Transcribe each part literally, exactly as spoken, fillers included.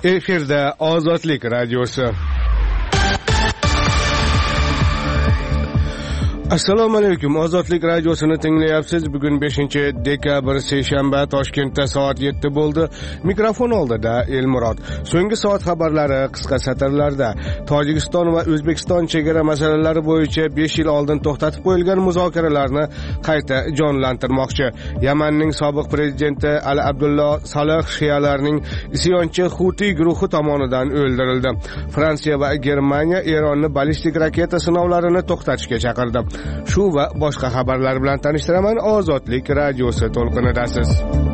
Efirda Ozodlik radiosi. Assalomu alaykum. Ozodlik radiosini tinglayapsiz. Bugun beshinchi dekabr seshanba, Toshkentda soat yetti bo'ldi. Mikrofon oldida Elmurod. So'nggi soat xabarlari qisqa satrlarda. Tojikiston va O'zbekiston chegara masalalari bo'yicha besh yil oldin to'xtatib qo'yilgan muzokaralarni qayta jonlantirmoqchi. Yamanning sobiq prezidenti Ali Abdullah Saleh shiyalarning isyonchi Huti guruhi tomonidan o'ldirildi. Fransiya va Germaniya Eronni ballistik raketa sinovlarini to'xtatishga chaqirdi. Shu va boshqa xabarlar bilan tanishtiraman. Ozodlik radiosi to'lqinidasiz.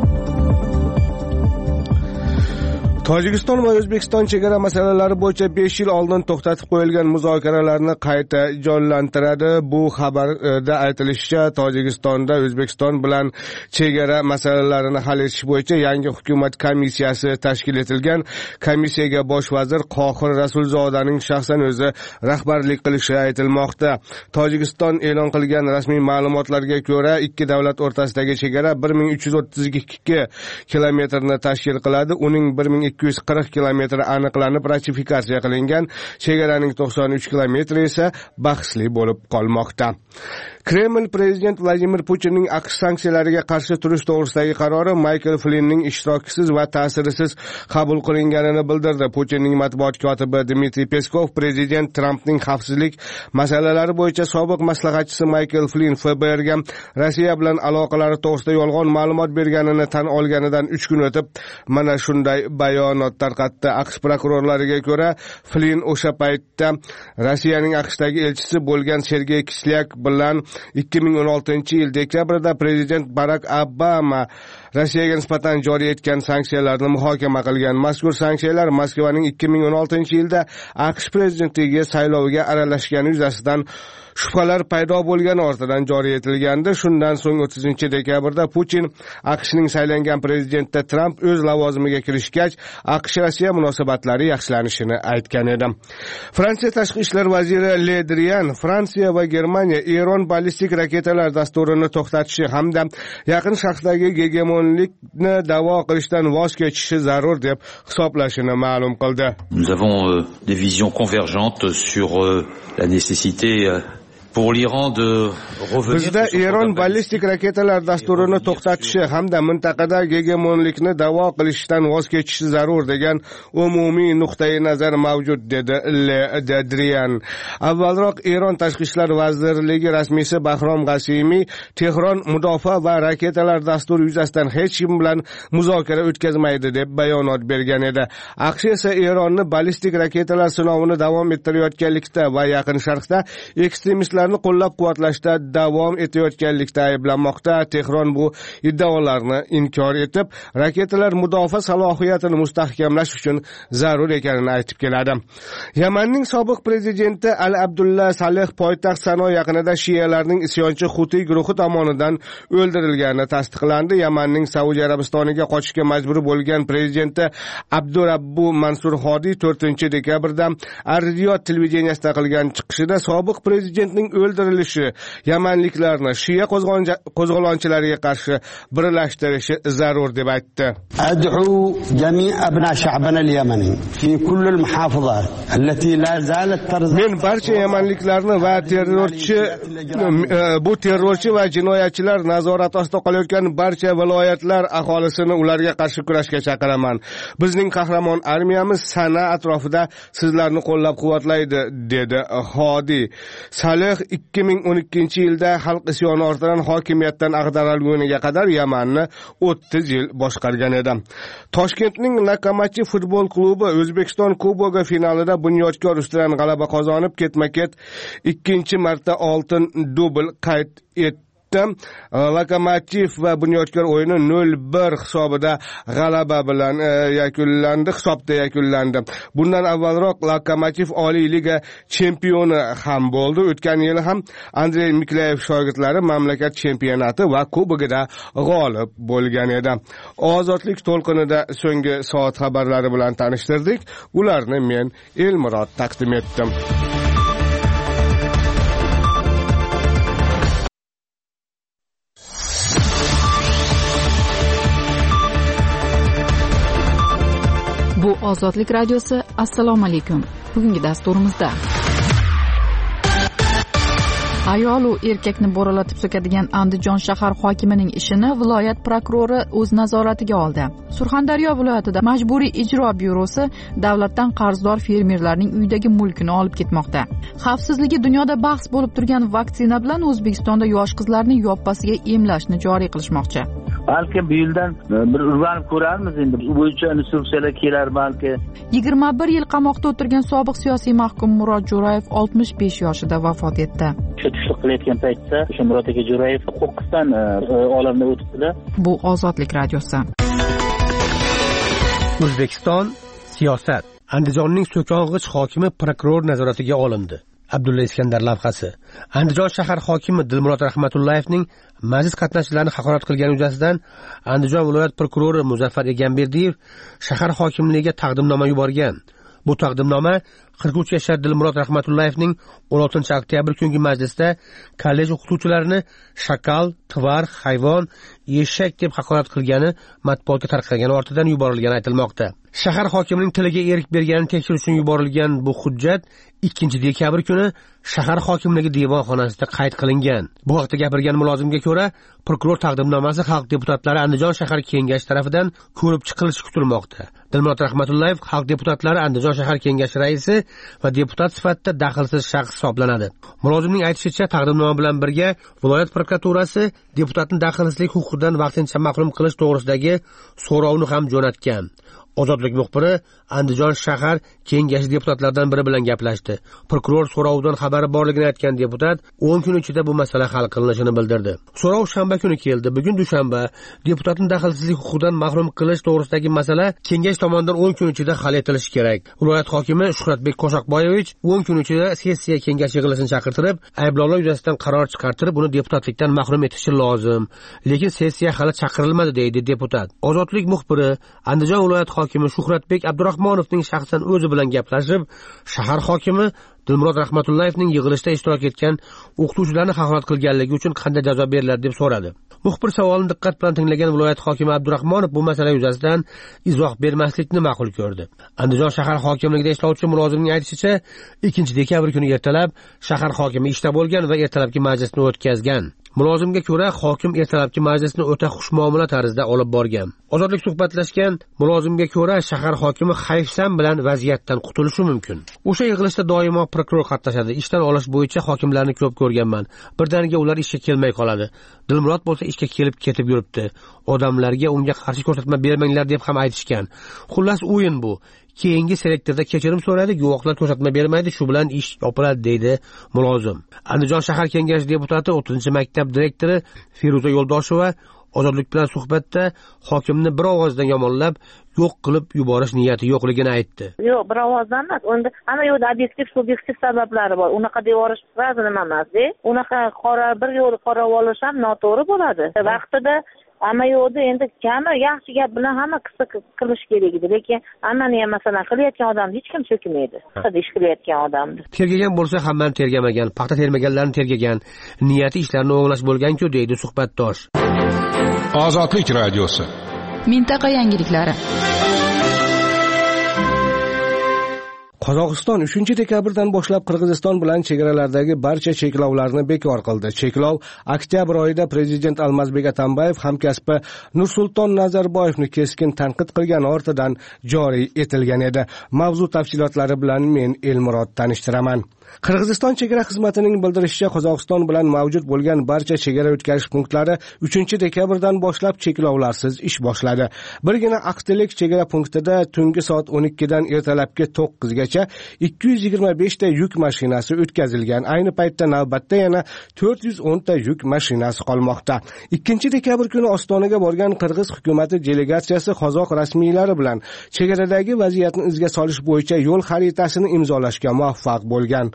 Tojikiston va O'zbekiston chegara masalalari bo'yicha besh yil oldin to'xtatib qo'yilgan muzokaralarni qayta jonlantiradi. Bu xabarda aytilishicha, Tojikistonda O'zbekiston bilan chegara masalalarini hal etish bo'yicha yangi hukumat komissiyasi tashkil etilgan. Komissiyaga bosh vazir Qohir Rasulzodaning shaxsan o'zi rahbarlik qilishi aytilmoqda. Tojikiston e'lon qilgan rasmiy ma'lumotlarga ko'ra, ikki davlat o'rtasidagi chegara bir ming uch yuz o'ttiz ikki kilometrni tashkil qiladi. Uning bir ming ikki yuz qirq kilometri aniqlanib ratifikatsiya qilingan, chegaraning to'qson uch kilometri esa bahsli bo'lib qolmoqda. Kreml prezident Vladimir Putinning AQSh sanksiyalariga qarshi turish to'g'risidagi qarori Michael Flynnning ishtirokisiz va ta'sirisiz qabul qilinganini bildirdi. Putinning matbuot kotibi Dmitriy Peskov prezident Trumpning xavfsizlik masalalari bo'yicha sobiq maslahatchisi Michael Flynn F B R'ga Rossiya bilan aloqalari to'g'risida yolg'on ma'lumot berganini tan olganidan uch kun o'tib mana shunday bayonot tarqatdi. AQSh prokurorlariga ko'ra, Flynn o'sha paytda Rossiyaning AQShdagi elchisi bo'lgan Sergey Kislyak bilan ikki ming o'n oltinchi yil dekabrda prezident Barak Obama Rossiyaga nisbatan joriy etgan sanksiyalarni muhokama qilgan. Mazkur sanksiyalar Moskvaning ikki ming o'n oltinchi yilda AQSh prezidentligiga sayloviga aralashgani yuzasidan shubhalar paydo bo'lgani ortidan joriy etilgandi. Shundan so'ng o'ttizinchi dekabrda Putin AQShning saylangan prezidenti Trump o'z lavozimiga kirishgach, AQSh-Rossiya munosabatlari yaxshilanishini aytgan edi. Fransiya tashqi ishlar vaziri Le Drian Fransiya va Germaniya Eron ballistik raketalar dasturini to'xtatishi hamda Yaqin Sharqdagi gegemonlikni da'vo qilishdan voz kechishi zarur deb hisoblashini ma'lum qildi. Nous avons euh, des visions convergentes sur euh, la nécessité euh, pour l'Iran de revenir. Bizda Eron ballistik raketalar dasturini to'xtatishi hamda mintaqada gegemonlikni da'vo qilishdan voz kechishi zarur degan umumiy nuqtai nazar mavjud, dedi Le Drian. Avvalroq Eron tashqi ishlar vazirligi rasmiysi Bahrom G'asimiy Tehron mudofaa va raketalar dasturi yuzasidan hech kim bilan muzokara o'tkazmaydi deb bayonot bergan edi. AQSh esa Eronni ballistik raketalar sinovini davom ettirayotganlikda va Yaqin Sharqda ekstremistlar qo'llab-quvvatlashda davom etayotganlikda ayblanmoqda. Tehron bu iddaolarni inkor etib, raketalar mudofaa salohiyatini mustahkamlash uchun zarur ekanini aytib keladi. Yamanning sobiq prezidenti Ali Abdullah Saleh poytaxt Sano yaqinida shiyalarning isyonchi Huti guruhi tomonidan o'ldirilgani tasdiqlandi. Yamanning Saudiya Arabistoniga qochishga majbur bo'lgan prezidenti Abdurabbu Mansur Hodi to'rtinchi dekabrda Ar-Riyod televideniyasida qilgan chiqishida sobiq prezidentning o'ldirilishi yamanliklarni shiya qo'zg'olonchilariga qarshi birlashtirishi zarur deb aytdi. Ad'u jami' abna sha'bana al-yamani fi kull al-muhafazat allati la zalat tarz. Men barcha yamanliklarni va terrorchi bu terrorchi va jinoyatchilar nazorati ostida qolayotgan barcha viloyatlar aholisini ularga qarshi kurashga chaqiraman. Bizning qahramon armiyamiz Sana atrofida sizlarni qo'llab-quvvatlaydi, dedi Hodi. Saleh ikki ming o'n ikkinchi yilda xalq isyoni ortidan hokimiyatdan ag'darilguniga qadar Yamanni o'ttiz yil boshqargan edi. Toshkentning Lokomotiv futbol klubi O'zbekiston Kubogi finalida Bunyodkor ustidan g'alaba qozonib, ketma-ket ikkinchi marta oltin dubl qayd etdi. Lokomotiv va Bunyodkor o'yini nol bir hisobida g'alaba bilan yakunlandi, hisobda yakunlandi. Bundan avvalroq Lokomotiv Oliy Liga chempioni ham bo'ldi. O'tgan yil ham Andrey Miklayev shogirdlari mamlakat chempionati va kubogida g'olib bo'lgan edi. Ozodlik to'lqinida so'nggi soat xabarlari bilan tanishtirdik. Ularni men Elmurod taqdim etdim. Bu Ozodlik radiosi. Assalomu alaykum. Bugungi dasturimizda ayol u erkakni bo'ralatib so'kadigan Andijon shahar hokimining ishini viloyat prokurori o'z nazoratiga oldi. Surxondaryo viloyatida Majburiy ijro byurosi davlatdan qarzdor fermerlarning uydagi mulkini olib ketmoqda. Xavfsizligi dunyoda bahs bo'lib turgan vaksina bilan O'zbekistonda yosh qizlarni yoppasiga emlashni joriy qilishmoqchi. Balki bu yildan bir urganib ko'ramiz endi. Bu bo'yicha instruksiyalar kelar balki. yigirma bir yil qamoqda o'tirgan sobiq siyosiy mahkum Murod Jo'rayev oltmish besh yoshida vafot etdi. Tushlik qilayotgan paytda o'sha Murod aka Jo'rayev qo'qqisdan olamdan o'tibdilar. Bu Ozodlik radiosi. O'zbekiston siyosat. Andijonning so'kong'ich hokimi prokuror nazoratiga olindi. Abdulla Iskandar lavhasi. Andijon shahar hokimi Dilmurod Rahmatullayevning majlis qatnashchilarini haqorat qilgani yuzasidan Andijon viloyat prokurori Muzaffar Egamberdiyev shahar hokimligiga taqdimnoma yuborgan. Bu taqdimnoma qirq uch yashar Dilmurod Rahmatullayevning o'n oltinchi oktyabr kungi majlisda kollej o'qituvchilarini shakal, tvar, hayvon, eshak deb haqorat qilgani matbuotga tarqalgani ortidan yuborilgani aytilmoqda. Shahar hokimining tiliga erik berganini tekshirish uchun yuborilgan bu hujjat ikkinchi dekabr kuni shahar hokimligi devonxonasida qayd qilingan. Bu haqda gapirgan mulozimga ko'ra, prokuror taqdimnomasi xalq deputatlari Andijon shahar kengashi tomonidan ko'rib chiqilishi kutilmoqda. Dilmurod Rahmatulloyev xalq deputatlari Andijon shahar kengashi raisi va deputat sifatida daxlsiz shaxs hisoblanadi. Mulozimning aytishicha, taqdimnoma bilan birga viloyat prokuraturasi deputatning daxlsizlik huquqidan vaqtincha mahrum qilish to'g'risidagi so'rovni ham jo'natgan. Ozodlik muxbiri Andijon shahar kengashi deputatlaridan biri bilan gaplashdi. Prokuror so'rovidan xabari borligini aytgan deputat o'n kun ichida bu masala hal qilinishini bildirdi. So'rov shanba kuni keldi. Bugun dushanba. Deputatning daxlsizlik huquqidan mahrum qilish to'g'risidagi masala kengash tomonidan o'n kun ichida hal etilishi kerak. Viloyat hokimi Shuhratbek Qo'shaqboyevich o'n kun ichida sessiya kengash yig'ilishini chaqirtirib, ayblovlar yuzasidan qaror chiqartirib, uni deputatlikdan mahrum etishi lozim. Lekin sessiya hali chaqirilmadi deydi deputat. Ozodlik muxbiri Andijon viloyat hokimi Shuhratbek Abdurahmonovning shaxsan o'zi bilan gaplashib, shahar hokimi Dilmurod Rahmatullayevning yig'ilishda ishtirok etgan o'qituvchilarni haqorat qilganligi uchun qanday jazo beriladi deb so'radi. Muxbir savolini diqqat bilan tinglagan viloyat hokimi Abdurahmonov bu masala yuzasidan izoh bermaslikni ma'qul ko'rdi. Andijon shahar hokimligida ishlovchi mulozimning aytishicha, ikkinchi dekabr kuni ertalab shahar hokimi ishda bo'lgan va ertalabki majlisni o'tkazgan. Mulozimga ko'ra, hokim ertalabki majlisni o'ta xushmuomala tarzda olib borgan. Ozodlik suhbatlashgan mulozimga ko'ra, shahar hokimi hayfsan bilan vaziyatdan qutulishi mumkin. O'sha yig'ilishda doimo prokuror qatnashadi. Ishdan olish bo'yicha hokimlarni ko'p ko'rganman. Birdaniga ular ishga kelmay qoladi. Dilmurod bo'lsa ishga kelib ketib yuribdi. Odamlarga unga qarshi ko'rsatma bermanglar deb ham aytishgan. Xullas o'yin bu. Keyingi selektorda kechirim so'radi, guvohlar ko'rsatma bermaydi, shu bilan ish yopiladi deydi mulozim. Andijon shahar kengashi deputati o'ttizinchi maktab direktori Feruza Yo'ldosheva Ozodlik bilan suhbatda hokimni bir ovozdan yomonlab, yo'q qilib yuborish niyati yo'qligini aytdi. Yo'q, bir ovozdan emas. Unda hamma yo'lda obyektiv, subyektiv sabablari bor. Unaqa devorish ba'zi nima emas-da. Unaqa qora bir yo'l qora olish ham noto'g'ri bo'ladi. Vaqtida hamma yo'lda endi kami yaxshi gap bilan hamma qissa qilish kerak edi. Lekin hammani ham masalan qilayotgan odam hech kim so'kmaydi. Qilib ish qilayotgan odamni. Tergagan bo'lsa hammani tergamagan, paxta termaganlarni tergagan, niyati ishlarni o'nglash bo'lgan-ku deydi suhbatdosh. Ozodlik radiosi. Mintaqa yangiliklari. Qozog'iston uchinchi dekabrdan boshlab Qirg'iziston bilan chegaralardagi barcha cheklovlarni bekor qildi. Cheklov oktyabr oyida prezident Almazbek Atambayev hamkasbi Nursulton Nazarboyevni keskin tanqid qilgani ortidan joriy etilgan edi. Mavzu tafsilotlari bilan men Elmurod tanishtiraman. Qirg'iziston chegara xizmatining bildirishicha, Qozog'iston bilan mavjud bo'lgan barcha chegara o'tkazish punktlari uchinchi dekabrdan boshlab cheklovlarsiz ish boshladi. Birgina Aqtelik chegara punktida tungi soat o'n ikkidan ertalabki to'qqizgacha ikki yuz yigirma besh ta yuk mashinasi o'tkazilgan. Ayni paytda navbatda yana to'rt yuz o'n ta yuk mashinasi qolmoqda. ikkinchi dekabr kuni Ostonaga borgan Qirg'iz hukumati delegatsiyasi qozoq rasmiylari bilan chegaradagi vaziyatni izga solish bo'yicha yo'l xaritasini imzolashga muvaffaq bo'lgan.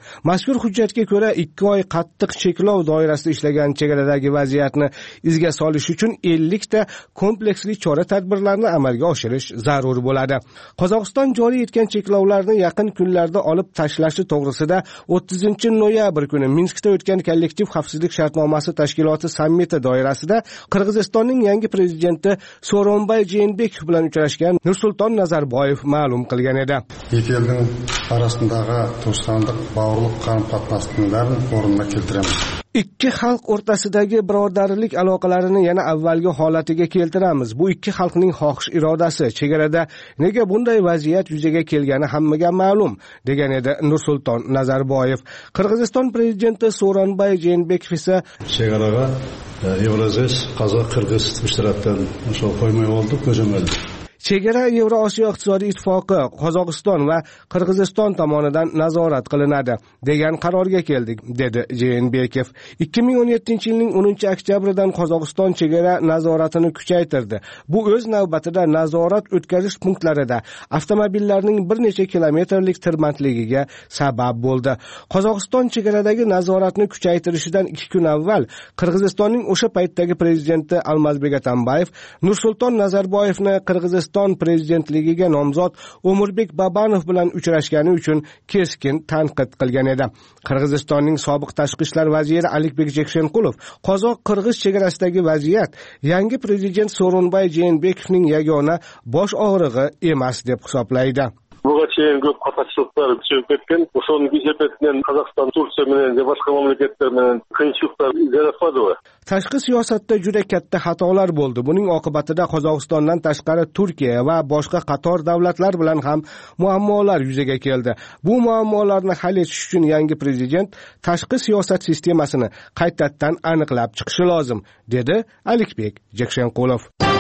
Mazkur hujjatga ko'ra ikki oy qattiq cheklov doirasida ishlagan chegaradagi vaziyatni izga solish uchun ellik ta kompleksli chora-tadbirlarni amalga oshirish zarur bo'ladi. Qozog'iston joriy etgan cheklovlarni yaqin kunlarda olib tashlashi to'g'risida o'ttizinchi noyabr kuni Minskda o'tgan kollektiv xavfsizlik shartnomasi tashkiloti sammiti doirasida Qirg'izistonning yangi prezidenti Sooronbay Jeenbekov bilan uchrashgan Nursulton Nazarboyev ma'lum qilgan edi. Ikki elning orasidagi do'stlik, bog'liq qaram-qatnashlarni ba'rini o'ringa keltiramiz. Ikki xalq o'rtasidagi birodarlik aloqalarini yana avvalgi holatiga keltiramiz. Bu ikki xalqning xohish irodasi. Chegarada nega bunday vaziyat yuzaga kelgani hammaga ma'lum, degan edi Nursulton Nazarboyev. Qirg'iziston prezidenti Sooronbay Jeenbekov esa chegaraga Yevroziy, Qozoq, Qirg'iz ishtirokdan o'sha qo'ymay oldi, ko'zamadi. Chegara Yevrosiyo iqtisodiy ittifoqi Qozog'iston va Qirg'iziston tomonidan nazorat qilinadi degan qarorga keldik, dedi Jeenbekov. ikki ming o'n yettinchi yilning o'ninchi oktyabridan Qozog'iston chegara nazoratini kuchaytirdi. Bu o'z navbatida nazorat o'tkazish punktlarida avtomobillarning bir necha kilometrlik tirbandligiga sabab bo'ldi. Qozog'iston chegaradagi nazoratni kuchaytirishidan ikki kun avval Qirg'izistonning o'sha paytdagi prezidenti Almazbek Atambayev Nursulton Nazarboyevni Qirg'iziston prezidentligiga nomzod O'murbek Babanov bilan uchrashgani uchun keskin tanqid qilgan edi. Qirg'izistonning sobiq tashqi ishlar vaziri Alikbek Jekshenqulov qozoq-qirg'iz chegarasidagi vaziyat yangi prezident Sooronbay Jeenbekovning yagona bosh og'rig'i emas deb hisoblaydi. Buga чейин көп катачылыктар чыгып кеткен. Ошонун кесепетинен Казакстан, Турция менен же башка мамлекеттер менен кыйынчылыктар жаратпадыбы? Tashqi siyosatda juda katta xatolar bo'ldi. Buning oqibatida Qozog'istondan tashqari Turkiya va boshqa qator davlatlar bilan ham muammolar yuzaga keldi. Bu muammolarni hal etish uchun yangi prezident tashqi siyosat sistemasini qaytadan aniqlab chiqishi lozim, dedi Alikbek Jekshenqulov.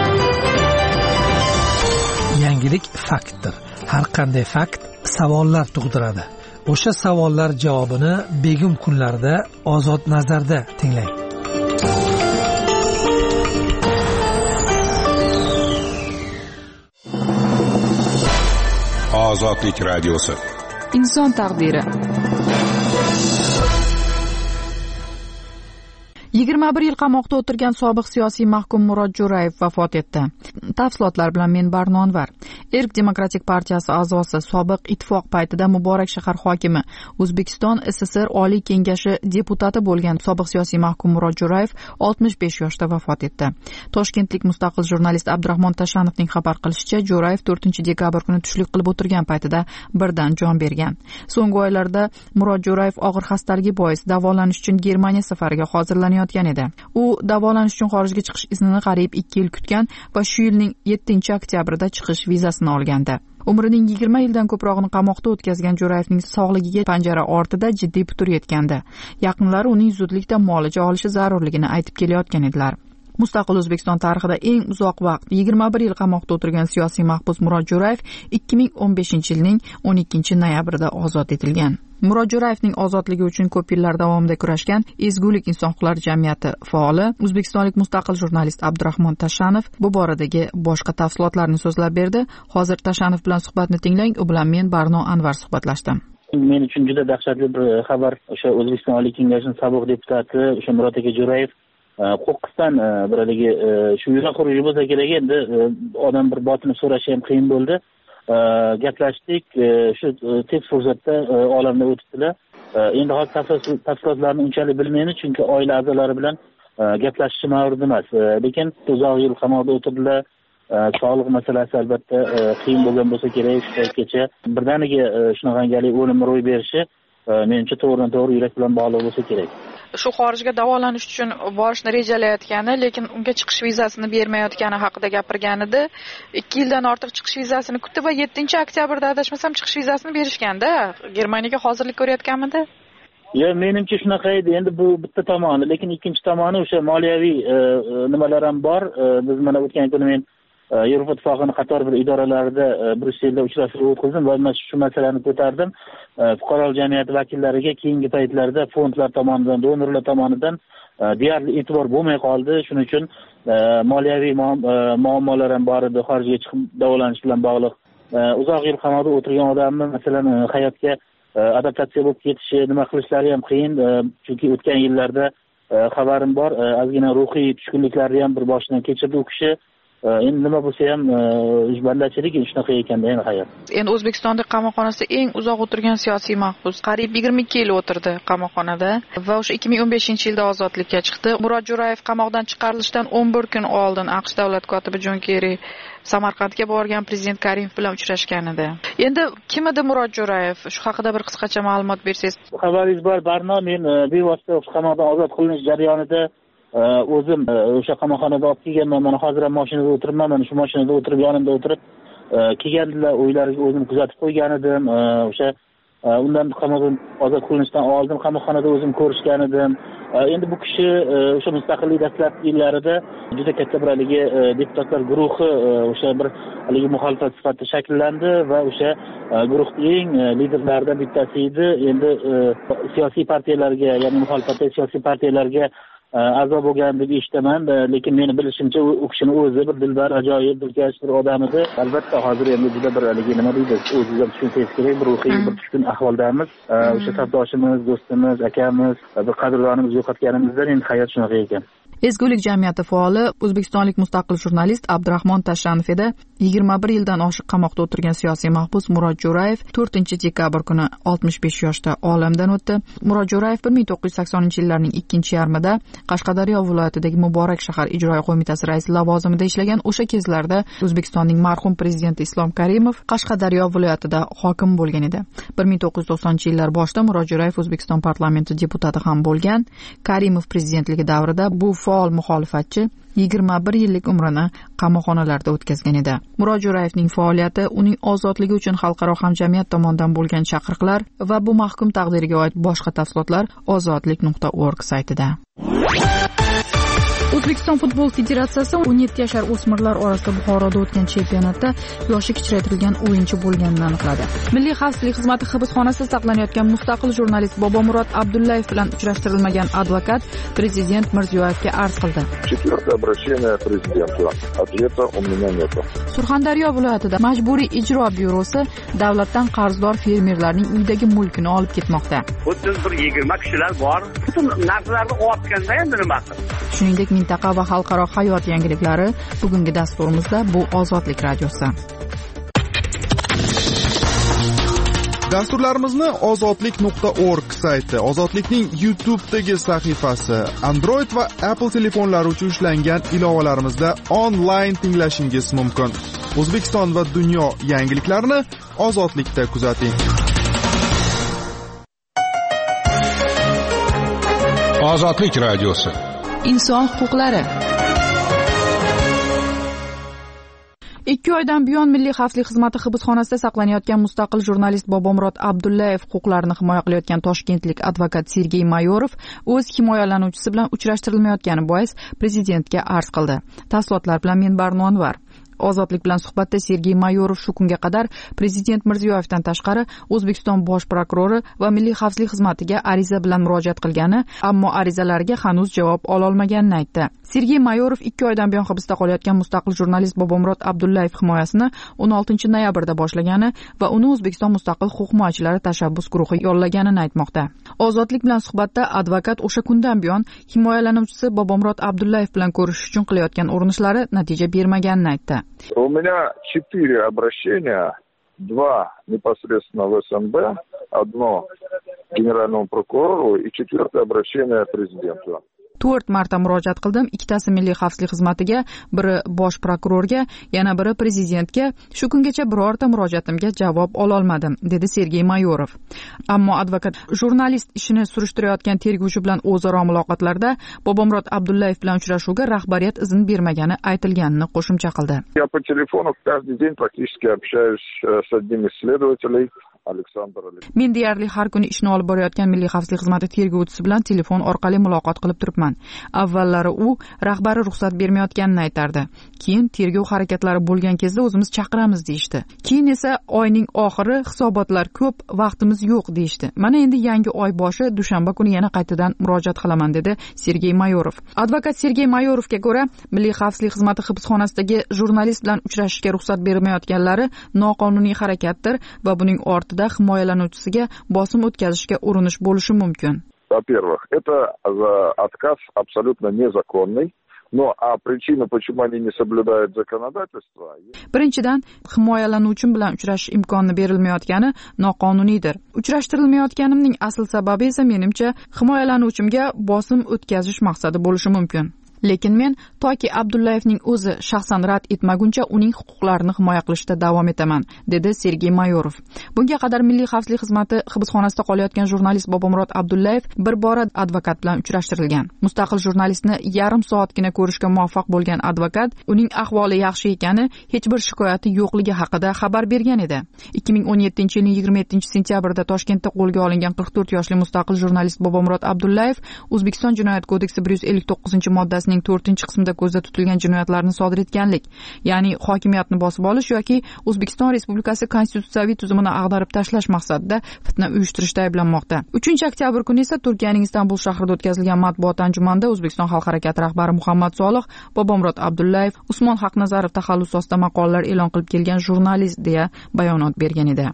Yangilik faktdir. Har qanday fakt savollar tug'diradi. O'sha savollar javobini begim kunlarda Ozod nazarda tinglang. Ozodlik radiosi. Inson taqdiri. yigirma bir yil qamoqda o'tirgan sobiq siyosiy mahkum Murod Jo'rayev vafot etdi. Tafsilotlar bilan men Barno Anvar. Erk Demokratik partiyasi a'zosi, sobiq ittifoq paytida Muborak shahar hokimi, O'zbekiston S S R Oliy kengashi deputati bo'lgan sobiq siyosiy mahkum Murod Jo'rayev oltmish besh yoshda vafot etdi. Toshkentlik mustaqil jurnalist Abdurahmon Tashanovning xabar qilishicha, Jo'rayev to'rtinchi dekabr kuni tushlik qilib o'tirgan paytida birdan jon bergan. So'nggi oylarda Murod Jo'rayev og'ir xastaligi bois davolanish uchun Germaniya safariga hozirlanayotgan edi. U davolanish uchun xorijga chiqish iznini qariyb ikki yil kutgan va shu yilning yettinchi oktyabrida chiqish vizasini olgandi. Umrining yigirma yildan ko'prog'ini qamoqda o'tkazgan Jo'rayevning sog'ligiga panjara ortida jiddiy putur yetgandi. Yaqinlari uning zudlikda muolaja olishi zarurligini aytib kelayotgan edilar. Mustaqil O'zbekiston tarixida eng uzoq vaqt yigirma bir yil qamoqda o'tirgan siyosiy mahbus Murod Jo'rayev ikki ming o'n beshinchi yilning o'n ikkinchi noyabrida ozod etilgan. Murod Jo'rayevning ozodligi uchun ko'p yillar davomida kurashgan Ezgulik inson huquqlari jamiyati faoli o'zbekistonlik mustaqil jurnalist Abdurahmon Tashanov bu boradagi boshqa tafsilotlarni so'zlab berdi. Hozir Tashanov bilan suhbatni tinglang. U bilan men Barno Anvar suhbatlashdim. Men uchun juda dahshatli bir xabar. O'sha O'zbekiston Oliy kengashining sobiq deputati o'sha Murod aka Jo'rayev qo'qqisdan biradagi shu yo'l xuruji bo'lsa kerak endi odam bir botini so'rashi ham qiyin bo'ldi. Gaplashdik, shu tez fursatda olamdan o'tibdilar. Endi hozir tafsilotlarni unchalik bilmayman, chunki oila a'zolari bilan gaplashishim ma'qul emas. Lekin uzoq yil qamoqda o'tirdilar. Sog'liq masalasi albatta qiyin bo'lgan bo'lsa kerak, shu paytgacha birdaniga shunaqangi o'lim ro'y berishi menimcha to'g'ridan to'g'ri yurak bilan bog'liq bo'lsa kerak. Shu xorijga davolanish uchun borishni rejalayotgani, lekin unga chiqish vizasini bermayotgani haqida gapirgan edi. ikki yildan ortiq chiqish vizasini kutdi va yettinchi oktyabrda adashmasam chiqish vizasini berishganda, Germaniyaga hozirlik ko'rayotganmidi? Ya menimcha shunaqa edi. Endi bu bitta tomoni, lekin ikkinchi tomoni o'sha moliyaviy nimalar ham bor. Biz mana o'tgan kuni men Yevropa ittifoqining qator bir idoralarida Bryusselda uchrashuv o'tkazdim va men shu masalani ko'tardim. Fuqarolik jamiyati vakillariga keyingi paytlarda fondlar tomonidan, donorlar tomonidan deyarli e'tibor bo'lmay qoldi. Shuning uchun moliyaviy muammolar ham bor edi, xorijga chiqib davolanish bilan bog'liq. Uzoq yil qamoqda o'tirgan odamni masalan hayotga adaptatsiya bo'lib ketishi, nima qilishlari ham qiyin, chunki o'tgan yillarda xabarim bor, ozgina ruhiy tushkunliklarni ham bir boshidan kechirdi u kishi. Endi nima bo'lsa ham bandachilik shunaqa ekanda endi hayot. Endi O'zbekistonda qamoqxonasida eng uzoq o'tirgan siyosiy mahbus qariyb yigirma ikki yil o'tirdi qamoqxonada va o'sha ikki ming o'n beshinchi yilda ozodlikka chiqdi. Murod Jo'rayev qamoqdan chiqarilishidan o'n bir kun oldin AQSh davlat kotibi Jon Kerri Samarqandga borgan prezident Karimov bilan uchrashgan edi. Endi kim edi Murod Jo'rayev? Shu haqida bir qisqacha ma'lumot bersangiz. Xabaringiz bor, Barno, men bevosita qamoqdan ozod qilinish jarayonida o'zim o'sha qamoqxonada olib kelganman. Mana hozir ham mashinada o'tiribman. Mana shu mashinada o'tirib, yonimda o'tirib kelgandilar, uylariga o'zim kuzatib qo'ygan edim. O'sha undan qamoqdan ozod qilinishdan oldin qamoqxonada o'zim ko'rishgan edim. Endi bu kishi o'sha mustaqillik dastlabki yillarida juda katta bir haligi deputatlar guruhi o'sha bir haligi muxolifat sifatida shakllandi va o'sha guruhning eng liderlaridan bittasi edi. Endi siyosiy partiyalarga, ya'ni muxolifatdagi siyosiy partiyalarga a'zo bo'lgan deb eshitaman, lekin meni bilishimcha u kishini o'zi bir dilbar, ajoyib, dilkash bir odam edi. Albatta hozir endi juda bir haligi nima deydi, o'zingiz ham tushunsangiz kerak, bir ruhiy bir tushkun ahvoldamiz. O'sha sabdoshimiz, do'stimiz, akamiz, bir qadrdonimiz yo'qotganimizdan endi hayot shunaqa ekan. Ezgulik jamiyati faoli o'zbekistonlik mustaqil jurnalist Abdurahmon Tashanov edi. yigirma bir yildan oshiq qamoqda o'tirgan siyosiy mahbus Murod Jo'rayev to'rtinchi dekabr kuni oltmish besh yoshda olamdan o'tdi. Murod Jo'rayev bir ming to'qqiz yuz saksoninchi yillarning ikkinchi yarmida Qashqadaryo viloyatidagi Muborak shahar ijroiya qo'mitasi raisi lavozimida ishlagan. O'sha kezlarda O'zbekistonning marhum prezidenti Islom Karimov Qashqadaryo viloyatida hokim bo'lgan edi. bir ming to'qqiz yuz to'qsoninchi yillar boshida Murod Jo'rayev O'zbekiston parlamenti deputati ham bo'lgan. Karimov prezidentligi davrida bu faol muxolifatchi yigirma bir yillik umrini qamoqxonalarda o'tkazgan edi. Murod Jo'rayevning faoliyati, uning ozodligi uchun xalqaro hamjamiyat tomonidan bo'lgan chaqiriqlar va bu mahkum taqdiriga oid boshqa tafsilotlar ozodlik nuqta org saytida. O'zbekiston futbol federatsiyasi o'n yetti yashar o'smirlar orasida Buxoroda o'tgan chempionatda yoshi kichraytirilgan o'yinchi bo'lganini aniqladi. Milliy xavfsizlik xizmati hibsxonasida saqlanayotgan mustaqil jurnalist Bobomurod Abdullayev bilan uchrashtirilmagan advokat prezident Mirziyoyevga arz qildi. Четвертое обращение президенту. Ответа у меня нет. Surxondaryo viloyatida majburiy ijro byurosi davlatdan qarzdor fermerlarning uydagi mulkini olib ketmoqda. o'ttiz bir yigirma kishilar bor. Butun narsalarni olib endi nima qilib? Shuningdek, mintaqa va xalqaro hayot yangiliklari bugungi dasturimizda bu Ozodlik radiosi. Dasturlarimizni ozodlik nuqta org sayti, Ozodlikning YouTube'dagi sahifasi, Android va Apple telefonlari uchun ishlangan ilovalarimizda onlayn tinglashingiz mumkin. O'zbekiston va dunyo yangiliklarini Ozodlikda kuzating. Ozodlik radiosi. Inson huquqlari. Ikki oydan buyon Milliy xavfsizlik xizmati hibsxonasida saqlanayotgan mustaqil jurnalist Bobomurod Abdullayev huquqlarini himoya qilayotgan toshkentlik advokat Sergey Mayorov o'z himoyalanuvchisi bilan uchrashtirilmayotgani bois prezidentga arz qildi. Tafsilotlar bilan men Barno Anvar. Ozodlik bilan suhbatda Sergey Mayorov shu kunga qadar prezident Mirziyoyevdan tashqari O'zbekiston bosh prokurori va Milliy xavfsizlik xizmatiga ariza bilan murojaat qilgani, ammo arizalariga hanuz javob ola olmaganini aytdi. Sergey Mayorov ikki oydan buyon hibsda qolayotgan mustaqil jurnalist Bobomurod Abdullayev himoyasini o'n oltinchi noyabrda boshlagani va uni O'zbekiston mustaqil huquq himoyachilari tashabbus guruhi yollaganini aytmoqda. Ozodlik bilan suhbatda advokat o'sha kundan buyon himoyalanuvchisi Bobomurod Abdullayev bilan ko'rishish uchun qilayotgan urinishlari natija bermaganini aytdi. У меня четыре обращения, два непосредственно в СНБ, одно генеральному прокурору и четвертое обращение президенту. to'rt marta murojaat qildim. Ikkitasi Milliy xavfsizlik xizmatiga, biri bosh prokurorga, yana biri prezidentga. Shu kungacha birorta murojaatimga javob ola olmadim, dedi Sergey Mayorov. Ammo advokat jurnalist ishini surishtirayotgan tergovchi bilan o'zaro muloqotlarda Bobomurod Abdullayev bilan uchrashuvga rahbariyat izn bermagani aytilganini qo'shimcha qildi. Я по телефону каждый день практически общаюсь с одним из следователей. Men deyarli har kuni ishni olib borayotgan Milliy xavfsizlik xizmati tergovchisi bilan telefon orqali muloqot qilib turibman. Avvallari u rahbari ruxsat bermayotganini aytardi. Keyin tergov harakatlari bo'lgan kezda o'zimiz chaqiramiz deyishdi. Keyin esa oyning oxiri hisobotlar ko'p, vaqtimiz yo'q deyishdi. Mana endi yangi oy boshi dushanba kuni yana qaytadan murojaat qilaman, dedi Sergey Mayorov. Advokat Sergey Mayorovga ko'ra, Milliy xavfsizlik xizmati hibsxonasidagi jurnalist bilan uchrashishga ruxsat bermayotganlari noqonuniy harakatdir va buning ortida atrofida himoyalanuvchisiga bosim o'tkazishga urinish bo'lishi mumkin. Во-первых, это отказ абсолютно незаконный. Ну, а причина, почему они не соблюдают законодательство... Birinchidan, himoyalanuvchim bilan uchrashish imkoni berilmayotgani noqonuniydir. Uchrashtirilmayotganimning asl sababi esa menimcha himoyalanuvchimga bosim o'tkazish maqsadi bo'lishi mumkin. Lekin men toki Abdullayevning o'zi shaxsan rad etmaguncha uning huquqlarini himoya qilishda davom etaman, dedi Sergey Mayorov. Bunga qadar Milliy xavfsizlik xizmati hibsxonasida qolayotgan jurnalist Bobomurod Abdullayev bir bora advokat bilan uchrashtirilgan. Mustaqil jurnalistni yarim soatgina ko'rishga muvaffaq bo'lgan advokat uning ahvoli yaxshi ekani, hech bir shikoyati yo'qligi haqida xabar bergan edi. ikki ming o'n yettinchi yilning yigirma yettinchi sentyabrida Toshkentda qo'lga olingan qirq to'rt yoshli mustaqil jurnalist Bobomurod Abdullayev O'zbekiston Jinoyat kodeksi bir yuz ellik to'qqizinchi moddasi to'rtinchi qismida ko'zda tutilgan jinoyatlarni sodir etganlik, ya'ni hokimiyatni bosib olish yoki O'zbekiston Respublikasi konstitutsiyaviy tuzumini ag'darib tashlash maqsadida fitna uyushtirishda ayblanmoqda. uchinchi oktyabr kuni esa Turkiyaning Istanbul shahrida o'tkazilgan matbuot anjumanida O'zbekiston xalq harakati rahbari Muhammad Solih Bobomurod Abdullayev Usmon Haqnazarov taxallusi ostida maqolalar e'lon qilib kelgan jurnalist deya bayonot bergan edi.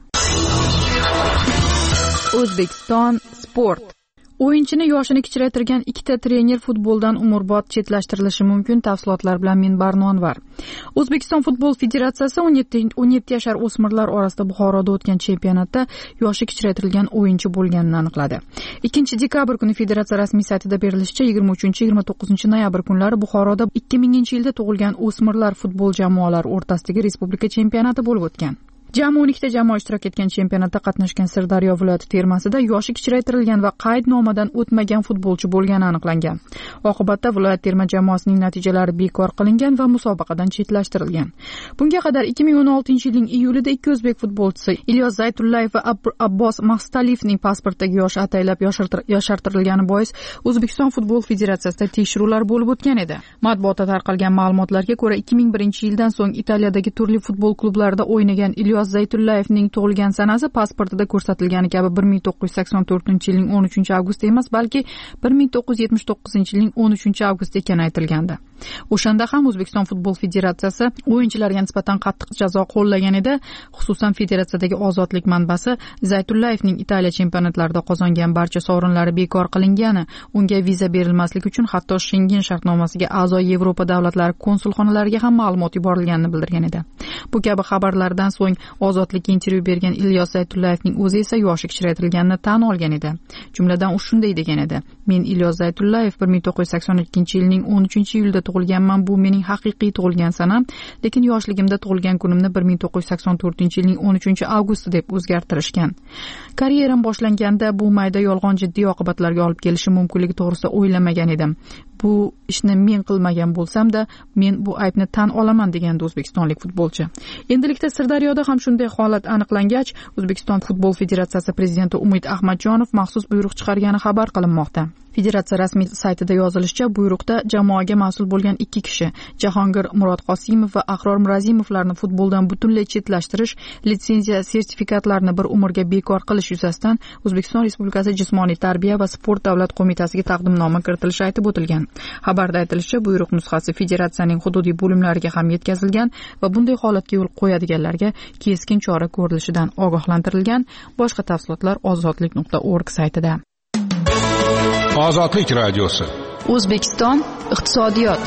O'zbekiston sport. O'yinchini yoshini kichraytirgan ikkita trener futboldan umrbod chetlashtirilishi mumkin. Tafsilotlar bilan men Barnonvar. O'zbekiston futbol federatsiyasi o'n yetti yashar o'smirlar orasida Buxoroda o'tgan chempionatda yoshi kichraytirilgan o'yinchi bo'lganini aniqladi. ikkinchi dekabr kuni federatsiya rasmiy saytida berilishicha yigirma uchinchi yigirma to'qqizinchi noyabr kunlari Buxoroda ikki minginchi yilda tug'ilgan o'smirlar futbol jamoalari o'rtasidagi respublika chempionati bo'lib o'tgan. Jami o'n ikkita jamoa ishtirok etgan chempionatda qatnashgan Sirdaryo viloyati termasida yoshi kichraytirilgan va qaydnomadan o'tmagan futbolchi bo'lgani aniqlangan. Oqibatda viloyat terma jamoasining natijalari bekor qilingan va musobaqadan chetlashtirilgan. Bunga qadar ikki ming o'n oltinchi yilning iyulida ikki o'zbek futbolchisi Ilyos Zaytullayev va Abbos Mahstaliyevning pasportdagi yoshi ataylab yoshartirilgani bois O'zbekiston futbol federatsiyasida tekshiruvlar bo'lib o'tgan edi. Matbuotda tarqalgan ma'lumotlarga ko'ra ikki ming birinchi yildan so'ng Italiyadagi turli futbol klublarida o'ynagan Ilyos Zaytullayevning tug'ilgan sanasi pasportida ko'rsatilgani kabi bir ming to'qqiz yuz sakson to'rtinchi yilning o'n uchinchi avgusti emas, balki bir ming to'qqiz yuz yetmish to'qqizinchi yilning o'n uchinchi avgusti ekani aytilgandi. O'shanda ham O'zbekiston futbol federatsiyasi o'yinchilarga nisbatan qattiq jazo qo'llagan edi. Xususan federatsiyadagi ozodlik manbasi Zaytullayevning Italiya chempionatlarida qozongan barcha sovrinlari bekor qilingani, unga viza berilmasligi uchun hatto Schengen shartnomasiga a'zo Yevropa davlatlari konsulxonalariga ham ma'lumot yuborilganini bildirgan edi. Bu kabi xabarlardan so'ng ozodlikka intervyu bergan Ilyos Zaytullayevning o'zi esa yoshi kichraytirilganini tan olgan edi. Jumladan u shunday degan edi: "Men Ilyos Zaytullayev bir ming to'qqiz yuz sakson ikkinchi yilning o'n uchinchi iyulida tug'ilganman. Bu mening haqiqiy tug'ilgan sanam, lekin yoshligimda tug'ilgan kunimni bir ming to'qqiz yuz sakson to'rtinchi yilning o'n uchinchi avgusti deb o'zgartirishgan. Karyeram boshlanganda bu mayda yolg'on jiddiy oqibatlarga olib kelishi mumkinligi to'g'risida o'ylamagan edim. Bu ishni men qilmagan bo'lsam-da, men bu aybni tan olaman", degandi o'zbekistonlik futbolchi. Endilikda Sirdaryoda ham shunday holat aniqlangach, O'zbekiston futbol federatsiyasi prezidenti Umid Ahmadjonov maxsus buyruq chiqargani xabar qilinmoqda. Federatsiya rasmiy saytida yozilishicha, buyruqda jamoaga mas'ul bo'lgan ikki kishi, Jahongir Murodqosimov va Ahror Mirazimovlarni futboldan butunlay chetlashtirish, litsenziya sertifikatlarini bir umrga bekor qilish yuzasidan O'zbekiston Respublikasi Jismoniy tarbiya va sport davlat qo'mitasiga taqdimnoma kiritilishi aytib o'tilgan. Xabarda aytilishicha, buyruq nusxasi federatsiyaning hududiy bo'limlariga ham yetkazilgan va bunday holatga yo'l qo'yadiganlarga keskin chora ko'rilishidan ogohlantirilgan. Boshqa tafsilotlar ozodlik nuqta org saytida. Ozodlik radiosi. O'zbekiston iqtisodiyot.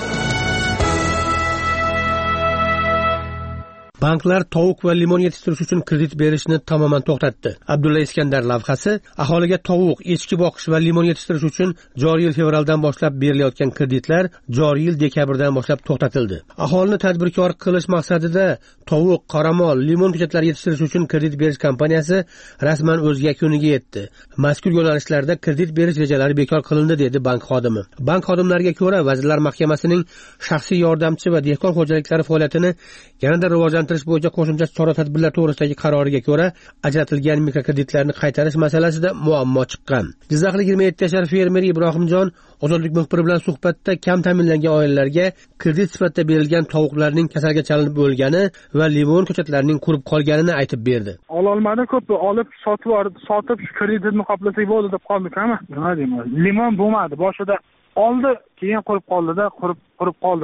Banklar tovuq va limon yetishtirish uchun kredit berishni tamoman to'xtatdi. Abdulla Iskandar lavhasi aholiga tovuq, echki boqish va limon yetishtirish uchun joriy yil fevraldan boshlab berilayotgan kreditlar joriy yil dekabrdan boshlab to'xtatildi. Aholini tadbirkor qilish maqsadida tovuq, qoramol, limon ko'chatlari yetishtirish uchun kredit berish kampaniyasi rasman o'z yakuniga yetdi. Mazkur yo'nalishlarda kredit berish rejalari bekor qilindi, dedi bank xodimi. Bank xodimlariga ko'ra, Vazirlar Mahkamasining shaxsiy yordamchi va dehqon xo'jaliklari faoliyatini yanada rivojlantirish bo'yicha qo'shimcha chora-tadbirlar to'g'risidagi qaroriga ko'ra ajratilgan mikrokreditlarni qaytarish masalasida muammo chiqqan. Jizzaxlik yigirma yetti yashar fermer Ibrohimjon Ozodlik muxbiri bilan suhbatda kam ta'minlangan oilalarga kredit sifatida berilgan tovuqlarning kasalga chalinib o'lgani va limon ko'chatlarining qurib qolganini aytib berdi. Ololmadi, ko'p olib sotib sotib shu kreditni qoplasak bo'ldi deb qoldik-a? Nima deyman? Limon bo'lmadi. Boshida oldi, keyin qurib qoldi-da, qurib qurib qoldi-da.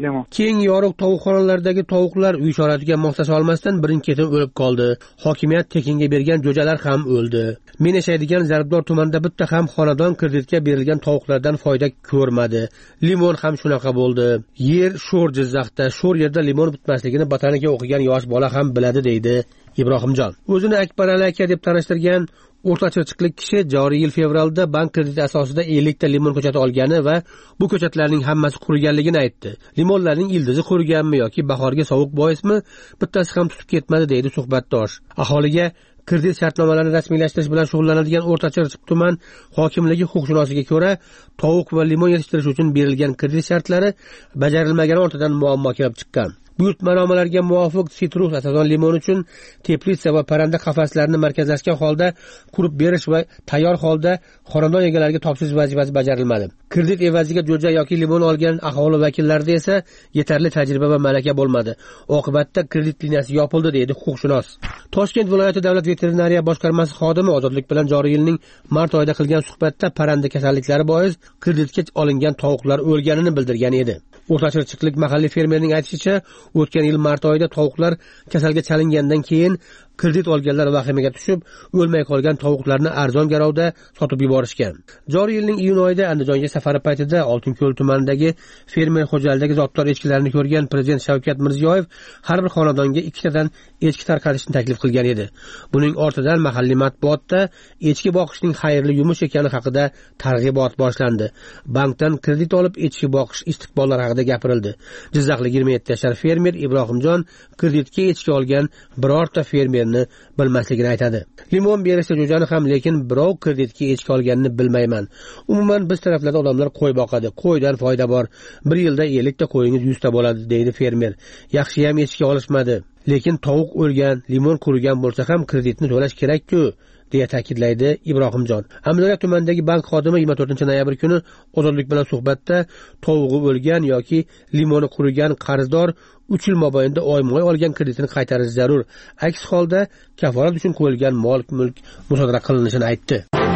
limon. Keyingi yorug' tovuqxonalardagi tovuqlar uy sharoitiga moslasha olmasdan birin-ketin o'lib qoldi. Hokimiyat tekinga bergan jo'jalar ham o'ldi. Men yashaydigan Zarbdor tumanida bitta ham xonadon kreditga berilgan tovuqlardan foyda ko'rmadi. Limon ham shunaqa bo'ldi. Yer sho'r Jizzaxda, sho'r yerda limon bitmasligini botanika o'qigan yosh bola ham biladi deydi Ibrohimjon. O'zini Akbar aka deb tanishtirgan O'rta Chirchiqlik kishi joriy yil fevralda bank krediti asosida ellik ta limon ko'chati olgani va bu ko'chatlarning hammasi quriganligini aytdi. Limonlarning ildizi quriganmi yoki bahorga sovuq boismi, bittasi ham tutib ketmadi deydi suhbatdosh. Aholiga kredit shartnomalarini rasmiylashtirish bilan shug'ullanadigan O'rta Chirchiq tuman hokimligi huquqshunosligiga ko'ra, tovuq va limon yetishtirish uchun berilgan kredit shartlari bajarilmagani ortidan muammo kelib chiqqan. Buyurtmanomalarga muvofiq sitrus asosan limon uchun teplitsa va parranda qafaslarini markazlashgan holda qurib berish va tayyor holda xonadon egalariga topshirish vazifasi bajarilmadi. Kredit evaziga jo'ja yoki limon olgan aholi vakillarida esa yetarli tajriba va malaka bo'lmadi. Oqibatda kredit liniyasi yopildi deydi huquqshunos. Toshkent viloyati davlat veterinariya boshqarmasi xodimi Ozodlik bilan joriy yilning mart oyida qilgan suhbatda parranda kasalliklari bois kreditga olingan tovuqlar o'lganini bildirgan edi. O'rta Chirchiqlik mahalliy fermerning aytishicha, o'tgan yil mart oyida tovuqlar kasalga chalingandan keyin kredit olganlar vahimaga tushib, o'lmay qolgan tovuqlarni arzon garovda sotib yuborishgan. Joriy yilning iyun oyida Andijonga safari paytida Oltinko'l tumanidagi fermer xo'jaligidagi zotdor echkilarni ko'rgan Prezident Shavkat Mirziyoyev har bir xonadonga ikkitadan echki tarqatishni taklif qilgan edi. Buning ortidan mahalliy matbuotda echki boqishning xayrli yumush ekani haqida targ'ibot boshlandi. Bankdan kredit olib echki boqish istiqbollari haqida gapirildi. Jizzaxlik yigirma yetti yashar fermer Ibrohimjon kreditga echki olgan birorta fermer bilmasligini aytadi. Limon berishda jo'jani ham, lekin birov kreditga echki olganini bilmayman. Umuman biz taraflarda odamlar qo'y boqadi. Qo'ydan foyda bor. Bir yilda ellik ta qo'yingiz yuz ta bo'ladi deydi fermer. Yaxshi ham echki olishmadi. Lekin tovuq o'lgan, limon qurigan bo'lsa ham kreditni to'lash kerak-ku, deya ta'kidlaydi Ibrohimjon. Amudaryo tumanidagi bank xodimi yigirma to'rtinchi noyabr kuni Ozodlik bilan suhbatda tovug'i o'lgan yoki limoni qurigan qarzdor uch yil mobaynida oyma-oy olgan kreditini qaytarishi zarur. Aks holda kafolat uchun qo'yilgan mol-mulk musodara qilinishini aytdi.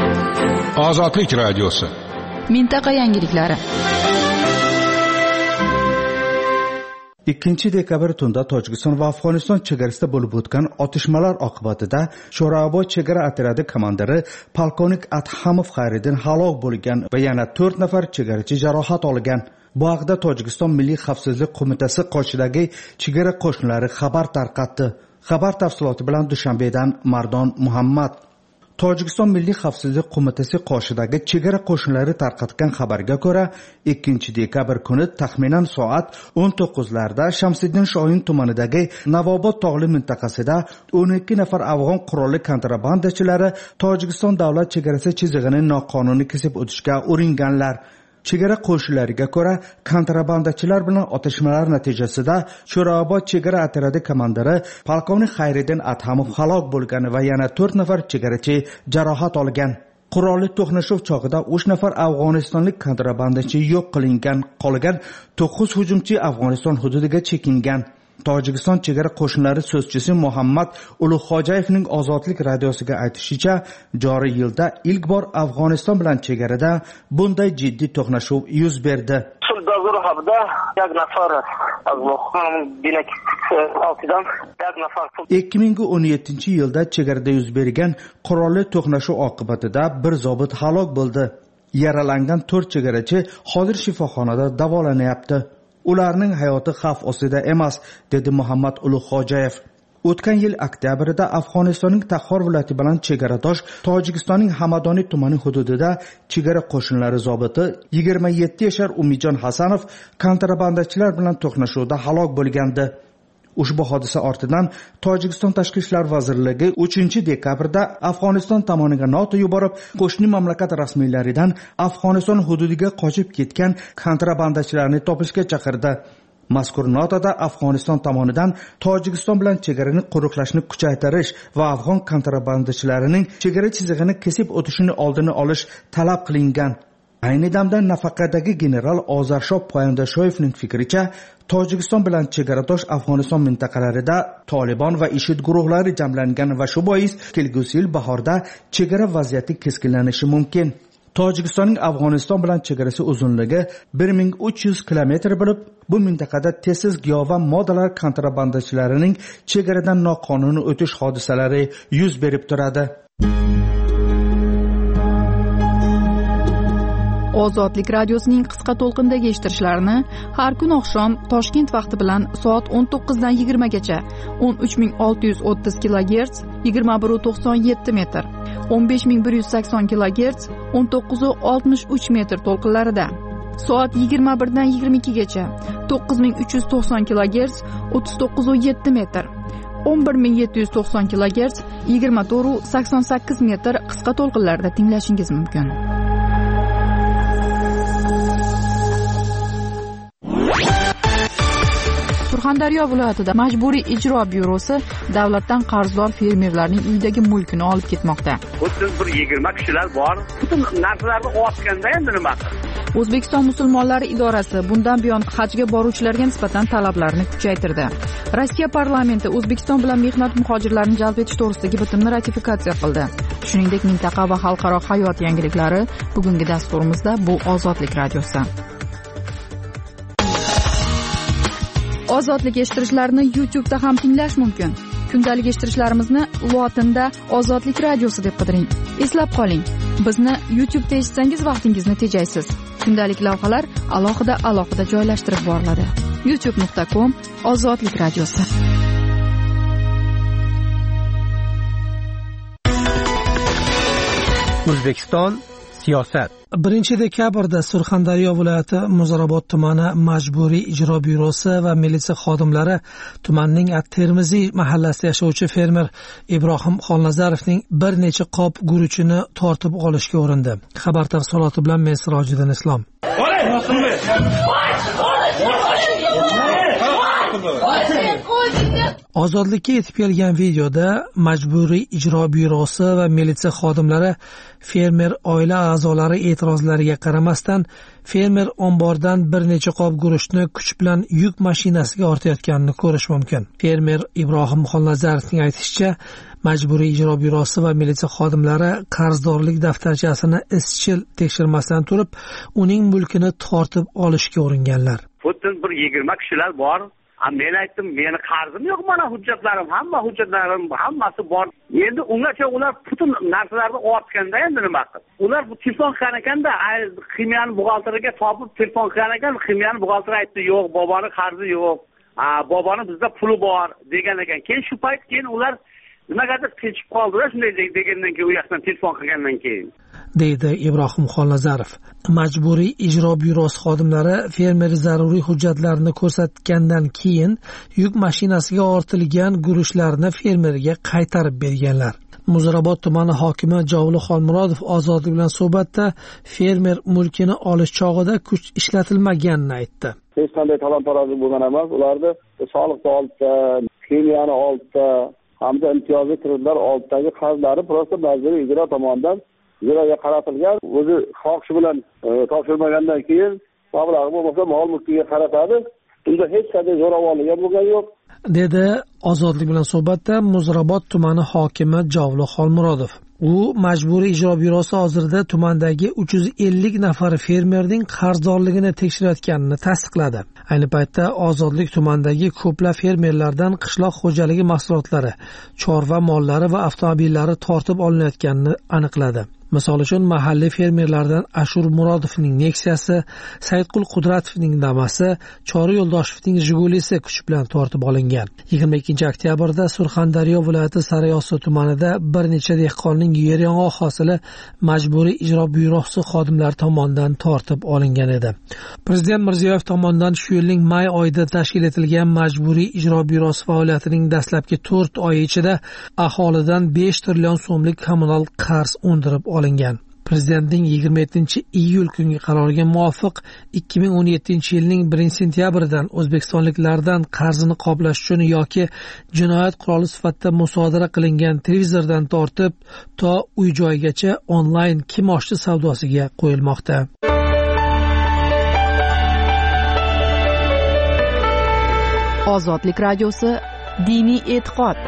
Ozodlik radiosi. Mintaqa yangiliklari. ikkinchi dekabr tunda Tojikiston va Afg'oniston chegarasida bo'lib o'tgan otishmalar oqibatida Sho'rabod chegara otryadi komandiri polkovnik Adhamov Xayriddin halok bo'lgan va yana to'rt nafar chegarachi jarohat olgan. Bu haqda Tojikiston Milliy xavfsizlik qo'mitasi qoshidagi chegara qo'shinlari xabar tarqatdi. Xabar tafsiloti bilan Dushanbedan Mardon Muhammad. Tojikiston Milliy xavfsizlik qo'mitasi qoshidagi chegara qo'shinlari tarqatgan xabarga ko'ra, ikkinchi dekabr kuni taxminan soat o'n to'qqizlarda Shamsiddin Shohin tumanidagi Navobod tog'li mintaqasida o'n ikki nafar afg'on qurolli kontrabandachilari Tojikiston davlat chegarasi chizig'ini noqonuniy kesib o'tishga uringanlar. Chegara qo'shinlariga ko'ra, kontrabandachilar bilan otishmalar natijasida Sho'rabod chegara otryadi komandiri polkovnik Xayriddin Adhamov halok bo'lgan va yana to'rt nafar chegarachi jarohat olgan. Qurolli to'qnashuv chog'ida uch nafar afg'onistonlik kontrabandachi yo'q qilingan, qolgan to'qqiz hujumchi Afg'oniston hududiga chekingan. Tojikiston chegara qo'shinlari so'zchisi Muhammad Ulug'xojayevning Ozodlik radiosiga aytishicha, joriy yilda ilk bor Afg'oniston bilan chegarada bunday jiddiy to'qnashuv yuz berdi. ikki ming o'n yettinchi yilda chegarada yuz bergan qurolli to'qnashuv oqibatida bir zobit halok bo'ldi. Yaralangan to'rt chegarachi hozir shifoxonada davolanyapti. Ularning hayoti xavf ostida emas, dedi Muhammad Ulug'xojayev. O'tgan yil oktyabrda Afg'onistonning Taxor viloyati bilan chegaradosh Tojikistonning Hamadoniy tumani hududida chegara qo'shinlari zobiti yigirma yetti yashar Umidjon Hasanov kontrabandachilar bilan to'qnashuvda halok bo'lgandi. Ushbu hodisa ortidan Tojikiston Tashqi ishlar vazirligi uchinchi dekabrda Afg'oniston tomoniga not yuborib, qo'shni mamlakat rasmiylaridan Afg'oniston hududiga qochib ketgan kontrabandachilarni topishga chaqirdi. Mazkur notada Afg'oniston tomonidan Tojikiston bilan chegarani qo'riqlashni kuchaytirish va afg'on kontrabandachilarining chegara chizig'ini kesib o'tishini oldini olish talab qilingan. Ayni damda nafaqadagi general Ozarshoh Poyandashoyevning fikricha, Tojikiston bilan chegaradosh Afg'oniston mintaqalarida Taliban va IShID guruhlari jamlangan va shu bois kelgusi yil bahorda chegara vaziyati keskinlanishi mumkin. Tojikistonning Afg'oniston bilan chegarasi uzunligi bir ming uch yuz kilometr bo'lib, bu mintaqada tezsiz giyohvand moddalar kontrabandachilarining chegaradan noqonuniy o'tish hodisalari yuz berib turadi. Ozodlik radiosining qisqa to'lqindagi eshittirishlarini har kun oqshom Toshkent vaqti bilan soat o'n to'qqiz dan yigirma gacha o'n uch ming olti yuz o'ttiz kilogerts yigirma bir nuqta to'qson yetti metr, o'n besh ming bir yuz sakson kilogerts o'n to'qqiz nuqta oltmish uch metr to'lqinlarida, soat yigirma bir dan yigirma ikki gacha to'qqiz ming uch yuz to'qson kilogerts o'ttiz to'qqiz nuqta yetti metr, o'n bir ming yetti yuz to'qson kilogerts yigirma to'rt nuqta sakson sakkiz metr qisqa to'lqinlarda tinglashingiz mumkin. Surxondaryo viloyatida Majburiy ijro byurosi davlatdan qarzdor fermerlarning uyidagi mulkini olib ketmoqda. o'ttiz bir yigirma kishilar bor. Butun narsalarni olganda endi nima qiladi? O'zbekiston musulmonlari idorasi bundan buyon hajga boruvchilarga nisbatan talablarni kuchaytirdi. Rossiya parlamenti O'zbekiston bilan mehnat muhojirlarini jalb etish to'g'risidagi bitimni ratifikatsiya qildi. Shuningdek, mintaqa va xalqaro hayot yangiliklari bugungi dasturimizda bu Ozodlik radiosi. Ozodlik eshittirishlarini YouTube'da ham tinglash mumkin. Kundalik eshittirishlarimizni lotinda Ozodlik radiosi deb qidiring. Eslab qoling, bizni YouTube'da eshitsangiz vaqtingizni tejaysiz. Kundalik lavhalar alohida-alohida joylashtirib boriladi. youtube nuqta com Ozodlik radiosi. O'zbekiston siyosat. birinchi dekabrda Surxondaryo viloyati Muzrabot tumani Majburiy ijro byurosi va militsiya xodimlari tumanning At-Termiziy mahallasida yashovchi fermer Ibrohim Xolnazarovning bir necha qop guruchini tortib olishga urindi. Xabar tafsiloti bilan men Sirojiddin Islom. Ozodlikka yetib kelgan videoda Majburiy ijro byurosi va militsiya xodimlari fermer oila a'zolari e'tirozlariga qaramasdan fermer ombordan bir necha qop guruchni kuch bilan yuk mashinasiga ortayotganini ko'rish mumkin. Fermer Ibrohim Xolnazarovning aytishicha, Majburiy ijro byurosi va militsiya xodimlari qarzdorlik daftarchasini izchil tekshirmasdan turib, uning mulkini tortib olishga uringanlar. o'ttiz bir yigirma kishilar bor. Men aytdim, meni qarzim yo'q, mana hujjatlarim, hamma hujjatlarim, hammasi bor. Endi ungacha ular butun narsalarni ortganda endi nima qilib? Ular bu telefon qilgan ekanda, ximiyani buxgalteriga topib telefon qilgan ekan, ximiyani buxgalteri aytdi, yo'q, boboni qarzi yo'q. Ha, boboni bizda puli bor degan ekan. Keyin shu payt keyin ular nimagadir tinchib qoldilar, shunday degandan keyin u yoqdan telefon qilgandan keyin. deydi Ibrohim Xolnazarov. Majburiy ijro byurosi xodimlari fermer zaruriy hujjatlarni ko'rsatgandan keyin yuk mashinasiga ortilgan guruchlarni fermerga qaytarib berganlar. Muzrabot tumani hokimi Javli Xolmurodov Ozodlik bilan suhbatda fermer mulkini olish chog'ida kuch ishlatilmaganini aytdi. Hech qanday talon-torojlik bo'lgan emas. Ularni soliqni oltda, kimyoni oltda, hamda imtiyozli kreditlar oltdagi qarzlari prosta majburiy ijro tomonidan ijroga qaratilgan. O'zi xohishi bilan e, topshirmagandan keyin mablag' bo'lmasa mol mulkiga qaratadi. Unda hech qanday zo'ravonlik ham bo'lgani yo'q, dedi Ozodlik bilan suhbatda Muzrabot tumani hokimi Javli Xolmurodov. U Majburiy ijro byurosi hozirda tumandagi uch yuz ellik nafar fermerning qarzdorligini tekshirayotganini tasdiqladi. Ayni paytda Ozodlik tumanidagi ko'plab fermerlardan qishloq xo'jaligi mahsulotlari, chorva mollari va avtomobillari tortib olinayotganini aniqladi. Misol uchun mahalliy fermerlardan Ashur Murodovning Nexia'si, Saidqul Qudratovning Damasi, Chori Yo'ldoshevning Jigulisi kuch bilan tortib olingan. yigirma ikkinchi oktyabrda Surxondaryo viloyati Sariosiyo tumanida bir necha dehqonning yer yong'oq hosili Majburiy ijro byurosi xodimlari tomonidan tortib olingan edi. Prezident Mirziyoyev tomonidan shu yilning may oyida tashkil etilgan Majburiy ijro byurosi faoliyatining dastlabki to'rt oyi ichida aholidan besh trillion so'mlik kommunal qarz undirib olingan. Prezidentning yigirma yettinchi iyul kungi qaroriga muvofiq ikki ming o'n yettinchi yilning birinchi sentyabridan o'zbekistonliklardan qarzini qoplash uchun yoki jinoyat quroli sifatida musodara qilingan televizordan tortib to uy joyigacha onlayn kimoshdi savdosiga qo'yilmoqda. Ozodlik radiosi diniy e'tiqod.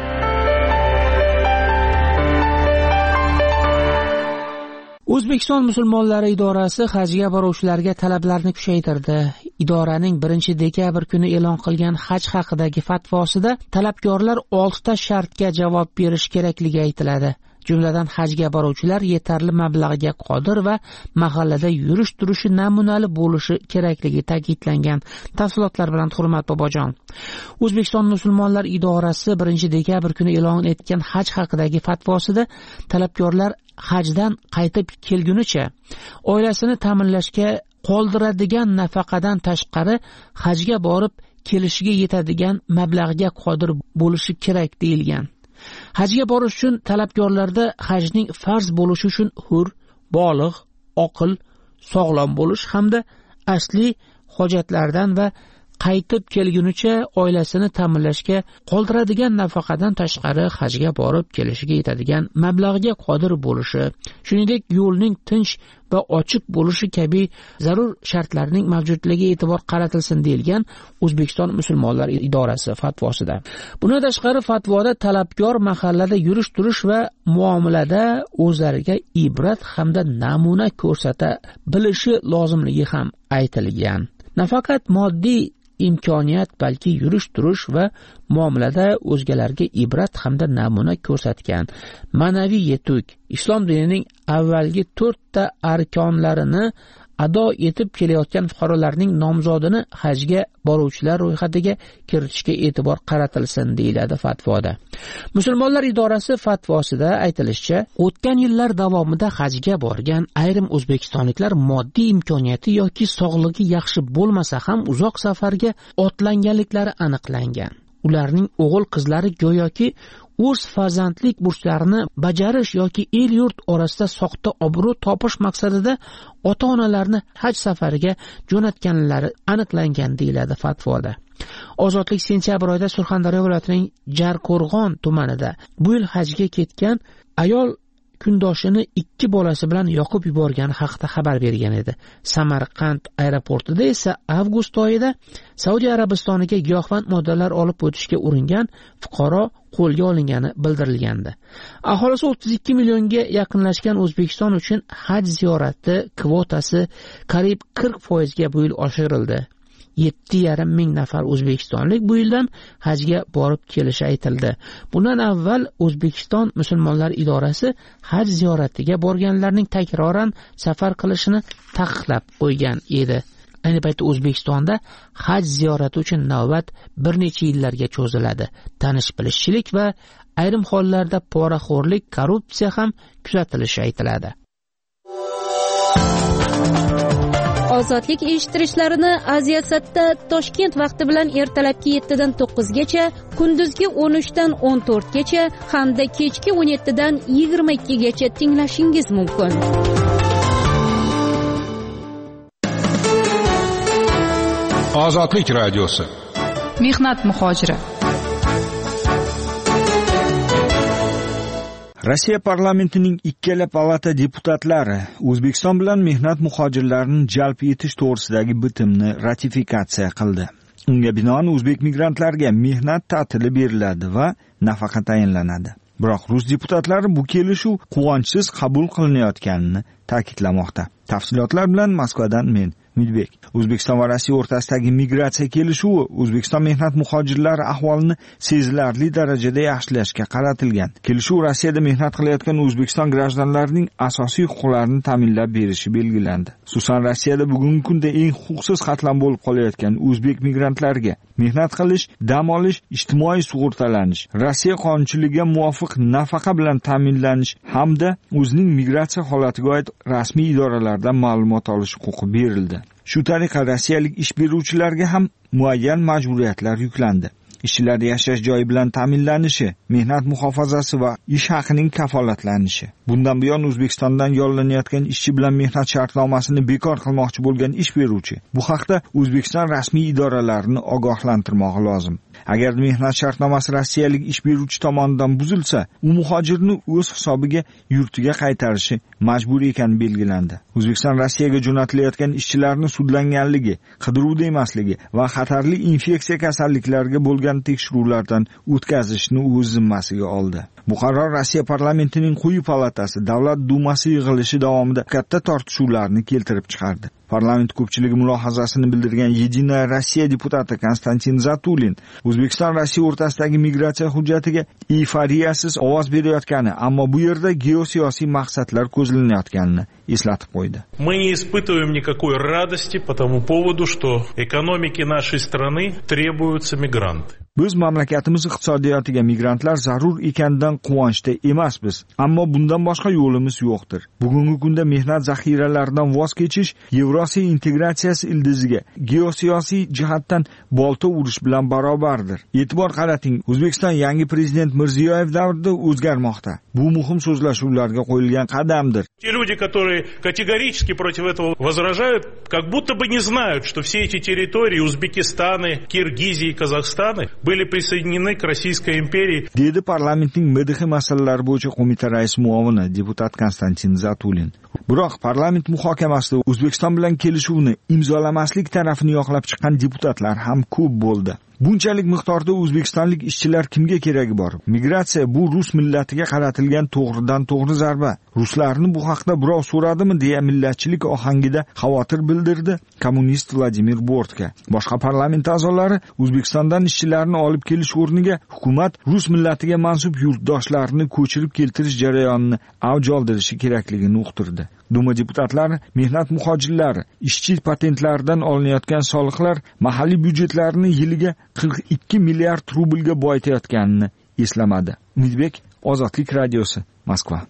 O'zbekiston musulmonlari idorasi hajga boruvchilarga talablarni kuchaytirdi. Idoraning birinchi dekabr kuni e'lon qilgan haj haqidagi fatvosida talabgorlar oltita shartga javob berish kerakligi aytiladi. Jumladan hajga boruvchilar yetarli mablag'ga qodir va mahallada yurish turishi namunali bo'lishi kerakligi ta'kidlangan. Tafsilotlar bilan hurmat bobojon. O'zbekiston musulmonlar idorasi birinchi dekabr kuni e'lon etgan haj haqidagi fatvosida talabgorlar hajdan qaytib kelgunicha oilasini ta'minlashga qoldiradigan nafaqadan tashqari hajga borib kelishiga yetadigan mablag'ga qodir bo'lishi kerak deyilgan. Hajga borish uchun talabgorlarda hajning farz bo'lishi uchun hur, bolig', oqil, sog'lom bo'lish hamda asli hojatlardan va qaytib kelgunicha oilasini ta'minlashga qoldiradigan nafaqadan tashqari hajga borib kelishiga yetadigan mablag'ga qodir bo'lishi, shuningdek yo'lning tinch va ochiq bo'lishi kabi zarur shartlarning mavjudligiga e'tibor qaratilsin deyilgan O'zbekiston musulmonlar idorasi fatvosida. Bundan tashqari fatvoda talabgor mahallada yurish turish va muomalada o'zlariga ibrat hamda namuna ko'rsata bilishi lozimligi ham aytilgan. Nafaqat moddiy imkoniyat, balki yurish turish va muomalada o'zgalarga ibrat hamda namuna ko'rsatgan ma'naviy yetuk islom dinining avvalgi to'rtta arkonlarini ado etib kelayotgan fuqarolarning nomzodini hajga boruvchilar ro'yxatiga kiritishga e'tibor qaratilsin deyiladi fatvoda. Musulmonlar idorasi fatvosida aytilishicha, o'tgan yillar davomida hajga borgan ayrim o'zbekistonliklar moddiy imkoniyati yoki sog'ligi yaxshi bo'lmasa ham uzoq safarga otlanganliklari aniqlangan. Ularning o'g'il qizlari go'yoki o'z farzandlik burchlarini bajarish yoki el yurt orasida soxta obro' topish maqsadida ota-onalarni haj safariga jo'natganlari aniqlangan deyiladi fatvoda. Ozodlik sentyabr oyida Surxondaryo viloyatining Jarqo'rg'on tumanida bu yil hajga ketgan ayol kundoshini ikki bolasi bilan yoqib yuborgani haqida xabar bergan edi. Samarqand aeroportida esa avgust oyida Saudiya Arabistoniga giyohvand moddalar olib o'tishga uringan fuqaro qo'lga olingani bildirilgandi. Aholisi o'ttiz ikki millionga yaqinlashgan O'zbekiston uchun haj ziyorati kvotasi qariyb qirq foizga bu yil oshirildi. yetti yarim ming nafar o'zbekistonlik bu yildan hajga borib kelishi aytildi. Bundan avval O'zbekiston musulmonlar idorasi haj ziyoratiga borganlarning takroran safar qilishini taqiqlab qo'ygan edi. Ayni paytda O'zbekistonda haj ziyorati uchun navbat bir necha yillarga cho'ziladi. Tanish-bilishchilik va ayrim hollarda poraxo'rlik, korrupsiya ham kuzatilishi aytiladi. Ozodlik eshittirishlarini Aziyasatda Toshkent vaqti bilan ertalabki yettidan to'qqizgacha, kunduzgi o'n uchdan o'n to'rtgacha hamda kechki o'n yettidan yigirma ikkigacha tinglashingiz mumkin. Ozodlik radiosi. Mehnat muhojiri. Rossiya parlamentining ikkala palata deputatlari O'zbekiston bilan mehnat muhojirlarini jalb etish to'g'risidagi bitimni ratifikatsiya qildi. Unga binoan o'zbek migrantlarga mehnat ta'tili beriladi va nafaqa tayinlanadi. Biroq rus deputatlari bu kelishuv quvonchsiz qabul qilinayotganini ta'kidlamoqda. Tafsilotlar bilan Moskvadan men Midbek. O'zbekiston va Rossiya o'rtasidagi migratsiya kelishuvi O'zbekiston mehnat muhojirlari ahvolini sezilarli darajada yaxshilashga qaratilgan. Kelishuv Rossiyada mehnat qilayotgan O'zbekiston grajdanlarining asosiy huquqlarini ta'minlab berishi belgilandi. Xususan Rossiyada bugungi kunda eng huquqsiz qatlam bo'lib qolayotgan o'zbek migrantlarga mehnat qilish, dam olish, ijtimoiy sug'urtalanish, Rossiya qonunchiligiga muvofiq nafaqa bilan ta'minlanish hamda o'zining migratsiya holatiga oid rasmiy idoralardan ma'lumot olish huquqi berildi. Shu tariqa rossiyalik ish beruvchilarga ham muayyan majburiyatlar yuklandi. Ishchilar yashash joyi bilan ta'minlanishi, mehnat muhofazasi va ish haqining kafolatlanishi. Bundan buyon O'zbekistondan yollanayotgan ishchi bilan mehnat shartnomasini bekor qilmoqchi bo'lgan ish beruvchi bu haqda O'zbekiston rasmiy idoralarini ogohlantirmoqi lozim. Agar mehnat shartnomasi rossiyalik ish beruvchi tomonidan buzilsa, u muhojirni o'z hisobiga yurtiga qaytarishi majbur ekani belgilandi. O'zbekiston Rossiyaga jo'natilayotgan ishchilarni sudlanganligi, qidiruvda emasligi va xatarli infeksiya kasalliklariga bo'lgan tekshiruvlardan o'tkazishni o'z zimmasiga oldi. Bu qaror Rossiya parlamentining quyi palatasi Davlat dumasi yig'ilishi davomida katta tortishuvlarni keltirib chiqardi. Parlament ko'pchiligi mulohazasini bildirgan Yedinaya Rossiya deputati Konstantin Zatulin O'zbekiston Rossiya o'rtasidagi migratsiya hujjatiga eyforiyasiz ovoz berayotgani, ammo bu yerda geosiyosiy maqsadlar ko'zlanayotganini eslatib qo'ydi. Мы не испытываем никакой радости по тому поводу, что экономике нашей страны требуются мигранты. Biz mamlakatimiz iqtisodiyotiga migrantlar zarur ekanidan quvonchda emasmiz, ammo bundan boshqa yo'limiz yo'qdir. Bugungi kunda mehnat zaxiralaridan voz kechish Yevrosiyo integratsiyasi ildiziga geosiyosiy jihatdan bolta urish bilan barobardir. E'tibor qarating, O'zbekiston yangi prezident Mirziyoyev davrida o'zgarmoqda. Bu muhim so'zlashuvlarga qo'yilgan qadamdir. Те люди, которые категорически против этого возражают, как будто бы не знают, что все эти территории Узбекистана, Киргизии и Казахстана были присоединены к Российской империи. Dedi parlamentning M D X masalalari bo'yicha qo'mita rais muavini deputat Konstantin Zatulin. Biroq parlament muhokamasida O'zbekiston bilan kelishuvni imzolamaslik tarafini yoqlab chiqqan deputatlar ham ko'p bo'ldi. Bunchalik miqdorda o'zbekistonlik ishchilar kimga keragi bor? Migratsiya bu rus millatiga qaratilgan to'g'ridan to'g'ri zarba. Ruslarni bu haqda birov so'radimi deya millatchilik ohangida xavotir bildirdi kommunist Vladimir Bortka. Boshqa parlament a'zolari O'zbekistondan ishchilarni olib kelish o'rniga hukumat rus millatiga mansub yurtdoshlarini ko'chirib keltirish jarayonini avj oldirishi kerakligini uqtirdi. Duma deputatlari mehnat muhojirlari, ishchi patentlaridan olinayotgan soliqlar mahalliy byudjetlarni yiliga qirq ikki milliard rublga boyitayotganini eslamadi. Umidbek, Ozodlik radiosi, Moskva.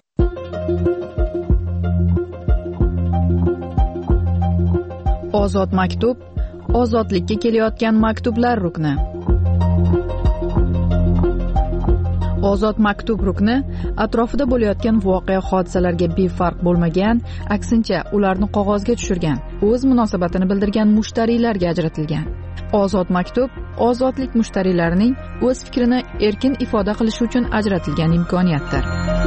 Ozod maktub, ozodlikka kelayotgan maktublar rukni. Ozod maktub rukni atrofida bo'layotgan voqea hodisalarga befarq bo'lmagan, aksincha ularni qog'ozga tushirgan, o'z munosabatini bildirgan mushtariylarga ajratilgan. Ozod maktub ozodlik mushtariylarining o'z fikrini erkin ifoda qilishi uchun ajratilgan imkoniyatdir.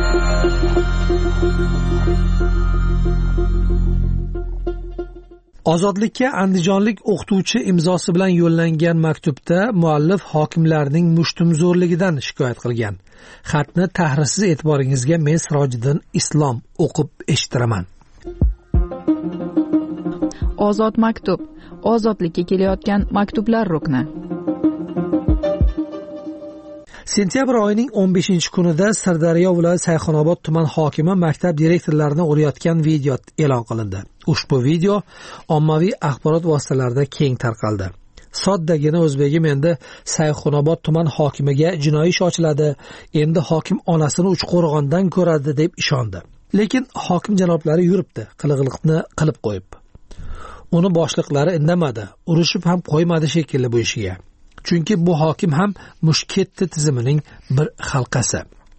Ozodlikka andijonlik o'qituvchi imzosi bilan yo'llangan maktubda muallif hokimlarning mushtumzo'rligidan shikoyat qilgan. Xatni tahrirsiz e'tiboringizga men Sirojiddin Islom o'qib eshittiraman. Ozod maktub, ozodlikka kelayotgan maktublar rukni. Sentyabr oyining o'n beshinchi kunida Sirdaryo viloyati Sayxunobod tuman hokimi maktab direktorlarini urayotgan video e'lon qilindi. Ushbu video ommaviy axborot vositalarida keng tarqaldi. Soddagina o'zbegim endi Sayxunobod tuman hokimiga jinoiy ish ochiladi, endi hokim onasini Uchqo'rg'ondan ko'radi deb ishondi. Lekin hokim janoblari yuribdi, qilig'liqni qilib qo'yib. Uni boshliqlari indamadi, urishib ham qo'ymadi shekilli bu ishiga. Chunki bu hokim ham Mushketdi tizimining bir halqasi.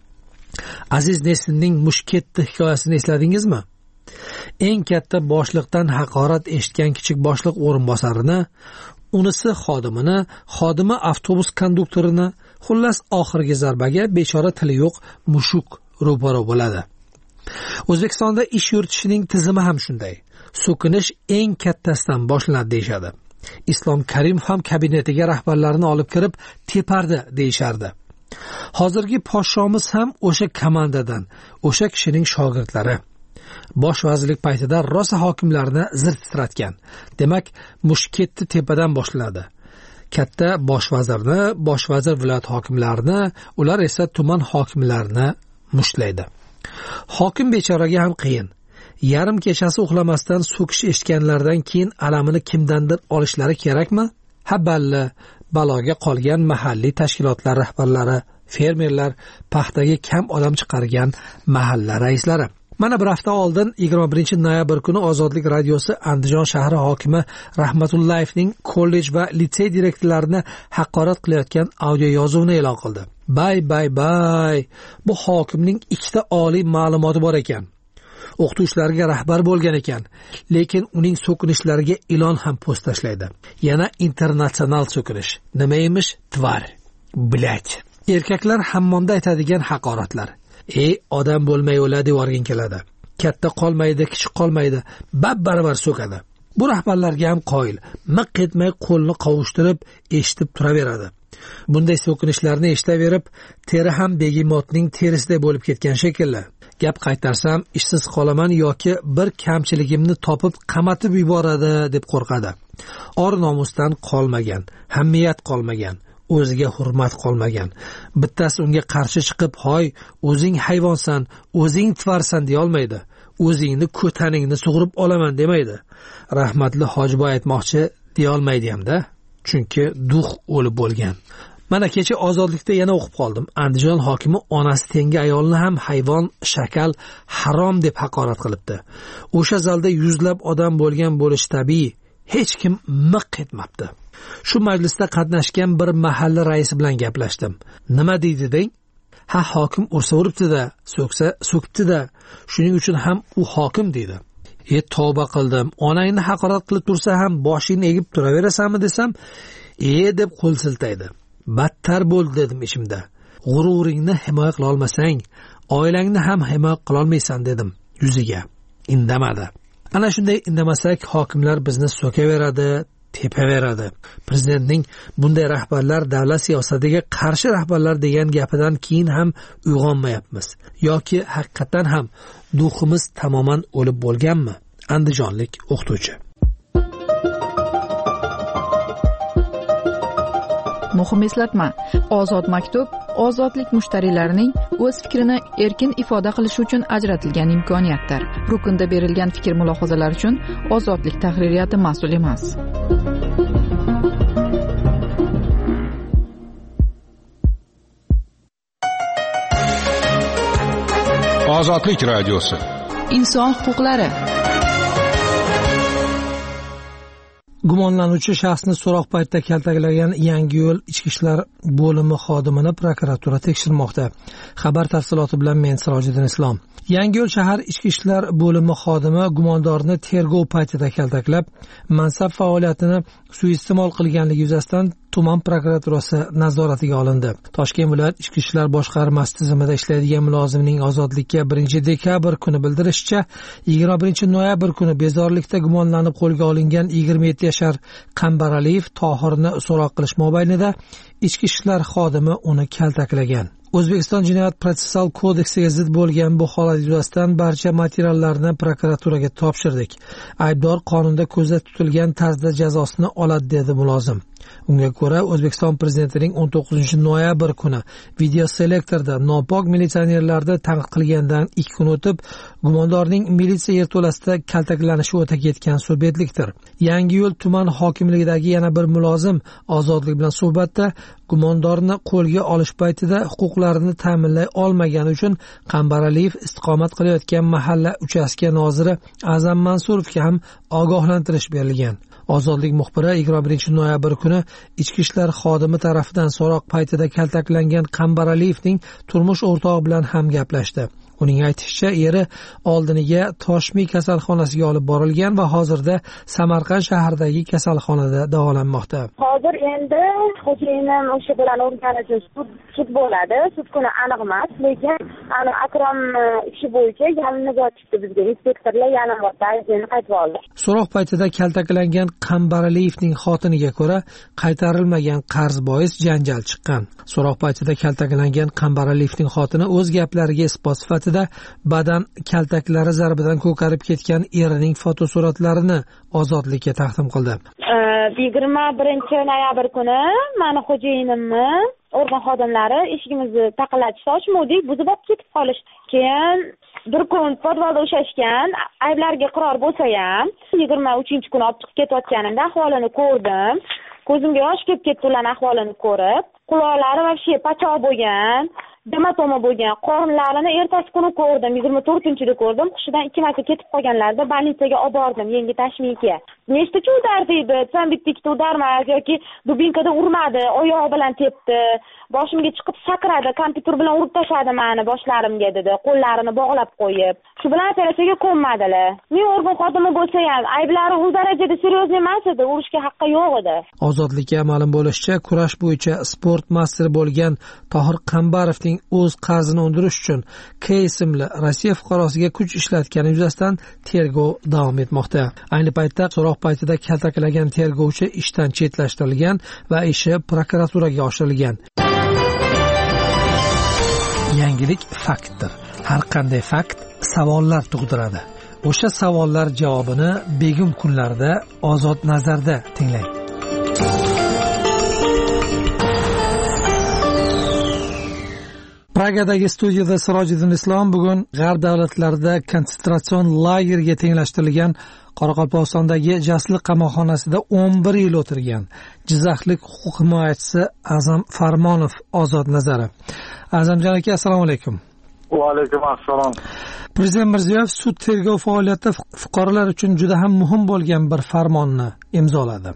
Aziz Nesinning Mushketdi hikoyasini esladingizmi? Eng katta boshliqdan haqorat eshitgan kichik boshliq o'rinbosarini, unisi xodimini, xodimi avtobus konduktorini, xullas oxirgi zarbaga bechora tili yo'q mushuk ro'baro bo'ladi. O'zbekistonda ish yuritishining tizimi ham shunday. So'kinish eng kattasidan boshlanadi deyshadi. Islom Karimov ham kabinetiga rahbarlarini olib kirib tepardi deyishardi. Hozirgi podshomiz ham o'sha komandadan, o'sha kishining shogirdlari. Bosh vazirlik paytida rosa hokimlarni zir titratgan. Demak, Mushketdi tepadan boshlanadi. Katta bosh vazirni, bosh vazir viloyat hokimlarini, ular esa tuman hokimlarini mushlaydi. Hokim bechoraga ham qiyin. Yarim kechasi uxlamasdan so'kish eshitganlardan keyin alamini kimdandir olishlari kerakmi? Ha balli, baloga qolgan mahalliy tashkilotlar rahbarlari, fermerlar, paxtaga kam odam chiqargan mahalla raislari. Mana bir hafta oldin yigirma birinchi noyabr kuni Ozodlik radiosi Andijon shahri hokimi Rahmatullayevning kollej va litsey direktorlarini haqorat qilayotgan audio yozuvni e'lon qildi. Bay bay bay. Bu hokimning ikkita oliy ma'lumoti bor ekan. O'qituvchilarga rahbar bo'lgan ekan, lekin uning so'kinishlariga ilon ham post tashlaydi. Yana internatsional so'kinish. Nima emish? Tvar. Bilat. Erkaklar hammomda aytadigan haqoratlar. Ey, odam bo'lmay o'ladi devorgin keladi. Katta qolmaydi, kichik qolmaydi, bab-baravar so'kadi. Bu rahbarlarga ham qoyil, miq etmay qo'lni qovushtirib eshitib turaveradi. bunday so'kinishlarni eshitaverib teri ham begimotning terisiday bo'lib ketgan shekilli. Gap qaytarsam ishsiz qolaman yoki bir kamchiligimni topib qamatib yuboradi deb qo'rqadi. Or nomusdan qolmagan, hamiyat qolmagan, o'ziga hurmat qolmagan. Bittasi unga qarshi chiqib, "Hoy, o'zing hayvonsan, o'zing tvarsan" deya olmaydi. O'zingni ko'taningni sug'urib olaman demaydi. Rahmatli Hojiboy aytmoqchi deya olmaydi hamda, chunki duh o'lib bo'lgan. Mana kecha ozodlikda yana o'qib qoldim. Andijon hokimi onasi tengi ayolni ham hayvon, shakal, harom deb haqorat qilibdi. O'sha zalda yuzlab odam bo'lgan bo'lishi tabiiy. Hech kim miq etmabdi. Shu majlisda qatnashgan bir mahalla raisi bilan gaplashdim. Nima deydi deng? Ha, hokim ursa uribdi-da, so'ksa so'kibdi-da. Shuning uchun ham u hokim deydi. E tavba qildim. Onangni haqorat qilib tursa ham boshingni egib turaverasanmi desam, e deb qo'l siltaydi. Battar bo'ldi dedim ichimda. G'ururingni himoya qila olmasang, oilangni ham himoya qila olmaysan dedim yuziga. Indamadi. Ana shunday indamasak hokimlar bizni so'kaveradi, tepaveradi. Prezidentning bunday rahbarlar davlat siyosatiga qarshi rahbarlar degan gapidan keyin ham uyg'onmayapmiz. Yoki haqiqatan ham duximiz tamoman o'lib bo'lganmi? Andijonlik o'qituvchi. Muhim eslatma: Ozod maktub ozodlik mushtariylarining o'z fikrini erkin ifoda qilishi uchun ajratilgan imkoniyatdir. Rukunda berilgan fikr-mulohazalar uchun Ozodlik tahririyati mas'ul emas. Ozodlik radiosi. Inson huquqlari. Gumonlanuvchi shaxsni so'roq paytida kaltaklagan Yangiyo'l ichki ishlar bo'limi xodimini prokuratura tekshirmoqda. Xabar tafsiloti bilan men Sirojiddin Islom. Yangiyo'l shahar ichki ishlar bo'limi xodimi gumondorni tergov paytida kaltaklab, mansab faoliyatini suiiste'mol qilganligi yuzasidan tuman prokuraturasi nazoratiga olindi. Toshkent viloyat ichki ishlar boshqarmasi tizimida ishlaydigan mulozimning ozodlikka birinchi dekabr kuni bildirishicha, yigirma birinchi noyabr kuni bezorilikda gumonlanib qo'lga olingan yigirma yetti yashar Qambar Aliyev Tohirni so'roq qilish mobaynida ichki ishlar xodimi uni kaltaklagan. O'zbekiston Jinoyat protsessual kodeksiga zid bo'lgan bu holat yuzasidan barcha materiallarni prokuraturaga topshirdik. Aybdor qonunda ko'zda tutilgan tarzda jazosini oladi dedi mulozim. Unga ko'ra, O'zbekiston prezidentining o'n to'qqizinchi noyabr kuni videoselektorda nopok militsionerlarni tanqid qilgandan ikki kun o'tib, gumondorning militsiya yerto'lasida kaltaklanishi o'ta ketgan surbetlikdir. Yangiyo'l tuman hokimligidagi yana bir mulozim Ozodlik bilan suhbatda gumondorni qo'lga olish paytida huquqlarini ta'minlay olmagani uchun Qambar Aliyev istiqomat qilayotgan mahalla uchastka noziri Azam Mansurovga ham ogohlantirish berilgan. Ozodlik muxbiri yigirma birinchi noyabr kuni ichki ishlar xodimi tarafidan so'roq paytida kaltaklangan Qambar Aliyevning turmush o'rtog'i bilan ham gaplashdi. Uning aytishicha, eri oldiniga Toshmi kasalxonasiga olib borilgan va hozirda Samarqand shahridagi kasalxonada davolanmoqda. Hozir endi xo'jayinim o'sha bilan o'rganishi sud bo'ladi. Sud kuni aniq emas, lekin ana Akrom ishi bo'yicha yaliniga chiqdi bizga inspektorlar yaliniga qaytib oldi. So'roq paytida kaltaklangan Qambar Aliyevning xotiniga ko'ra, qaytarilmagan qarz bois janjal chiqqan. So'roq paytida kaltaklangan Qambar Aliyevning xotini o'z gaplariga isbot sifatida badan kaltaklari zarbidan ko'karib ketgan erining fotosuratlarini Ozodlikka taqdim qildi. yigirma birinchi noyabr kuni meni xo'jayinimni organ xodimlari eshigimizni taqillatishdi, ochmovdik, buzib olib ketib qolishdi. Keyin bir kun podvalda o'shashgan, ayblarga iqror bo'lsa ham, yigirma uchinchi kuni olib chiqib ketayotganimda ahvolini ko'rdim. Ko'zimga yosh kelib ketdi ularning ahvolini ko'rib. Quloqlari vobshe pachoq bo'lgan, dematoma bo'lgan, qornlarini ertasi kuni ko'rdim, yigirma to'rtinchida ko'rdim. Hushidan ikki marta ketib qolganlarida больницаga olib bordim, yangi tashmiyga. Nechtacha udardi edi, san bitta ikkita udarmas yoki dubinkada urmadi, oyog'i bilan tepdi, boshimga chiqib sakradi, kompyuter bilan urib tashladi meni boshlarimga dedi, qo'llarini bog'lab qo'yib. Shu bilan operatsiyaga ko'nmadilar. Men organ xodimi bo'lsa ham ayblari u darajada seryoz emas edi, urishga haqqi yo'q edi. Ozodlikka ma'lum bo'lishicha, kurash bo'yicha sport masteri bo'lgan Tohir Qambarovning o'z qarzini undirish uchun K ismli Rossiya fuqarosiga kuch ishlatgani yuzasidan tergov davom etmoqda. Ayni paytda so'roq izoh paytida kaltaklagan tergovchi ishdan chetlashtirilgan va ishi prokuraturaga oshirilgan. Yangilik faktdir. Har qanday fakt savollar tug'diradi. O'sha savollar javobini begim kunlarda Ozod nazarda tinglang. Pragadagi studiyada Sirojiddin Islom bugun G'arb davlatlarida konsentratsiyon lagerga tenglashtirilgan Qoraqalpog'istondagi Jasliq qamoqxonasida o'n bir yil o'tirgan Jizzaxlik huquq himoyachisi Azam Farmonov Ozod nazari. Azamjon aka, assalomu alaykum. Va alaykum assalom. Prezident Mirziyoyev sud tergov faoliyati fuqarolar uchun juda ham muhim bo'lgan bir farmonni imzoladi.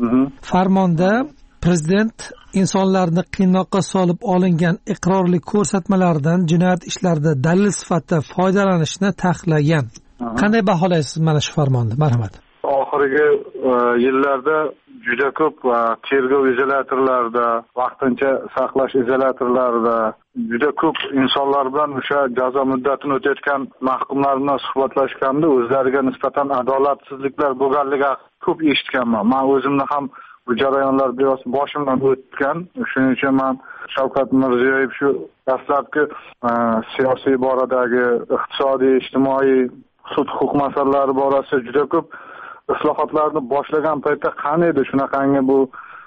Farmonda Prezident insonlarni qiynoqqa solib olingan iqrorlik ko'rsatmalaridan jinoyat ishlarida dalil sifatida foydalanishni taqiqlagan. Qanday baholaysiz mana shu farmonni? Marhamat. Oxirgi yillarda juda ko'p tergov izolyatorlarida, vaqtincha saqlash izolyatorlarida juda ko'p insonlar bilan o'sha jazo muddatini o'tayotgan mahkumlar bilan suhbatlashganda o'zlariga nisbatan adolatsizliklar bo'lganligi ko'p eshitganman. Men o'zimni ham bu jarayonlar biroz boshimdan o'tgan. Shuning uchun men Shavkat Mirziyoyev shu dastlabki siyosiy boradagi iqtisodiy, ijtimoiy, sud huquq masalalari borasida juda ko'p islohotlarni boshlagan paytda qani edi shunaqangi bu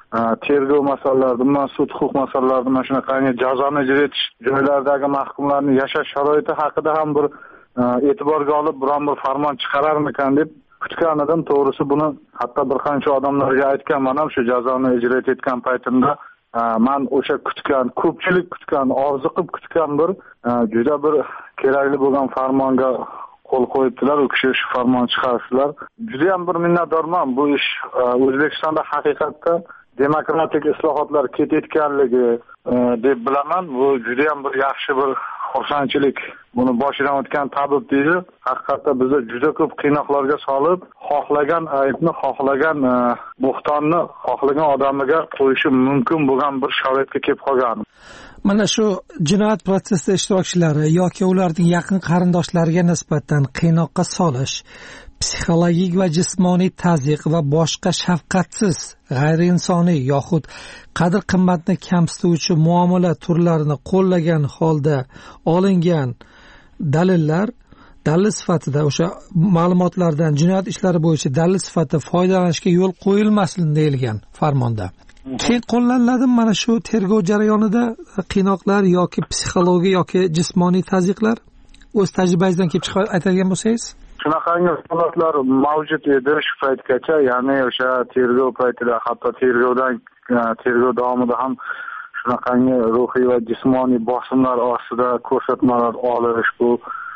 tergov masalalari, bundan sud huquq masalalari, mana shunaqangi jazoni ijro etish joylaridagi mahkumlarning yashash sharoiti haqida ham bir e'tiborga olib biron bir farmon chiqararmikan deb kutgan edim. To'g'risi buni hatto bir qancha odamlarga aytganman ham shu jazoni ijro etayotgan paytimda. Men o'sha kutgan, ko'pchilik kutgan, orziqib kutgan bir juda bir kerakli bo'lgan farmonga qo'l qo'yibdilar. U kishi shu farmon chiqarishdilar. Juda ham bir minnatdorman. Bu ish O'zbekistonda haqiqatda demokratik islohotlar ketayotganligi deb bilaman. Bu juda ham bir yaxshi bir xursandchilik. Buni boshidan o'tgan tabib deydi. Haqiqatda bizni juda ko'p qiynoqlarga solib, xohlagan aybni, xohlagan bo'xtonni, xohlagan odamiga qo'yishi mumkin bo'lgan bir sharoitga kelib qolgan. Mana shu jinoyat protsessida ishtirokchilari yoki ularning yaqin qarindoshlariga nisbatan qiynoqqa solish, psixologik va jismoniy tazyiq va boshqa shafqatsiz, g'ayriinsoniy yoxud qadr-qimmatni kamsituvchi muomala turlarini qo'llagan holda olingan dalillar dalil sifatida o'sha ma'lumotlardan jinoyat ishlari bo'yicha dalil sifatida foydalanishga yo'l qo'yilmasin deyilgan farmonda. Keyin qo'llaniladi mana shu tergov jarayonida qiynoqlar yoki psixologik yoki jismoniy tazyiqlar. O'z tajribangizdan kelib chiqib aytadigan bo'lsangiz? Shunaqangi holatlar mavjud edi shu paytgacha, ya'ni o'sha tergov paytida, hatto tergovdan tergov davomida ham shunaqangi ruhiy va jismoniy bosimlar ostida ko'rsatmalar olish bu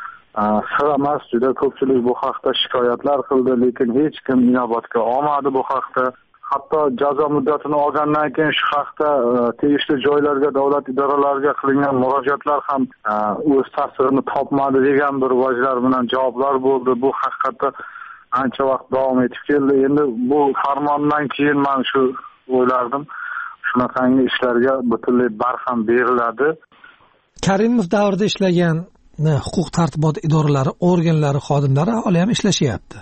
sir emas. Juda ko'pchilik bu haqda shikoyatlar qildi, lekin hech kim inobatga olmadi bu haqda. Hatto jazo muddatini olgandan keyin shu haqda tegishli joylarga, davlat idoralariga qilingan murojaatlar ham o'z ta'sirini topmadi degan bir vajlar bilan javoblar bo'ldi. Bu haqiqatda ancha vaqt davom etib keldi. Endi bu farmondan keyin men shu o'ylardim, shunaqangi ishlarga butunlay barham beriladi. Karimov davrida ishlagan huquq tartibot idoralari, organlari xodimlari hali ham ishlashyapti.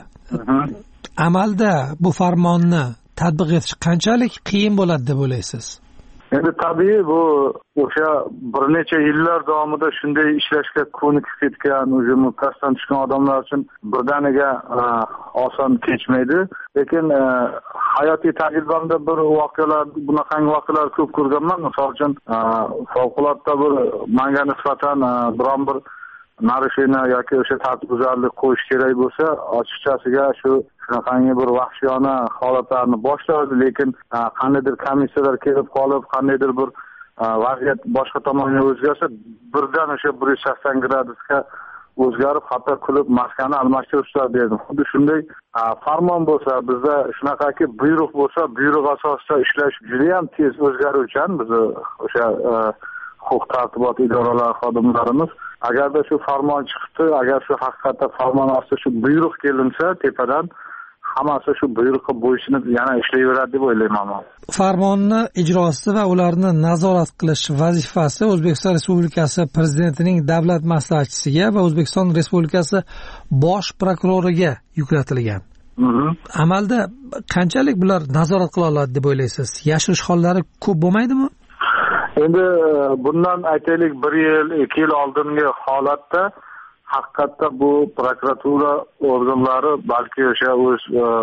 Amalda bu farmonni tatbiq etish qanchalik qiyin bo'ladi deb o'ylaysiz? Endi tabiiy bu o'sha bir necha yillar davomida shunday ishlashga ko'nikib ketgan, o'zi muhtasdan tushgan odamlar uchun birdaniga oson kechmaydi. Lekin hayotiy tajribamda bir voqealar, bunaqangi voqealar ko'p ko'rganman. Misol uchun favqulodda bir menga nisbatan biron bir narishina yoki o'sha tartibbuzarlik qo'yish kerak bo'lsa, ochiqchasiga shu shunaqangi bir vahshiyona holatlarni boshlardi. Lekin qandaydir komissiyalar kelib qolib, qandaydir bir vaziyat boshqa tomonga o'zgarsa, birdan o'sha bir yuz sakson gradusga o'zgarib, hatto kulib maskani almashtirishlar derdim. Xuddi shunday farmon bo'lsa, bizda shunaqaki buyruq bo'lsa, buyruq asosida ishlash juda ham tez o'zgaruvchan bizni o'sha huquq tartibot idoralari xodimlarimiz. Agarda shu farmon chiqibdi, agar shu haqiqatda farmon ostida shu buyruq kelinsa, tepadan hammasi shu buyruqqa bo'ysunib yana ishlayveradi deb o'ylayman. Farmonni ijrosi va ularni nazorat qilish vazifasi O'zbekiston Respublikasi Prezidentining davlat maslahatchisiga va O'zbekiston Respublikasi bosh prokuroriga yuklatilgan. Amalda qanchalik bular nazorat qila oladi deb o'ylaysiz? Yashirish hollari ko'p bo'lmaydimi? Endi bundan aytaylik bir yil, ikki yil oldingi holatda haqiqatda bu prokuratura organlari balki o'sha o'z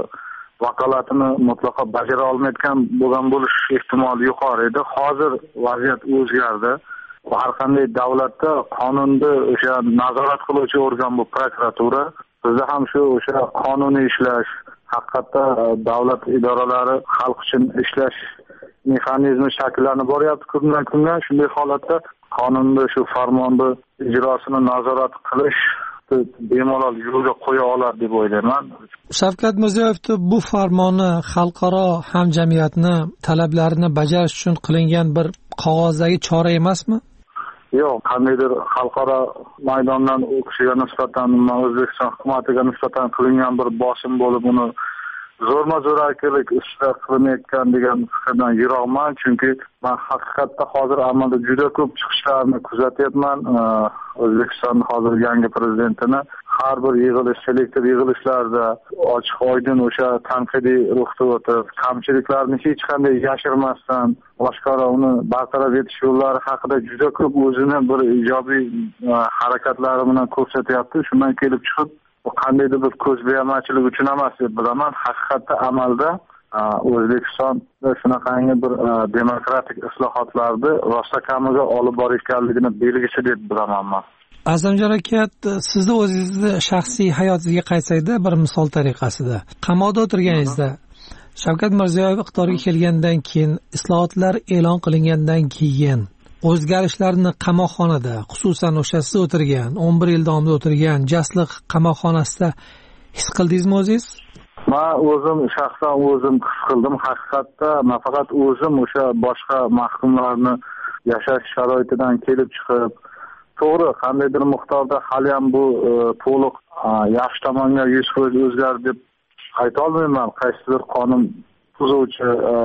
vakolatini mutlaqo bajara olmayotgan bo'lgan bo'lish ehtimoli yuqori edi. Hozir vaziyat o'zgardi. Har qanday davlatda qonunni o'sha nazorat qiluvchi organ bu prokuratura. Bizda ham shu o'sha qonuniy ishlash, haqiqatda davlat idoralari xalq uchun ishlash mexanizmi shakllanib boryapti kundan kunga. Shunday holatda qonunni shu farmonni ijrosini nazorat qilish bemalol yo'lga qo'ya oladi deb o'ylayman. Shavkat Mirziyoyevning bu farmoni xalqaro hamjamiyatni talablarini bajarish uchun qilingan bir qog'ozdagi chora emasmi? Yo'q, qandaydir xalqaro maydondan u kishiga nisbatan, O'zbekiston hukumatiga nisbatan qilingan bir bosim bo'lib, uni zo'rma-zo'rakilik ishlar qilinayotgan degan fikrdan yiroqman, chunki men haqiqatda hozir amalda juda ko'p chiqishlarni kuzatyapman. O'zbekiston hozir yangi prezidentini har bir yig'ilish, selektiv yig'ilishlarda ochiq oydin o'sha tanqidiy ruhda o'tib, kamchiliklarni hech qanday yashirmasdan oshkora uni bartaraf etish yo'llari haqida juda ko'p o'zini bir ijobiy harakatlari bilan ko'rsatyapti. Shundan kelib chiqib bu qandaydir bir ko'zbo'yamachilik uchun emas deb bilaman. Haqiqatda amalda O'zbekistonda shunaqangi bir demokratik islohotlarni rostakamiga olib borayotganligini belgisi deb bilaman men. Azamjon aka, sizni o'zingizni shaxsiy hayotingizga qaytsakda bir misol tariqasida, qamoqda o'tirganingizda Shavkat Mirziyoyev iqtidorga kelgandan keyin, islohotlar e'lon qilingandan keyin o'zgarishlarni qamoqxonada, xususan o'sha siz o'tirgan, o'n bir yil davomida o'tirgan Jasliq qamoqxonasida his qildingizmi o'zingiz? Men o'zim shaxsan o'zim his qildim. Haqiqatda men faqat o'zim o'sha boshqa mahkumlarni yashash sharoitidan kelib chiqib, to'g'ri, qandaydir miqdorda hali ham bu to'liq yaxshi tomonga yuz foiz o'zgardi deb ayta olmayman. Qaysidir qonun buzuvchi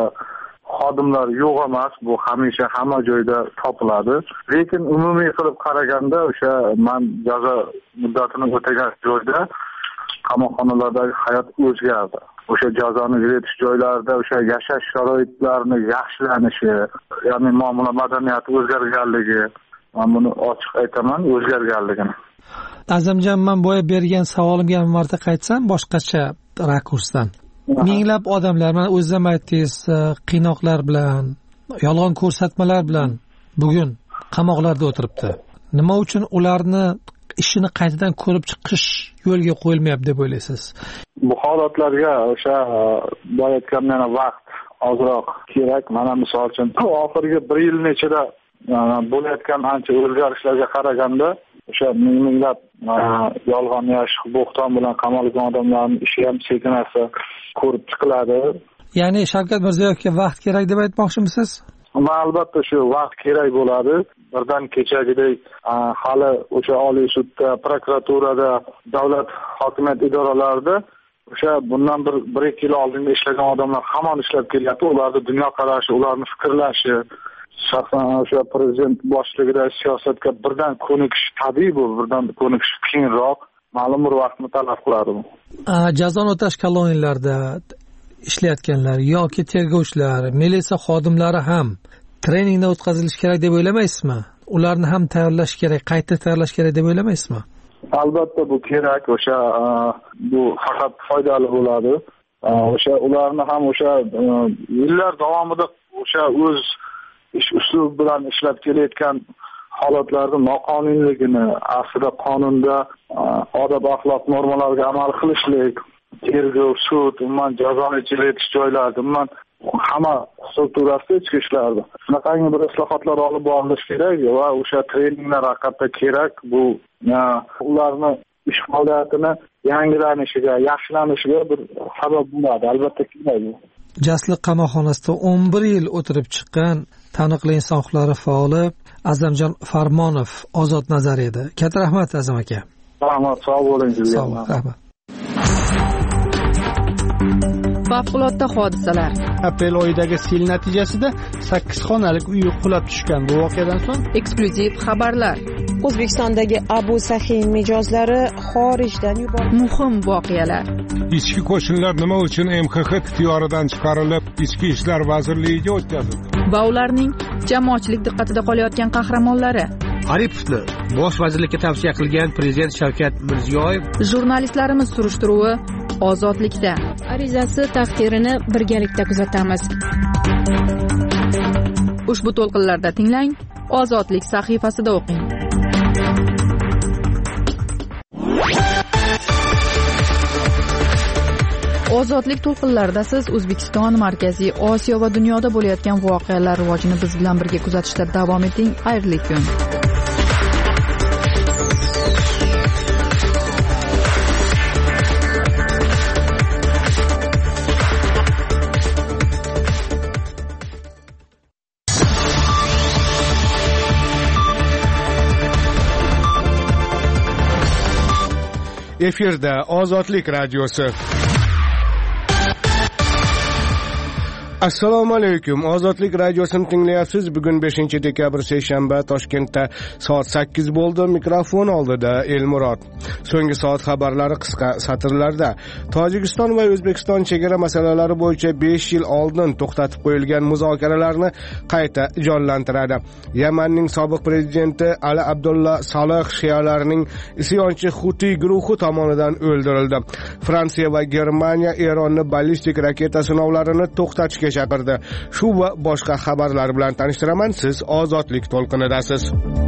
xodimlar yo'q emas, bu hamisha hamma joyda topiladi. Lekin umumiy qilib qaraganda o'sha men jazo muddatini o'tagan joyda qamoqxonalardagi hayot o'zgardi. O'sha jazoni yuritish joylarida o'sha yashash sharoitlarini yaxshilanishi, ya'ni muomala madaniyati o'zgarganligi, men buni ochiq aytaman, o'zgarganligini. Azamjon, men boya bergan savolimga bir marta qaytsam boshqacha rakursdan. Minglab odamlar, mana o'zim aytdingiz, qiynoqlar bilan, yolg'on ko'rsatmalar bilan bugun qamoqlarda o'tiribdi. Nima uchun ularni ishini qaytadan ko'rib chiqish yo'lga qo'yilmayapti deb o'ylaysiz? Bu holatlarga o'sha bo'layotgan vaqt ozroq kerak. Mana misol uchun oxirgi bir yil ichida bo'layotgan ancha o'zgarishlarga qaraganda o'sha minglab yolg'on yash, bo'xton bilan qamalgan odamlarning ishi ham sekinasa ko'rib chiqiladi. Ya'ni Shavkat Mirziyoyevga vaqt kerak deb aytmoqchimisiz? Albatta shu vaqt kerak bo'ladi. Birdan kechagidek hali o'sha Oliy sudda, prokuraturada, davlat hokimiyat idoralarida o'sha bundan bir bir ikki yil oldin ishlagan odamlar hamon ishlab kelyapti. Ularning dunyoqarashi, ularning fikrlashi, shaxsan o'sha prezident boshchiligida siyosatga birdan ko'nikish tabiiy, bu birdan ko'nikish qiyinroq, ma'lum bir vaqtni talab qiladi. Jazoni o'tash koloniyalarida ishlayotganlar yoki tergovchilar, militsiya xodimlari ham treningdan o'tkazilishi kerak deb o'ylamaysizmi? Ularni ham tayyorlash kerak, qayta tayyorlash kerak deb o'ylamaysizmi? Albatta bu kerak, o'sha bu faqat foydali bo'ladi. O'sha ularni ham o'sha yillar davomida o'sha o'z ish uslubi bilan ishlab kelayotgan holatlarning noqonuniyligini, aslida qonunda odob axloq normalariga amal qilishlik, tergov, sud, umuman jazoni ijro joylarida, umuman hamma strukturasida ichki ishlarda shunaqangi bir islohotlar olib borilishi kerak va o'sha treninglar haqiqatda kerak. Bu ularni ish faoliyatini yangilanishiga, yaxshilanishiga bir sabab bo'ladi, albatta kerak. Jasliq qamoqxonasida o'n bir yil o'tirib chiqqan taniqli inson huquqlari faoli Azamjon Farmonov ozod nazar edi. Katta rahmat Azam aka. Rahmat, sog' bo'ling. Sog' bo'ling, rahmat. Favqulodda hodisalar. Aprel oyidagi sel natijasida sakkiz xonalik uy qulab tushgan. Bu voqeadan so'ng eksklyuziv xabarlar. O'zbekistondagi Abu Sahin mijozlari xorijdan yuborildi. Muhim voqealar. Ichki qo'shinlar nima uchun M X X ixtiyoridan chiqarilib, Ichki ishlar vazirligiga o'tkazildi? Va ularning jamoatchilik diqqatida qolayotgan qahramonlari. Aripovni bosh vazirlikka tavsiya qilgan prezident Shavkat Mirziyoyev. Jurnalistlarimiz surishtiruvi Ozodlikda. Arizasi taqdirini birgalikda kuzatamiz. Ushbu to'lqinlarda tinglang, Ozodlik sahifasida o'qing. Ozodlik to'lqinlarida siz O'zbekiston, Markaziy Osiyo va dunyoda bo'layotgan voqealar rivojini biz bilan birga kuzatishda davom eting. Xayrli kun. Efirda Ozodlik radiosi. Assalomu alaykum. Ozodlik radiosini tinglayapsiz. Bugun beshinchi dekabr seshanba, Toshkentda soat sakkiz bo'ldi. Mikrofon oldida Elmurod. So'nggi soat xabarlari qisqa satrlarda. Tojikiston va O'zbekiston chegara masalalari bo'yicha besh yil oldin to'xtatib qo'yilgan muzokaralarni qayta jonlantiradi. Yamanning sobiq prezidenti Ali Abdulla Salih shiyalarning isyonchi Huti guruhi tomonidan o'ldirildi. Fransiya va Germaniya Eronni ballistik raketa sinovlarini to'xtatishga chaqirdi. Shu va boshqa xabarlar bilan tanishtiraman. Siz Ozodlik to'lqinidasiz.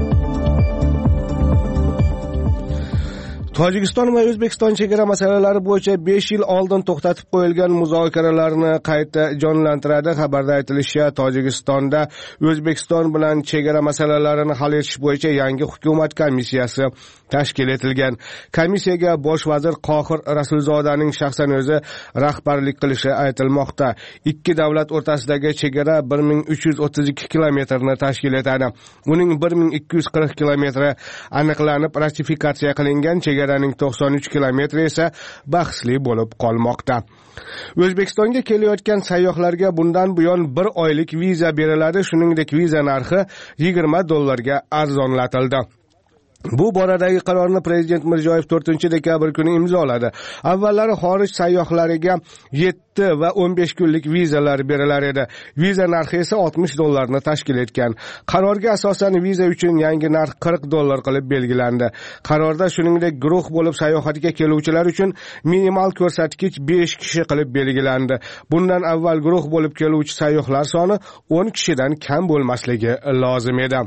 Tojikiston va O'zbekiston chegara masalalari bo'yicha besh yil oldin to'xtatib qo'yilgan muzokaralarni qayta jonlantiradi. Xabarda aytilishicha, Tojikistonda O'zbekiston bilan chegara masalalarini hal etish bo'yicha yangi hukumat komissiyasi tashkil etilgan. Komissiyaga bosh vazir Qohir Rasulzodaning shaxsan o'zi rahbarlik qilishi aytilmoqda. Ikki davlat o'rtasidagi chegara bir ming uch yuz o'ttiz ikki kilometrni tashkil etadi. Uning bir ming ikki yuz qirq kilometri aniqlanib ratifikatsiya qilingan, chegaraning to'qson uch kilometri esa bahsli bo'lib qolmoqda. O'zbekistonga kelayotgan sayyohlarga bundan buyon bir oylik viza beriladi. Shuningdek, viza narxi yigirma dollarga arzonlatildi. Bu boradagi qarorni prezident Mirziyoyev to'rtinchi dekabr kuni imzoladi. Avvallari xorij sayyohlariga yetti va o'n besh kunlik vizalar berilar edi. Viza narxi esa oltmish dollarni tashkil etgan. Qarorga asosan viza uchun yangi narx qirq dollar qilib belgilandi. Qarorda shuningdek guruh bo'lib sayohatga keluvchilar uchun minimal ko'rsatkich besh kishi qilib belgilandi. Bundan avval guruh bo'lib keluvchi sayyohlar soni o'n kishidan kam bo'lmasligi lozim edi.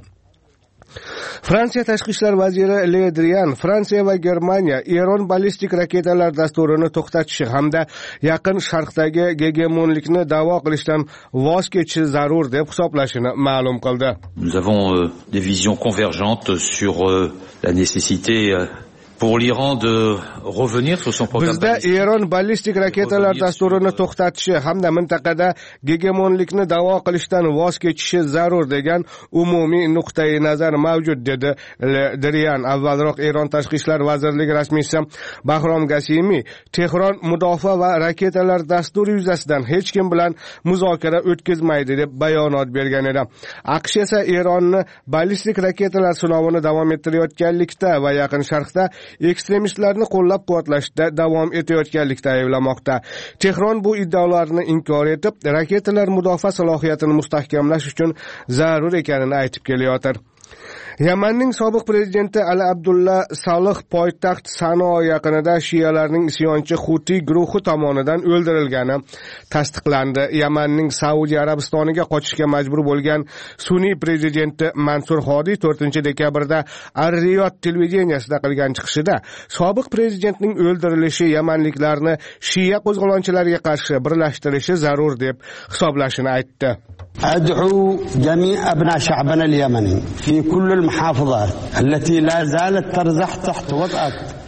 Fransiya tashqi ishlar vaziri Le Drian Fransiya va Germaniya Eron ballistik raketalar dasturini to'xtatishi hamda yaqin sharqdagi gegemonlikni da'vo qilishdan voz kechishi zarur deb hisoblashini ma'lum qildi. Nous avons euh, des visions convergentes sur euh, la nécessité euh, pour l'Iran de revenir sur son programme. Bizda Eron ballistik raketalar dasturini to'xtatishi hamda mintaqada gegemonlikni da'vo qilishdan voz kechishi zarur degan umumiy nuqtai nazar mavjud, dedi Drian. Avvalroq Eron tashqi ishlar vazirligi rasmiysi Bahrom Gasimi Tehron mudofaa va raketalar dasturi yuzasidan hech kim bilan muzokara o'tkazmaydi deb bayonot bergan edi. AQSh esa Eronni ballistik raketalar sinovini davom ettirayotganlikda va yaqin sharqda ekstremistlarni qo'llab-quvvatlashda davom etayotganlikda ayblamoqda. Tehron bu iddaolarni inkor etib, raketalar mudofaa salohiyatini mustahkamlash uchun zarur ekanini aytib kelayotir. Yamanning sobiq prezidenti Ali Abdulla Salih poytaxt Sano yaqinida shiyalarning isyonchi Huti guruhi tomonidan o'ldirilgani tasdiqlandi. Yamanning Saudiya Arabistoniga qochishga majbur bo'lgan sunniy prezidenti Mansur Hodi to'rtinchi dekabrda Ar-Riyod televideniyasida qilgan chiqishida sobiq prezidentning o'ldirilishi yamanliklarni shiya qo'zg'olonchilariga qarshi birlashtirishi zarur deb hisoblashini aytdi. أدعو جميع أبناء شعبنا اليمني في كل المحافظات التي لا زالت ترزح تحت وطأة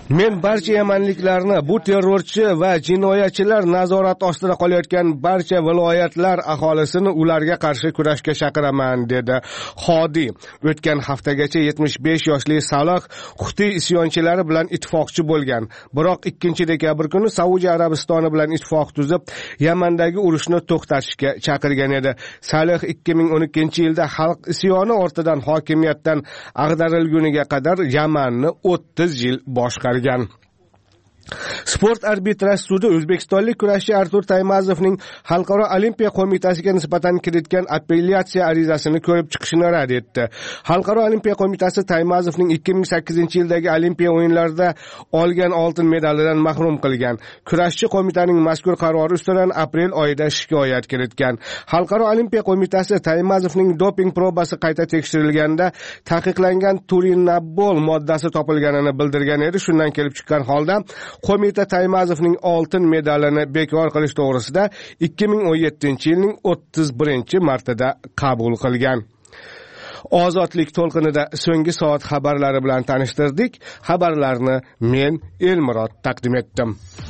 Men barcha yamanliklarni bu terrorchi va jinoyatchilar nazorati ostida qolayotgan barcha viloyatlar aholisini ularga qarshi kurashga chaqiraman, dedi Hodi. O'tgan haftagacha yetmish besh yoshli Saloh Huti isyonchilari bilan ittifoqchi bo'lgan. Biroq ikkinchi dekabr kuni Saudiya Arabistoni bilan ittifoq tuzib, Yamandagi urushni to'xtatishga chaqirgan edi. Saloh ikki ming o'n ikkinchi yilda xalq isyoni ortidan hokimiyatdan ag'darilguniga qadar Yamanni o'ttiz yil boshqargan. Sport arbitraj sudi o'zbekistonlik kurashchi Artur Taymazovning Xalqaro olimpiya qo'mitasiga nisbatan kiritgan appelyatsiya arizasini ko'rib chiqishini rad etdi. Xalqaro olimpiya qo'mitasi Taymazovning ikki ming sakkizinchi yildagi olimpiya o'yinlarida olgan oltin medalidan mahrum qilgan. Kurashchi qo'mitaning mazkur qarori ustidan aprel oyida shikoyat kiritgan. Xalqaro olimpiya qo'mitasi Taymazovning doping probasi qayta tekshirilganda taqiqlangan turinabol moddasi topilganini bildirgan edi. Shundan kelib chiqqan holda qo'mita Taymazovning oltin medalini bekor qilish to'g'risida ikki ming o'n yettinchi yilning o'ttiz birinchi martida qabul qilgan. Ozodlik to'lqinida so'nggi soat xabarlari bilan tanishtirdik. Xabarlarni men Elmurod taqdim etdim.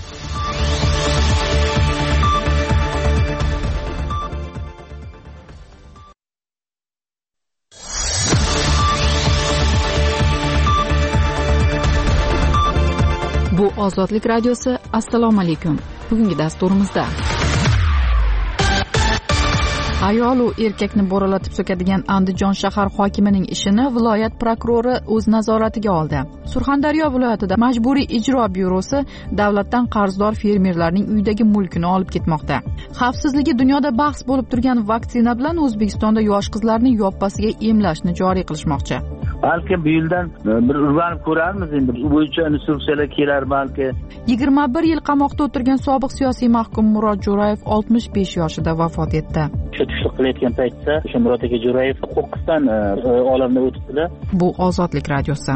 Bu Ozodlik radiosi. Assalomu alaykum. Bugungi dasturimizda ayol u erkakni bo'ralatib so'kadigan Andijon shahar hokimining ishini viloyat prokurori o'z nazoratiga oldi. Surxondaryo viloyatida majburiy ijro byurosi davlatdan qarzdor fermerlarning uydagi mulkini olib ketmoqda. Xavfsizligi dunyoda bahs bo'lib turgan vaksina bilan O'zbekistonda yosh qizlarni yoppasiga emlashni joriy qilishmoqchi. Balki bu yildan bir urganib ko'ramiz, endi bu bo'yicha instruksiyalar kelar balki. yigirma bir yil qamoqda o'tirgan sobiq siyosiy mahkum Murod Jo'rayev oltmish besh yoshida vafot etdi. O'sha tushlik qilayotgan paytda o'sha Murod aka Jo'rayev qo'qqisdan olamdan o'tibdilar. Bu Ozodlik radiosi.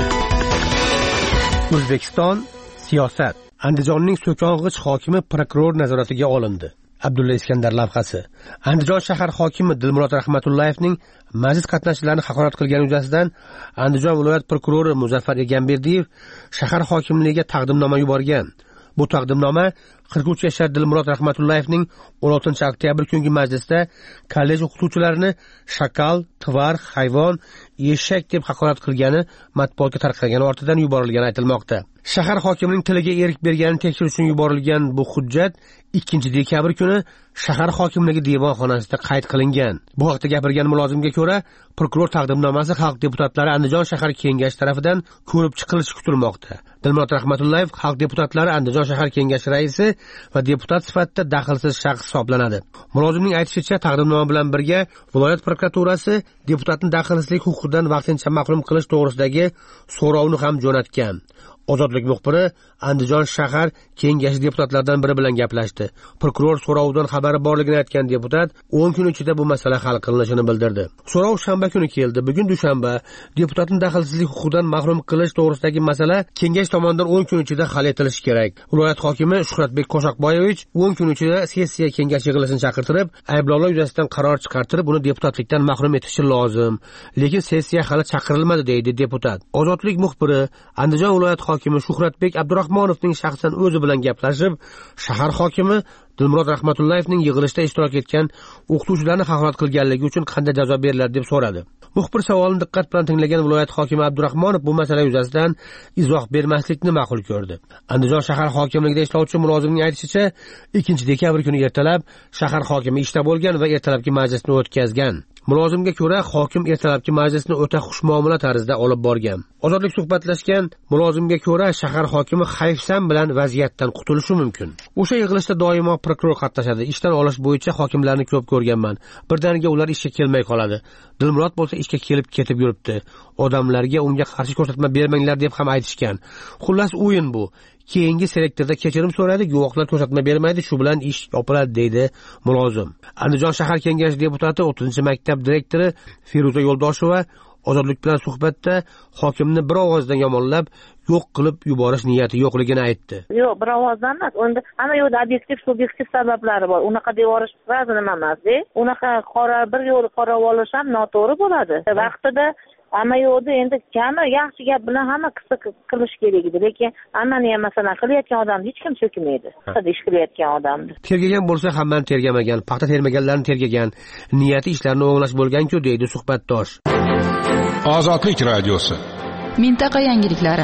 O'zbekiston siyosat. Andijonning so'kong'ich hokimi prokuror nazoratiga olindi. Abdulla Iskandar lavhasi. Andijon shahar hokimi Dilmurod Rahmatullayevning majlis qatnashchilarini haqorat qilgani yuzasidan Andijon viloyat prokurori Muzaffar Egamberdiyev shahar hokimligiga taqdimnoma yuborgan. Bu taqdimnoma qirq uch yashar Dilmurod Rahmatullayevning o'n oltinchi oktyabr kungi majlisda kollej o'qituvchilarini shakal, tvar, hayvon, eshak deb haqorat qilgani matbuotga tarqalgani ortidan yuborilgani aytilmoqda. Shahar hokimining tiliga erik bergani tekshirish uchun yuborilgan bu hujjat ikkinchi dekabr kuni shahar hokimligi devonxonasida qayd qilingan. Bu haqda gapirgan mulozimga ko'ra, prokuror taqdimnomasi xalq deputatlari Andijon shahar kengashi tomonidan ko'rib chiqilishi kutilmoqda. Dilmurod Rahmatulloyev xalq deputatlari Andijon shahar kengashi raisi va deputat sifatida daxlsiz shaxs hisoblanadi. Mulozimning aytishicha, taqdimnoma bilan birga viloyat prokuraturasi deputatni daxlsizlik huquqidan vaqtincha mahrum qilish to'g'risidagi so'rovni ham jo'natgan. Ozodlik muxbiri Andijon shahar kengashi deputatlaridan biri bilan gaplashdi. Prokuror so'rovidan xabari borligini aytgan deputat o'n kun ichida bu masala hal qilinishini bildirdi. So'rov shanba kuni keldi. Bugun dushanba. Deputatni daxlsizlik huquqidan mahrum qilish to'g'risidagi masala kengash tomonidan o'n kun ichida hal etilishi kerak. Viloyat hokimi Shuhratbek Qo'shaqboyevich o'n kun ichida sessiya kengash yig'ilishini chaqirtirib, ayblovlar yuzasidan qaror chiqartirib, uni deputatlikdan mahrum etishi lozim. Lekin sessiya hali chaqirilmadi, deydi deputat. Ozodlik muxbiri Andijon viloyat hokimi Shuhratbek Abdurahmonovning shaxsan o'zi bilan gaplashib, shahar hokimi Dilmurod Rahmatullayevning yig'ilishda ishtirok etgan o'qituvchilarni haqorat qilganligi uchun qanday jazo beriladi deb so'radi. Muxbir savolini diqqat bilan tinglagan viloyat hokimi Abdurahmonov bu masala yuzasidan izoh bermaslikni ma'qul ko'rdi. Andijon shahar hokimligida ishlovchi mulozimning aytishicha, ikkinchi dekabr kuni ertalab shahar hokimi ishda bo'lgan va ertalabki majlisni o'tkazgan. Mulozimga ko'ra, hokim ertalabki majlisni o'ta xushmuomala tarzda olib borgan. Ozodlik suhbatlashgan mulozimga ko'ra, shahar hokimi hayfsan bilan vaziyatdan qutulishi mumkin. O'sha yig'ilishda doimo prokuror qatnashadi. Ishdan olish bo'yicha hokimlarni ko'p ko'rganman. Birdaniga ular ishga kelmay qoladi. Dilmurod bo'lsa ishga kelib ketib yuribdi. Odamlarga unga qarshi ko'rsatma bermanglar deb ham aytishgan. Xullas o'yin bu. Keyingi selektorda kechirim so'radi, guvohlar ko'rsatma bermaydi, shu bilan ish yopiladi, deydi mulozim. Andijon shahar kengashi deputati o'ttizinchi maktab direktori Feruza Yo'ldosheva Ozodlik bilan suhbatda hokimni bir ovozdan yomonlab, yo'q qilib yuborish niyati yo'qligini aytdi. Yo'q, bir ovozdan emas. Unda hamma yo'lda obyektiv, subyektiv sabablari bor. Unaqa deb yuborish ba'zi nima emas-da. Unaqa qora bir yo'l qora olish ham noto'g'ri bo'ladi. Vaqtida Amma yo'qda endi kami yaxshi gap bilan hamma qissa qilish kerak edi, lekin hammani ham masalan qilayotgan odamni hech kim so'kmaydi. Qilib ish qilayotgan odamni. Tergagan bo'lsa hammani tergamagan, paxta termaganlarni tergagan, niyati ishlarni o'nglash bo'lgan-ku deydi suhbatdosh. Ozodlik radiosi. Mintaqa yangiliklari.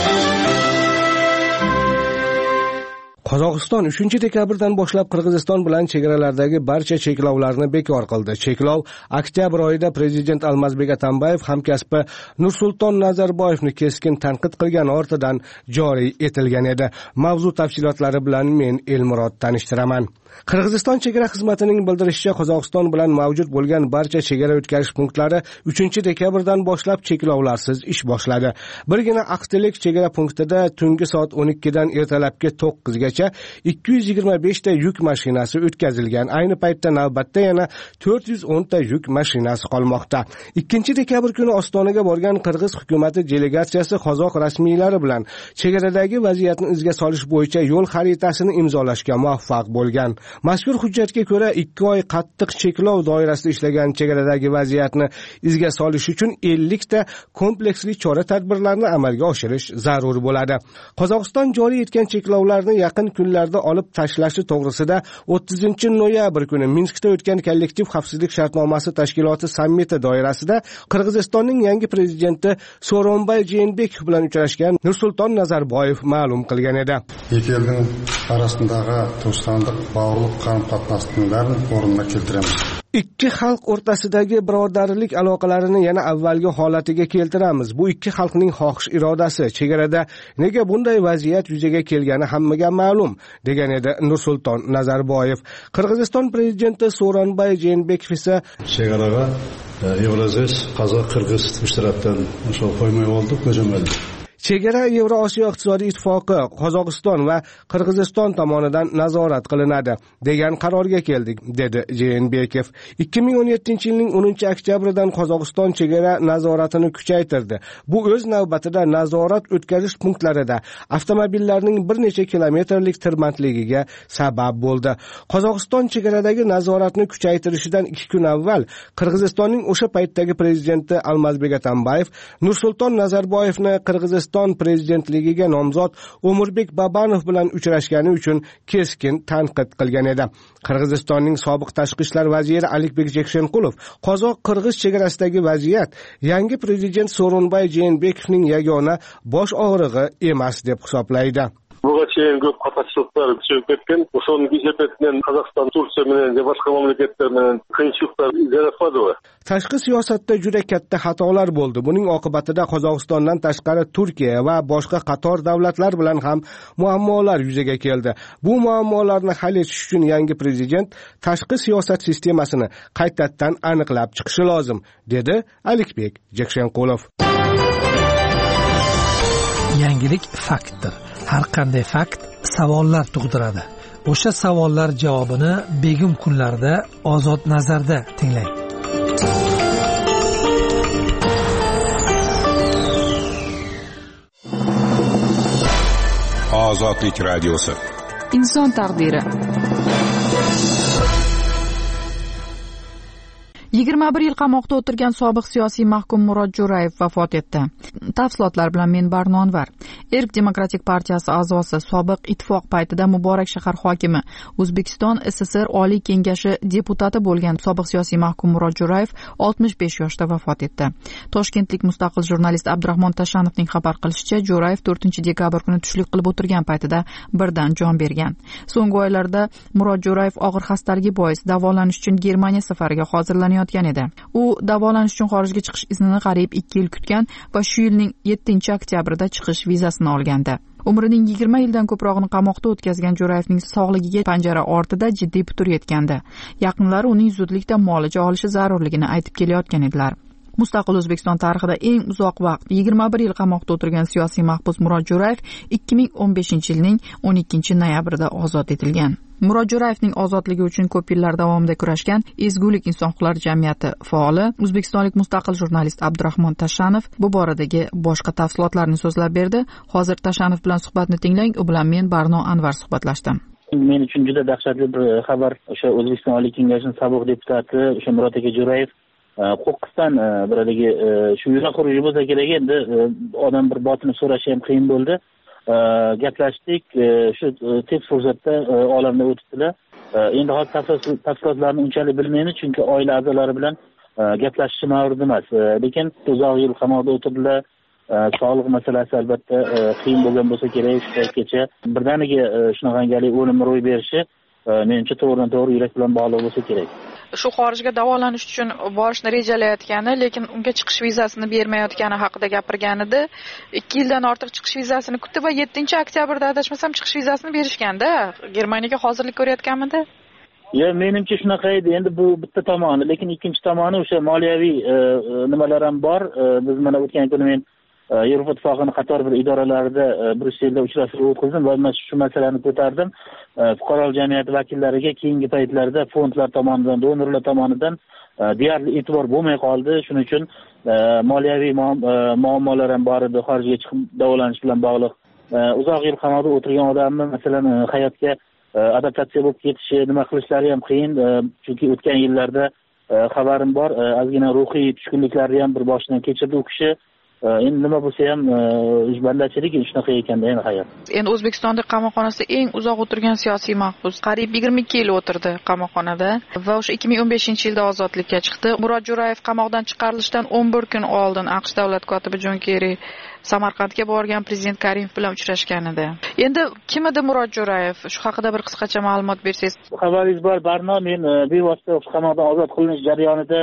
Qozog'iston uchinchi dekabrdan boshlab Qirg'iziston bilan chegaralardagi barcha cheklovlarni bekor qildi. Cheklov oktyabr oyida prezident Almazbek Atambayev hamkasbi Nursulton Nazarboyevni keskin tanqid qilgan ortidan joriy etilgan edi. Mavzu tafsilotlari bilan men Elmurod tanishtiraman. Qirg'iziston chegara xizmatining bildirishicha, Qozog'iston bilan mavjud bo'lgan barcha chegara o'tkazish punktlari uchinchi dekabrdan boshlab cheklovlarsiz ish boshladi. Birgina Aqtelik chegara punktida tungi soat o'n ikkidan ertalabki to'qqizgacha ikki yuz yigirma besh ta yuk mashinasi o'tkazilgan. Ayni paytda navbatda yana to'rt yuz o'n ta yuk mashinasi qolmoqda. ikkinchi dekabr kuni Ostonaga borgan Qirg'iz hukumati delegatsiyasi qozoq rasmiylari bilan chegaradagi vaziyatni izga solish bo'yicha yo'l xaritasini imzolashga muvaffaq bo'lgan. Mazkur hujjatga ko'ra ikki oy qattiq cheklov doirasida ishlagan chegaradagi vaziyatni izga solish uchun ellik ta kompleksli chora-tadbirlarni amalga oshirish zarur bo'ladi. Qozog'iston joriy etgan cheklovlarni yaqin kunlarda olib tashlashi to'g'risida o'ttizinchi noyabr kuni Minskda o'tgan kollektiv xavfsizlik shartnomasi tashkiloti sammiti doirasida Qirg'izistonning yangi prezidenti Sooronbay Jeenbekov bilan uchrashgan Nursulton Nazarboyev ma'lum qilgan edi. Ikki elning orasindagi do'stlik bog'liq qaram-qatnashning barini o'rniga keltiramiz. Ikki xalq o'rtasidagi birodarlik aloqalarini yana avvalgi holatiga keltiramiz. Bu ikki xalqning xohish irodasi. Chegarada nega bunday vaziyat yuzaga kelgani hammaga ma'lum, degan edi Nursulton Nazarboyev. Qirg'iziston prezidenti Sooronbay Jeenbekov esa chegaraga Yevroziy, qozoq, qirg'iz uch tarafdan o'sha qo'ymay oldik, ko'jamaldi. Chegara Yevrosiyo iqtisodiy ittifoqi Qozog'iston va Qirg'iziston tomonidan nazorat qilinadi degan qarorga keldik, dedi Jeenbekov. ikki ming o'n yettinchi yilning o'ninchi oktyabridan Qozog'iston chegara nazoratini kuchaytirdi. Bu o'z navbatida nazorat o'tkazish punktlarida avtomobillarning bir necha kilometrlik tirbandligiga sabab bo'ldi. Qozog'iston chegaradagi nazoratni kuchaytirishidan ikki kun avval Qirg'izistonning o'sha paytdagi prezidenti Almazbek Atambayev Nursulton Nazarboyevni Qirg'iziston prezidentligiga nomzod O'murbek Babanov bilan uchrashgani uchun keskin tanqid qilgan edi. Qirg'izistonning sobiq tashqi ishlar vaziri Alikbek Jekshenqulov qozoq-qirg'iz chegarasidagi vaziyat yangi prezident Sooronbay Jeenbekovning yagona bosh og'rig'i emas deb hisoblaydi. Buga cheyin ko'p qatorchiliklar kuchayib ketgan. O'shaning kesepetinden Qozog'iston, Turkiya bilan va boshqa mamlakatlar bilan qiyinchiliklar yaratmadi. Tashqi siyosatda juda katta xatolar bo'ldi. Buning oqibatida Qozog'istondan tashqari Turkiya va boshqa qator davlatlar bilan ham muammolar yuzaga keldi. Bu muammolarni hal etish uchun yangi prezident tashqi siyosat sistemasini qaytadan aniqlab chiqishi lozim, dedi Alikbek Jekshenqulov. Yangilik faktdir. Har qanday fakt savollar tug'diradi. O'sha savollar javobini begim kunlarda Ozod nazarda tinglang. Ozodlik radiosi. Inson taqdiri. yigirma bir yil qamoqda o'tirgan sobiq siyosiy mahkum Murod Jo'rayev vafot etdi. Tafsilotlar bilan men Barno Anvar. Erk demokratik partiyasi a'zosi, sobiq ittifoq paytida Muborak shahar hokimi, O'zbekiston S S R Oliy kengashi deputati bo'lgan sobiq siyosiy mahkum Murod Jo'rayev oltmish besh yoshda vafot etdi. Toshkentlik mustaqil jurnalist Abdurahmon Tashanovning xabar qilishicha, Jo'rayev to'rtinchi dekabr kuni tushlik qilib o'tirgan paytida birdan jon bergan. So'nggi oylarda Murod Jo'rayev og'ir xastaligi bois davolanish uchun Germaniya safariga hozirlanayotgan edi. U davolanish uchun xorijga chiqish iznini qariyb ikki yil kutgan va shu yilning yettinchi oktyabrida chiqish vizasini olgandi. Umrining yigirma yildan ko'prog'ini qamoqda o'tkazgan Jo'rayevning sog'ligiga panjara ortida jiddiy putur yetgandi. Yaqinlari uning zudlikda muolaja olishi zarurligini aytib kelayotgan edilar. Mustaqil O'zbekiston tarixida eng uzoq vaqt yigirma bir yil qamoqda o'tirgan siyosiy mahbus Murod Jo'rayev ikki ming o'n beshinchi yilning o'n ikkinchi noyabrida ozod etilgan. Murod Jo'rayevning ozodligi uchun ko'p yillar davomida kurashgan Ezgulik inson huquqlari jamiyati faoli o'zbekistonlik mustaqil jurnalist Abdurahmon Tashanov bu boradagi boshqa tafsilotlarni so'zlab berdi. Hozir Tashanov bilan suhbatni tinglang. U bilan men Barno Anvar suhbatlashdim. Men uchun juda dahshatli bir xabar. O'sha O'zbekiston Oliy kengashining sobiq deputati o'sha Murod aka Jo'rayev qo'qqisdan bir haligi shu yurak xuruji bo'lsa kerak, endi odam bir botinib so'rashi ham qiyin bo'ldi. Gaplashdik, shu tez fursatda olamdan o'tibdilar. Endi hozir tafsilotlarni unchalik bilmaymiz, chunki oila a'zolari bilan gaplashish ma'ruf emas. Lekin uzoq yil qamoqda o'tirdilar. Sog'liq masalasi albatta qiyin bo'lgan bo'lsa kerak, shu paytgacha birdaniga shunaqangi o'lim ro'y berishi menimcha to'g'ridan to'g'ri yurak bilan bog'liq bo'lsa kerak. Shu xorijga davolanish uchun borishni rejalayotgani, lekin unga chiqish vizasini bermayotgani haqida gapirgan edi. ikki yildan ortiq chiqish vizasini kutdi va yettinchi oktyabrda adashmasam chiqish vizasini berishganda. Germaniyaga hozirlik ko'rayotganmidi? Ya, menimcha shunaqa edi. Endi bu bitta tomoni, lekin ikkinchi tomoni o'sha moliyaviy nimalar ham bor. Biz mana o'tgan kuni men Yevropa ittifoqining qator bir idoralarida Bryusselda uchrashuv o'tkazdim va men shu masalani ko'tardim. Fuqarolik jamiyati vakillariga keyingi paytlarda fondlar tomonidan, donorlar tomonidan deyarli e'tibor bo'lmay qoldi. Shuning uchun moliyaviy muammolar ham bor edi, xorijga chiqib davolanish bilan bog'liq. Uzoq yil qamoqda o'tirgan odamni masalan hayotga adaptatsiya bo'lib ketishi, nima qilishlari ham qiyin, chunki o'tgan yillarda xabarim bor, ozgina ruhiy tushkunliklarni ham bir boshidan kechirdi u kishi. Endi nima bo'lsa ham bandachilik shunaqa ekanda endi hayot. Endi O'zbekistonda qamoqxonasida eng uzoq o'tirgan siyosiy mahbus qariyb yigirma ikki yil o'tirdi qamoqxonada va o'sha ikki ming o'n beshinchi yilda ozodlikka chiqdi. Murod Jo'rayev qamoqdan chiqarilishidan o'n bir kun oldin AQSh davlat kotibi Jon Kerri Samarqandga borgan prezident Karimov bilan uchrashgan edi. Endi kim edi Murod Jo'rayev? Shu haqida bir qisqacha ma'lumot bersangiz. Xabaringiz bor, Barno, men bevosita qamoqdan ozod qilinish jarayonida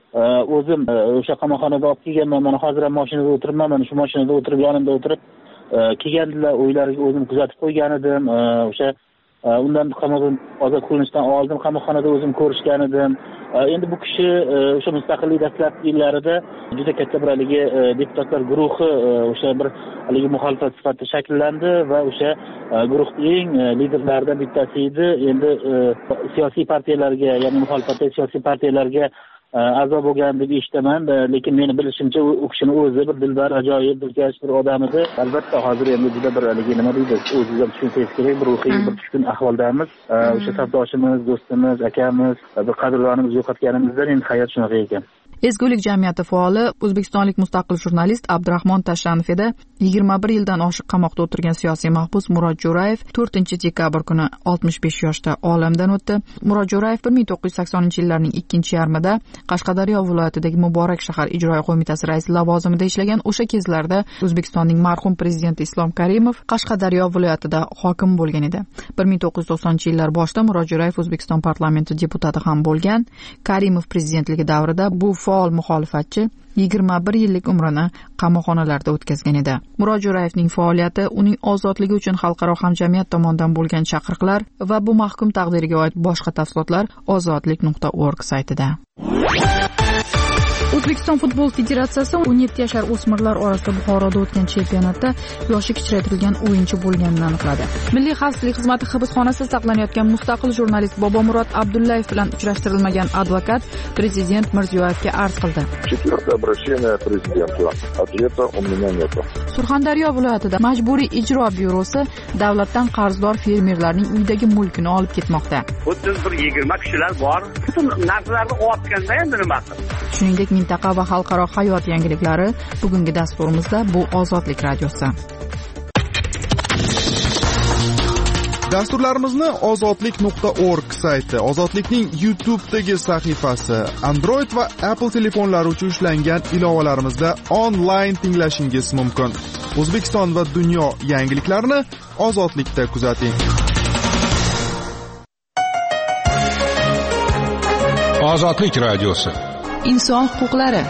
o'zim o'sha qamoqxonada olib kelganman. Mana hozir ham mashinada o'tiribman. Mana shu mashinada o'tirib, yonimda o'tirib kelgandilar, uylariga o'zim kuzatib qo'ygan edim. O'sha undan qamoqdan ozod qilinishdan oldin qamoqxonada o'zim ko'rishgan edim. Endi bu kishi o'sha mustaqillik dastlabki yillarida juda katta bir haligi deputatlar guruhi o'sha bir haligi muxolifat sifatida shakllandi va o'sha guruhning eng liderlaridan bittasi edi. Endi siyosiy partiyalarga, ya'ni muxolifatdagi siyosiy partiyalarga a'zo bo'lgan deb eshitaman, lekin meni bilishimcha u kishini o'zi bir dilbar, ajoyib, dilkash bir odam edi. Albatta hozir endi juda bir haligi nima deydi, o'zingiz ham tushunsangiz kerak, bir ruhiy bir tushkun ahvoldamiz. O'sha safdoshimiz, do'stimiz, akamiz, bir qadrlonimizni yo'qotganimizdan endi hayot shunaqa ekan. Ezgulik jamiyati faoli, o'zbekistonlik mustaqil jurnalist Abdurahmon Tashlanov edi. yigirma bir yildan oshiq qamoqda o'tirgan siyosiy mahbus Murod Jo'rayev to'rtinchi dekabr kuni oltmish besh yoshda olamdan o'tdi. Murod Jo'rayev bir ming to'qqiz yuz saksoninchi yillarning ikkinchi yarmida Qashqadaryo viloyatidagi Muborak shahar ijroiya qo'mitasi raisi lavozimida ishlagan. O'sha kezlarda O'zbekistonning marhum prezidenti Islom Karimov Qashqadaryo viloyatida hokim bo'lgan edi. bir ming to'qqiz yuz to'qsoninchi yillar boshida Murod Jo'rayev O'zbekiston parlamenti deputati ham bo'lgan. Karimov prezidentligi davrida bu faol muxolifatchi yigirma bir yillik umrini qamoqxonalarda o'tkazgan edi. Murod Jo'rayevning faoliyati, uning ozodligi uchun xalqaro hamjamiyat tomonidan bo'lgan chaqiriqlar va bu mahkum taqdiriga oid boshqa tafsilotlar ozodlik nuqta org saytida. O'zbekiston futbol federatsiyasi o'n yetti yashar o'smirlar orasida Buxoroda o'tgan chempionatda yoshi kichraytirilgan o'yinchi bo'lganini aniqladi. Milliy xavfsizlik xizmati hibsxonasida saqlanayotgan mustaqil jurnalist Bobomurod Abdullayev bilan uchrashtirilmagan advokat prezident Mirziyoyevga arz qildi. Surxondaryo viloyatida Majburiy ijro byurosi davlatdan qarzdor fermerlarning uydagi mulkini olib ketmoqda. o'ttiz bir yigirma kishilar bor. Butun narsalarni olib endi nima qildi? Shuningdek, mintaqa va xalqaro hayot yangiliklari bugungi dasturimizda bu Ozodlik radiosi. Dasturlarimizni ozodlik nuqta org sayti, Ozodlikning YouTube'dagi sahifasi, Android va Apple telefonlari uchun ishlangan ilovalarimizda onlayn tinglashingiz mumkin. O'zbekiston va dunyo yangiliklarini Ozodlikda kuzating. Ozodlik radiosi. Inson huquqlari.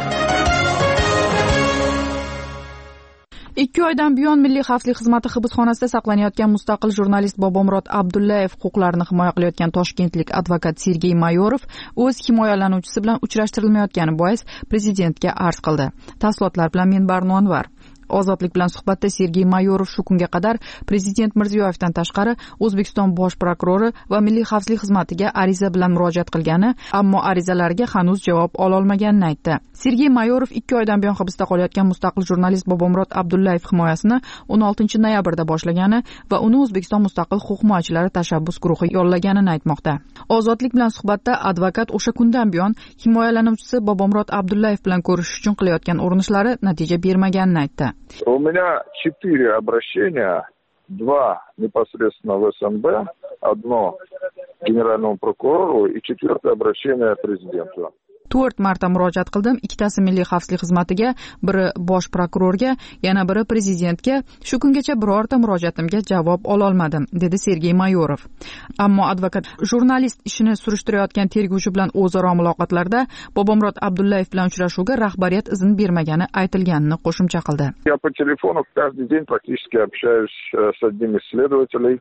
Ikki oydan buyon Milliy xavfsizlik xizmati hibsxonasida saqlanayotgan mustaqil jurnalist Bobomurod Abdullayev huquqlarini himoya qilayotgan toshkentlik advokat Sergey Mayorov o'z himoyalanuvchisi bilan uchrashtirilmayotgani bois prezidentga arz qildi. Tafsilotlar bilan men Barno Anvar. Ozodlik bilan suhbatda Sergey Mayorov shu kunga qadar prezident Mirziyoyevdan tashqari O'zbekiston bosh prokurori va Milliy xavfsizlik xizmatiga ariza bilan murojaat qilgani, ammo arizalarga hanuz javob ololmaganini aytdi. Sergey Mayorov ikki oydan buyon hibsda qolayotgan mustaqil jurnalist Bobomurod Abdullayev himoyasini o'n oltinchi noyabrda boshlagani va uni O'zbekiston mustaqil huquq himoyachilari tashabbus guruhi yollaganini aytmoqda. Ozodlik bilan suhbatda advokat o'sha kundan buyon himoyalanuvchisi Bobomurod Abdullayev bilan ko'rishish uchun qilayotgan urinishlari natija bermaganini aytdi. У меня четыре обращения, два непосредственно в СНБ, одно генеральному прокурору и четвертое обращение президенту. to'rt marta murojaat qildim. Ikkitasi Milliy xavfsizlik xizmatiga, biri bosh prokurorga, yana biri prezidentga. Shu kungacha birorta murojaatimga javob ololmadim, dedi Sergey Mayorov. Ammo advokat jurnalist ishini surishtirayotgan tergovchi bilan o'zaro muloqotlarda Bobomurod Abdullayev bilan uchrashuvga rahbariyat izn bermagani aytilganini qo'shimcha qildi. Я по телефону каждый день практически общаюсь с одним из следователей.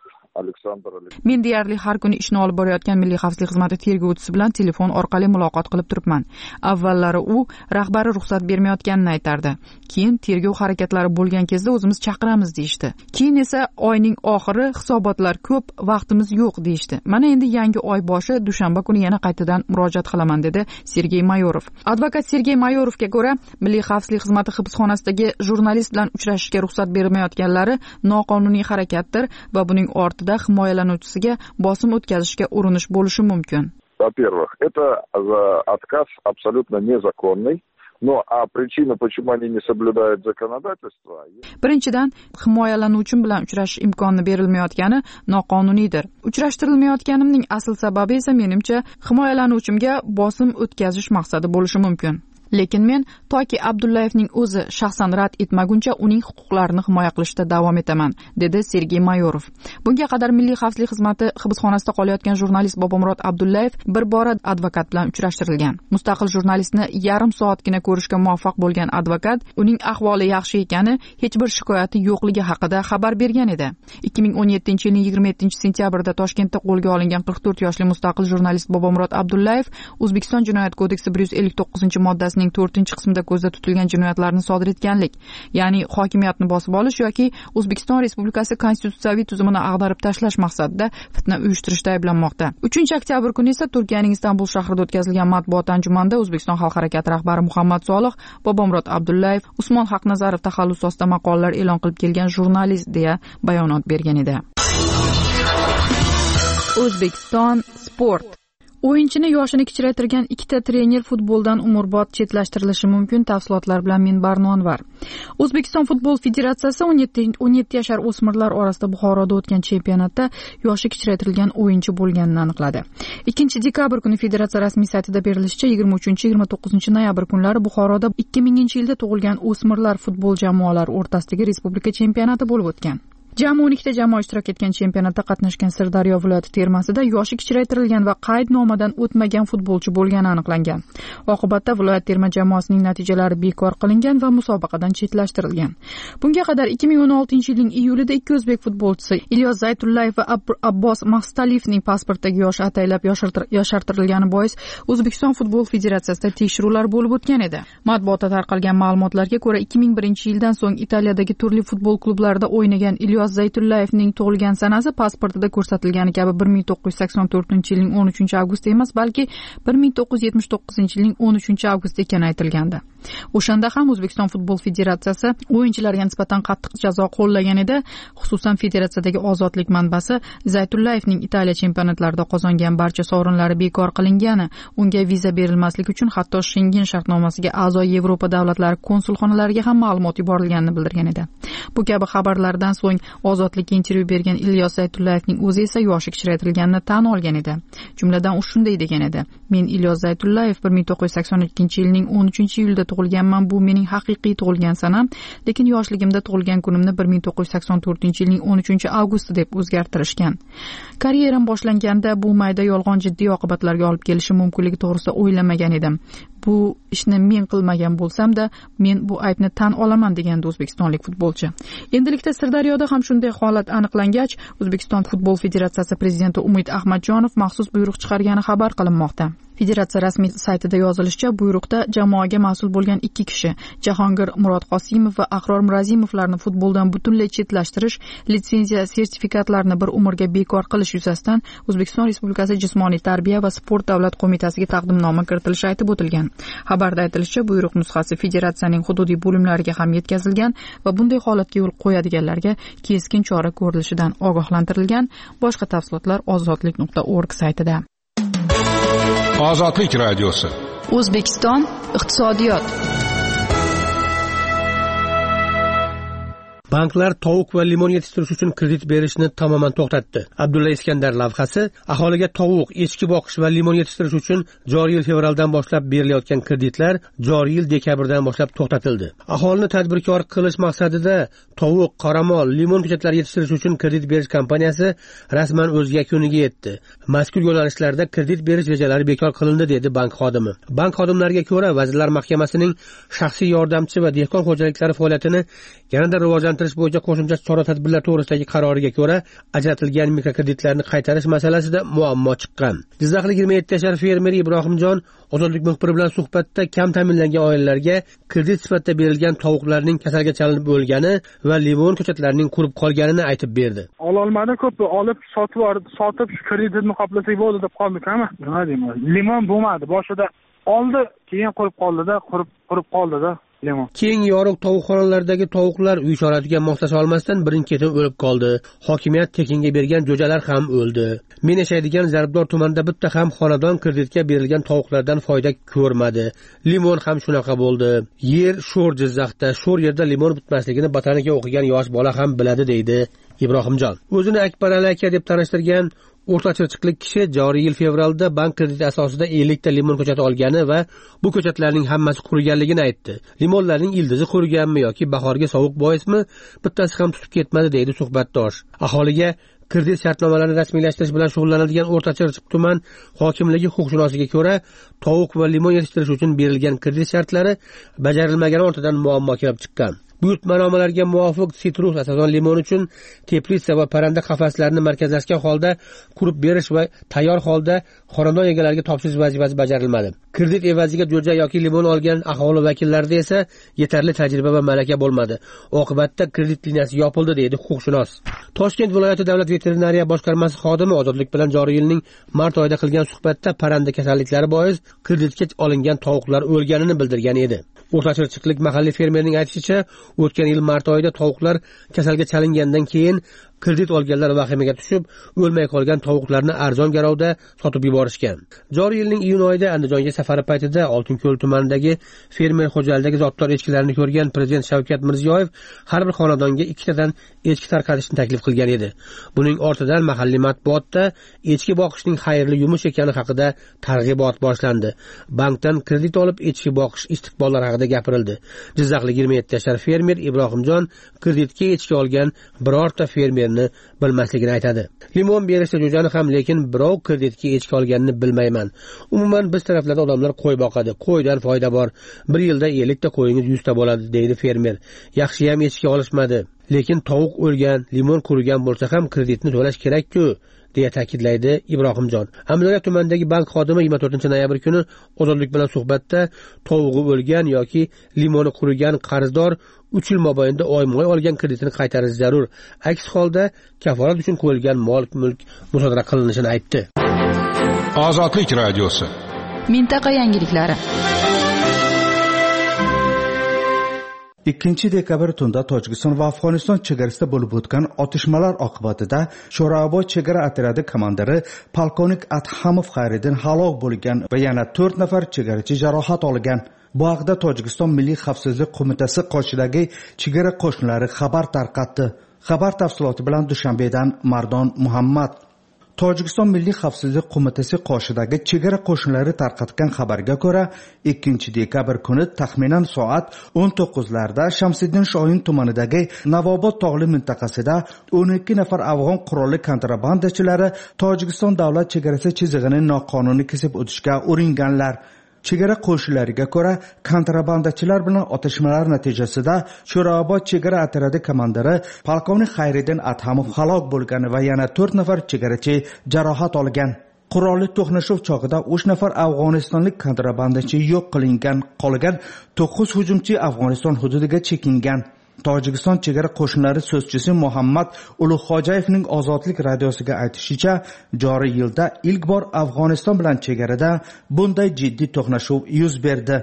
Men deyarli har kuni ishni olib borayotgan Milliy xavfsizlik xizmati tergovchisi bilan telefon orqali muloqot qilib turibman. Avvallari u rahbari ruxsat bermayotganini aytardi. Keyin tergov harakatlari bo'lgan kezda o'zimiz chaqiramiz deyishdi. Keyin esa oyning oxiri hisobotlar ko'p, vaqtimiz yo'q deyishdi. Mana endi yangi oy boshi dushanba kuni yana qaytadan murojaat qilaman, dedi Sergey Mayorov. Advokat Sergey Mayorovga ko'ra, Milliy xavfsizlik xizmati hibsxonasidagi jurnalist bilan uchrashishga ruxsat bermayotganlari noqonuniy harakatdir va buning orti himoyalanuvchisiga bosim o'tkazishga urinish bo'lishi mumkin. Во-первых, это отказ абсолютно незаконный. Ну, а причина, почему они не соблюдают законодательство... Birinchidan, himoyalanuvchim bilan uchrashish imkoni berilmayotgani noqonuniydir. Uchrashtirilmayotganimning asl sababi esa menimcha himoyalanuvchimga bosim o'tkazish maqsadi bo'lishi mumkin. Lekin men toki Abdullayevning o'zi shaxsan rad etmaguncha uning huquqlarini himoya qilishda davom etaman, dedi Sergey Mayorov. Bunga qadar Milliy xavfsizlik xizmati hibsxonasida qolayotgan jurnalist Bobomurod Abdullayev bir bora advokat bilan uchrashtirilgan. Mustaqil jurnalistni yarim soatgina ko'rishga muvaffaq bo'lgan advokat uning ahvoli yaxshi ekani, hech bir shikoyati yo'qligi haqida xabar bergan edi. ikki ming o'n yettinchi yilning yigirma yettinchi sentyabrda Toshkentda qo'lga olingan qirq to'rt yoshli mustaqil jurnalist Bobomurod Abdullayev O'zbekiston Jinoyat kodeksi bir yuz ellik to'qqizinchi moddasi to'rtinchi qismida ko'zda tutilgan jinoyatlarni sodir etganlik, ya'ni hokimiyatni bosib olish yoki O'zbekiston Respublikasi konstitutsiyaviy tuzumini ag'darib tashlash maqsadida fitna uyushtirishda ayblanmoqda. uchinchi oktyabr kuni esa Turkiyaning Istanbul shahrida o'tkazilgan matbuot anjumanida O'zbekiston xalq harakati rahbari Muhammad Solih Bobomurod Abdullayev Usmon Haqnazarov taxallusi ostida maqolalar e'lon qilib kelgan jurnalist deya bayonot bergan edi. O'zbekiston sport. O'yinchini yoshini kichraytirgan ikkita trener futboldan umrbod chetlashtirilishi mumkin. Tafsilotlar bilan men Barnonvar. O'zbekiston futbol federatsiyasi o'n yetti yashar o'smirlar orasida Buxoroda o'tgan chempionatda yoshi kichraytirilgan o'yinchi bo'lganini aniqladi. ikkinchi dekabr kuni federatsiya rasmiy saytida berilishicha yigirma uchinchi yigirma to'qqizinchi noyabr kunlari Buxoroda ikki minginchi yilda tug'ilgan o'smirlar futbol jamoalari o'rtasidagi respublika chempionati bo'lib o'tgan. Jami o'n ikkita jamoa ishtirok etgan chempionatda qatnashgan Sirdaryo viloyati termasida yoshi kichraytirilgan va qaydnomadan o'tmagan futbolchi bo'lgani aniqlangan. Oqibatda viloyat terma jamoasining natijalari bekor qilingan va musobaqadan chetlashtirilgan. Bunga qadar ikki ming o'n oltinchi yilning iyulida ikki o'zbek futbolchisi Ilyos Zaytullayev va Abbos Mahstaliyevning pasportdagi yoshi ataylab yoshartirilgani bois O'zbekiston futbol federatsiyasida tekshiruvlar bo'lib o'tgan edi. Matbuotda tarqalgan ma'lumotlarga ko'ra ikki ming birinchi yildan so'ng Italiyadagi turli futbol klublarida o'ynagan Ilyos Zaytullayevning tug'ilgan sanasi pasportida ko'rsatilgani kabi bir ming to'qqiz yuz sakson to'rtinchi yilning o'n uchinchi avgusti emas, balki bir ming to'qqiz yuz yetmish to'qqizinchi yilning o'n uchinchi avgusti ekani aytilgandi. O'shanda ham O'zbekiston futbol federatsiyasi o'yinchilarga nisbatan qattiq jazo qo'llagan edi. Xususan federatsiyadagi ozodlik manbasi Zaytullayevning Italiya chempionatlarida qozongan barcha sovrinlari bekor qilingani, unga viza berilmasligi uchun hatto Schengen shartnomasiga a'zo Yevropa davlatlari konsulxonalariga ham ma'lumot yuborilganini bildirgan edi. Bu kabi xabarlardan so'ng Ozodlikka intervyu bergan Ilyos Zaytullayevning o'zi esa yoshi kichraytirilganini tan olgan edi. Jumladan u shunday degan edi: "Men Ilyos Zaytullayev bir ming to'qqiz yuz sakson ikkinchi yilning o'n uchinchi iyulida tug'ilganman. Bu mening haqiqiy tug'ilgan sanam, lekin yoshligimda tug'ilgan kunimni bir ming to'qqiz yuz sakson to'rtinchi yilning o'n uchinchi avgusti deb o'zgartirishgan. Karyeram boshlanganda bu mayda yolg'on jiddiy oqibatlarga olib kelishi mumkinligi to'g'risida o'ylamagan edim. Bu ishni men qilmagan bo'lsam-da, men bu aybni tan olaman", degandi o'zbekistonlik futbolchi. Endilikda Sirdaryoda ham shunday holat aniqlangach, O'zbekiston futbol federatsiyasi prezidenti Umid Ahmadjonov maxsus buyruq chiqargani xabar qilinmoqda. Federatsiya rasmiy saytida yozilishicha, buyruqda jamoaga mas'ul bo'lgan ikki kishi Jahongir Murodqosimov va Ahror Mirazimovlarni futboldan butunlay chetlashtirish, litsenziya sertifikatlarini bir umrga bekor qilish yuzasidan O'zbekiston Respublikasi Jismoniy tarbiya va sport davlat qo'mitasiga taqdimnoma kiritilishi aytib o'tilgan. Xabarda aytilishicha, buyruq nusxasi federatsiyaning hududiy bo'limlariga ham yetkazilgan va bunday holatga yo'l qo'yadiganlarga keskin chora ko'rilishidan ogohlantirilgan. Boshqa tafsilotlar ozodlik nuqta org saytida. Ozodlik radiosi. O'zbekiston iqtisodiyot. Banklar tovuq va limon yetishtirish uchun kredit berishni tamoman to'xtatdi. Abdulla Iskandar lavhasi aholiga tovuq, echki boqish va limon yetishtirish uchun joriy yil fevraldan boshlab berilayotgan kreditlar joriy yil dekabrdan boshlab to'xtatildi. Aholini tadbirkor qilish maqsadida tovuq, qoramol, limon ko'chatlari yetishtirish uchun kredit berish kampaniyasi rasman o'z yakuniga yetdi. Mazkur yo'nalishlarda kredit berish rejalari bekor qilindi, dedi bank xodimi. Bank xodimlariga ko'ra, Vazirlar Mahkamasining shaxsiy yordamchi va dehqon xo'jaliklari faoliyatini yanada rivojlantirish bo'yicha qo'shimcha chora-tadbirlar to'g'risidagi qaroriga ko'ra, ajratilgan mikrokreditlarni qaytarish masalasida muammo chiqqan. Jizzaxlik yigirma yetti yashar fermer Ibrohimjon Ozodlik muxbiri bilan suhbatda kam ta'minlangan oilalarga kredit sifatida berilgan tovuqlarning kasalga chalinib o'lgani va limon ko'chatlarining qurib qolganini aytib berdi. Ololmadi, ko'p olib sotib sotib shu kreditni qoplasak bo'ldi deb qoldik, ama nima deyman? Limon bo'lmadi, boshida oldi, keyin qurib qoldi-da, qurib qurib qoldi-da. Keng yorug' tovuqxonalardagi tovuqlar uy sharoitiga moslasha olmasdan birin-ketin o'lib qoldi. Hokimiyat tekinga bergan jo'jalar ham o'ldi. Men yashaydigan Zarbdor tumanida bitta ham xonadon kreditga berilgan tovuqlardan foyda ko'rmadi. Limon ham shunaqa bo'ldi. Yer sho'r Jizzaxda, sho'r yerda limon bitmasligini botanika o'qigan yosh bola ham biladi, deydi Ibrohimjon. O'zini Akbar aka deb tanishtirgan O'rta Chirchiqlik kishi joriy yil fevralda bank krediti asosida ellik ta limon ko'chati olgani va bu ko'chatlarning hammasi quriganligini aytdi. Limonlarning ildizi quriganmi yoki bahorga sovuq boismi, bittasi ham tutib ketmadi, deydi suhbatdosh. Aholiga kredit shartnomalarini rasmiylashtirish bilan shug'ullanadigan O'rta Chirchiq tuman hokimligi huquqshunosliga ko'ra, tovuq va limon yetishtirish uchun berilgan kredit shartlari bajarilmagani ortidan muammo kelib chiqqan. Buyurtmanomalarga muvofiq sitrus, asosan limon uchun teplitsa va parranda qafaslarni markazlashgan holda qurib berish va tayyor holda xonadon egalariga topshirish vazifasi bajarilmadi. Kredit evaziga jo'ja yoki limon olgan aholi vakillarida esa yetarli tajriba va malaka bo'lmadi. Oqibatda kredit liniyasi yopildi, deydi huquqshunos. Toshkent viloyati davlat veterinariya boshqarmasi xodimi Ozodlik bilan joriy yilning mart oyida qilgan suhbatda parranda kasalliklari bois kreditga olingan tovuqlar o'lganini bildirgan edi. O'rta Chirchiqlik mahalliy fermerning aytishicha, o'tgan yil mart oyida tovuqlar kasalga chalingandan keyin kredit olganlar vahimaga tushib, o'lmay qolgan tovuqlarni arzon garovda sotib yuborishgan. Joriy yilning iyun oyida Andijonga safari paytida Oltinko'l tumanidagi fermer xo'jaligidagi zotdor echkilarni ko'rgan Prezident Shavkat Mirziyoyev har bir xonadonga ikkitadan echki tarqatishni taklif qilgan edi. Buning ortidan mahalliy matbuotda echki boqishning xayrli yumush ekani haqida targ'ibot boshlandi. Bankdan kredit olib echki boqish istiqbollari haqida gapirildi. Jizzaxlik yigirma yetti yashar fermer Ibrohimjon kreditga echki olgan birorta fermer bilmasligini aytadi. Limon berishda jo'jani ham, lekin birov kreditga echki olganini bilmayman. Umuman biz taraflarda odamlar qo'y boqadi. Qo'ydan foyda bor. Bir yilda ellik ta qo'yingiz yuz ta bo'ladi, deydi fermer. Yaxshi ham echki olishmadi, lekin tovuq o'lgan, limon qurigan bo'lsa ham kreditni to'lash kerak-ku, deya ta'kidlaydi Ibrohimjon. Amudaryo tumanidagi bank xodimi yigirma to'rtinchi noyabr kuni Ozodlik bilan suhbatda tovug'i o'lgan yoki limoni qurigan qarzdor uch yil mobaynida oyma-oy olgan kreditini qaytarish zarur. Aks holda kafolat uchun qo'yilgan mol-mulk musodara qilinishini aytdi. Ozodlik radiosi. Mintaqa yangiliklari. ikkinchi dekabr tunda Tojikiston va Afg'oniston chegarasida bo'lib o'tgan otishmalar oqibatida Sho'rabod chegara otryadi komandiri polkovnik Adhamov Xayriddin halok bo'lgan va yana to'rt nafar chegarachi jarohat olgan. Bu haqda Tojikiston Milliy xavfsizlik qo'mitasi qoshidagi chegara qo'shinlari xabar tarqatdi. Xabar tafsiloti bilan Dushanbedan Mardon Muhammad. Tojikiston Milliy xavfsizlik qo'mitasi qoshidagi chegara qo'shinlari tarqatgan xabarga ko'ra, ikkinchi dekabr kuni taxminan soat o'n to'qqizlarda Shamsiddin Shohin tumanidagi Navobod tog'li mintaqasida o'n ikki nafar afg'on qurolli kontrabandachilari Tojikiston davlat chegarasi chizig'ini noqonuniy kesib o'tishga uringanlar. Chegara qo'shinlariga ko'ra, kontrabandachilar bilan otishmalar natijasida Sho'rabod chegara otryadi komandiri polkovnik Xayriddin Adhamov halok bo'lgan va yana to'rt nafar chegarachi jarohat olgan. qurolli to'qnashuv chog'ida uch nafar afg'onistonlik kontrabandachi yo'q qilingan, qolgan to'qqiz hujumchi Afg'oniston hududiga chekingan. Tojikiston chegara qo'shinlari so'zchisi Muhammad Ulug'xojayevning Ozodlik radiosiga aytishicha, joriy yilda ilk bor Afg'oniston bilan chegarada bunday jiddiy to'qnashuv yuz berdi.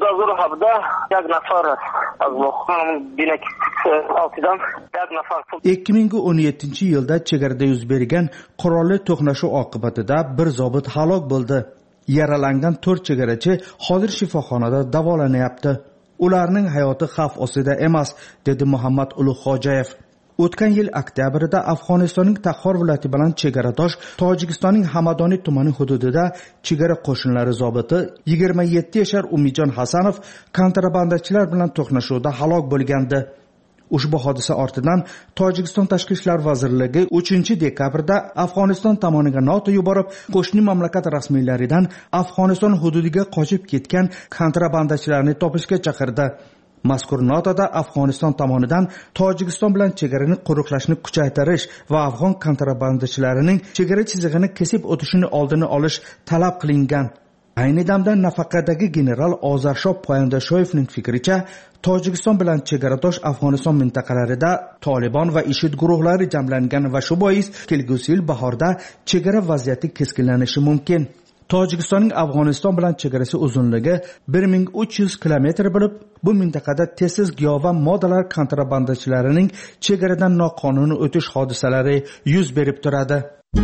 ikki ming o'n yettinchi yilda chegarada yuz bergan qurolli to'qnashuv oqibatida bir zobit halok bo'ldi. Yaralangan to'rt chegarachi hozir shifoxonada davolanyapti. Ularning hayoti xavf ostida emas, dedi Muhammad Ulug'xojayev. O'tgan yil oktyabrda Afg'onistonning Taxor viloyati bilan chegaradosh Tojikistonning Hamadoniy tumani hududida chegara qo'shinlari zobiti yigirma yetti yashar Umidjon Hasanov kontrabandachilar bilan to'qnashuvda halok bo'lgandi. Ushbu hodisa ortidan Tojikiston Tashqi ishlar vazirligi uchinchi dekabrda Afg'oniston tomoniga nota yuborib, qo'shni mamlakat rasmiylaridan Afg'oniston hududiga qochib ketgan kontrabandachilarni topishga chaqirdi. Mazkur notada Afg'oniston tomonidan Tojikiston bilan chegarani qo'riqlashni kuchaytirish va afg'on kontrabandachilarining chegara chizig'ini kesib o'tishini oldini olish talab qilingan. Ayni damda nafaqadagi general Ozarshoh Poyandashoyevning fikricha, Tojikiston bilan chegaradosh Afg'oniston mintaqalarida Taliban va IShID guruhlari jamlangan va shu bois kelgusi yil bahorda chegara vaziyati keskinlanishi mumkin. Tojikistonning Afg'oniston bilan chegarasi uzunligi bir ming uch yuz kilometr bo'lib, bu mintaqada tezsiz giyohvand moddalar kontrabandachilarining chegaradan noqonuniy o'tish hodisalari yuz berib turadi.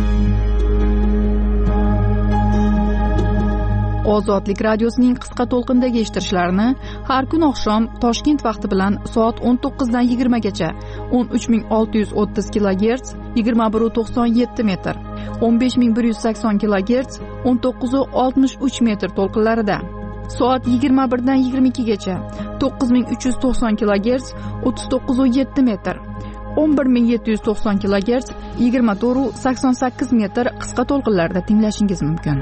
Ozodlik radiosining qisqa to'lqindagi eshittirishlarini har kun oqshom Toshkent vaqti bilan soat o'n to'qqizdan yigirmagacha o'n uch ming olti yuz o'ttiz kilogerts yigirma bir nuqta to'qson yetti metr, o'n besh ming bir yuz sakson kilogerts o'n to'qqiz nuqta oltmish uch metr to'lqinlarida, soat yigirma birdan yigirma ikkigacha to'qqiz ming uch yuz to'qson kilogerts o'ttiz to'qqiz nuqta yetti metr, o'n bir ming yetti yuz to'qson kilogerts yigirma to'rt nuqta sakson sakkiz metr qisqa to'lqinlarda tinglashingiz mumkin.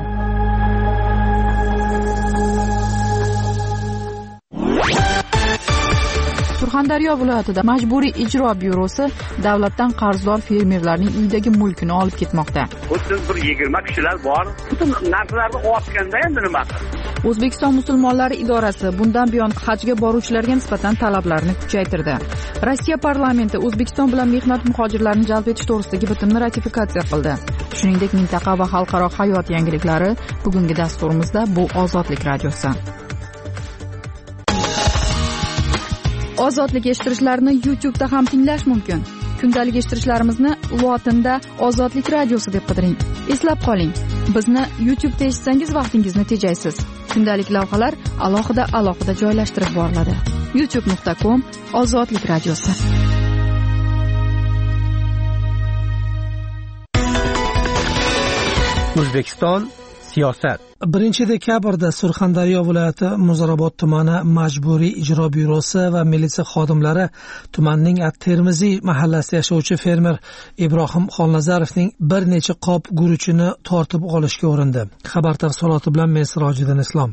Surxondaryo viloyatida Majburiy ijro byurosi davlatdan qarzdor fermerlarning uydagi mulkini olib ketmoqda. o'ttiz bir yigirma kishilar bor. Butun narsalarni olganda endi nima qiladi? O'zbekiston musulmonlari idorasi bundan buyon hajga boruvchilarga nisbatan talablarni kuchaytirdi. Rossiya parlamenti O'zbekiston bilan mehnat muhojirlarini jalb etish to'g'risidagi bitimni ratifikatsiya qildi. Shuningdek, mintaqa va xalqaro hayot yangiliklari bugungi dasturimizda bu Ozodlik radiosi. Ozodlik eshittirishlarini YouTube'da ham tinglash mumkin. Kundalik eshittirishlarimizni lotinda Ozodlik radiosi deb qidiring. Eslab qoling, bizni YouTube'da eshitsangiz vaqtingizni tejaysiz. Kundalik lavhalar alohida alohida joylashtirib boriladi. youtube nuqta com Ozodlik radiosi. O'zbekiston siyosat. birinchi dekabrda Surxondaryo viloyati Muzrabot tumani Majburiy ijro byurosi va militsiya xodimlari tumanning At-Termiziy mahallasida yashovchi fermer Ibrohim Xolnazarovning bir necha qop guruchini tortib olishga urindi. Xabar tafsiloti bilan men Sirojiddin Islom.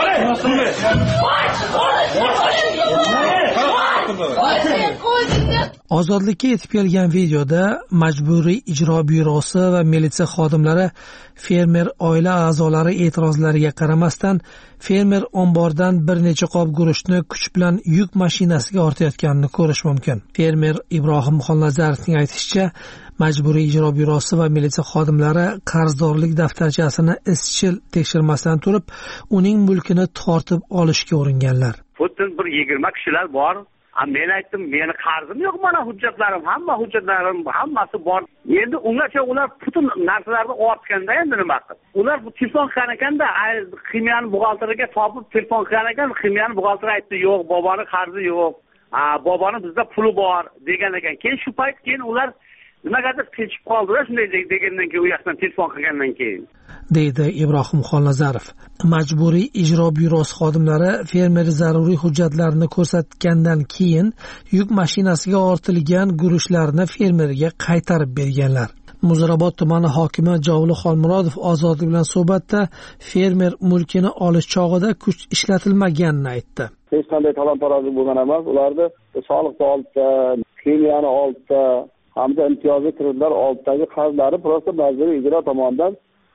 Ozodlikka yetib kelgan videoda Majburiy ijro byurosi va militsiya xodimlari fermer oila a'zolari e'tirozlariga qaramasdan fermer ombordan bir necha qop guruchni kuch bilan yuk mashinasiga ortayotganini ko'rish mumkin. Fermer Ibrohim Xolnazarovning aytishicha, Majburiy ijro byurosi va militsiya xodimlari qarzdorlik daftarchasini izchil tekshirmasdan turib, uning mulkini tortib olishga uringanlar. o'ttiz bir yigirma kishilar bor. Men aytdim, meni qarzim yo'q, mana hujjatlarim, hamma hujjatlarim, hammasi bor. Endi ungacha ular butun narsalarni ortganda endi nima qilib? Ular bu telefon qilgan ekanda, ximiyani buxgalteriga topib telefon qilgan ekan, ximiyani buxgalteri aytdi, yo'q, boboni qarzi yo'q. Ha, boboni bizda puli bor degan ekan. Keyin shu payt keyin ular nimagadir kechib qoldilar, shunday degandan keyin u yoqdan telefon qilgandan keyin. deydi Ibrohim Xolnazarov. Majburiy ijro byurosi xodimlari fermer zaruriy hujjatlarni ko'rsatgandan keyin yuk mashinasiga ortilgan guruchlarni fermerga qaytarib berganlar. Muzrabot tumani hokimi Javli Xolmurodov Ozodlik bilan suhbatda fermer mulkini olish chog'ida kuch ishlatilmaganini aytdi. Hech qanday talon-taroj bo'lgan emas. Ularni soliqni olibda, kimiyani olibda, hamda imtiyozli kreditlar olibdagi qarzlari prosta majburiy ijro tomonidan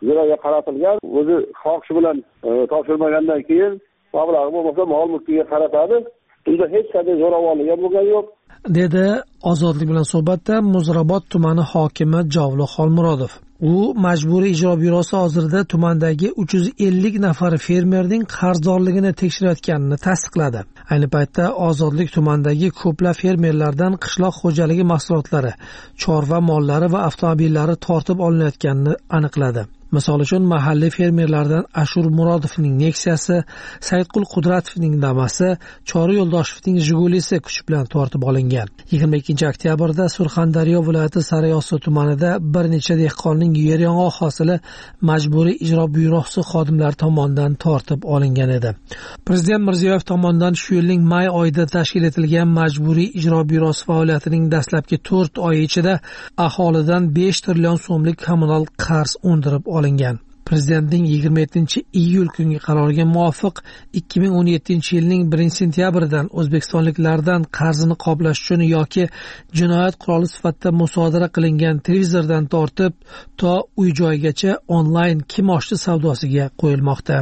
ijroga qaratilgan. O'zi xohishi bilan topshirmagandan keyin mablag'i bo'lmasa mol mulkiga qaratadi. Unda hech qanday zo'ravonlik ham bo'lgani yo'q, dedi Ozodlik bilan suhbatda Muzrabot tumani hokimi Javlo Xolmurodov. U Majburiy ijro byurosi hozirda tumandagi uch yuz ellik nafar fermerning qarzdorligini tekshirayotganini tasdiqladi. Ayni paytda Ozodlik tumanidagi ko'plab fermerlardan qishloq xo'jaligi mahsulotlari, chorva mollari va avtomobillari tortib olinayotganini aniqladi. Misol uchun mahalliy fermerlardan Ashur Murodovning Nexia'si, Saidqul Qudratovning Damasi, Chori Yo'ldoshevning Jigulisi kuch bilan tortib olingan. yigirma ikkinchi oktyabrda Surxondaryo viloyati Sariosiyo tumanida bir necha dehqonning yer yong'oq hosili Majburiy ijro byurosi xodimlari tomonidan tortib olingan edi. Prezident Mirziyoyev tomonidan shu yilning may oyida tashkil etilgan Majburiy ijro byurosi faoliyatining dastlabki to'rt oyi ichida aholidan besh trillion so'mlik kommunal qarz undirib olingan. Prezidentning yigirma yettinchi iyul kungi qaroriga muvofiq ikki ming o'n yettinchi yilning birinchi sentyabridan o'zbekistonliklardan qarzini qoplash uchun yoki jinoyat quroli sifatida musodara qilingan televizordan tortib to uy-joygacha onlayn kimoshdi savdosiga qo'yilmoqda.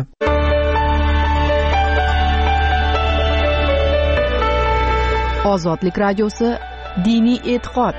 Ozodlik radiosi diniy e'tiqod.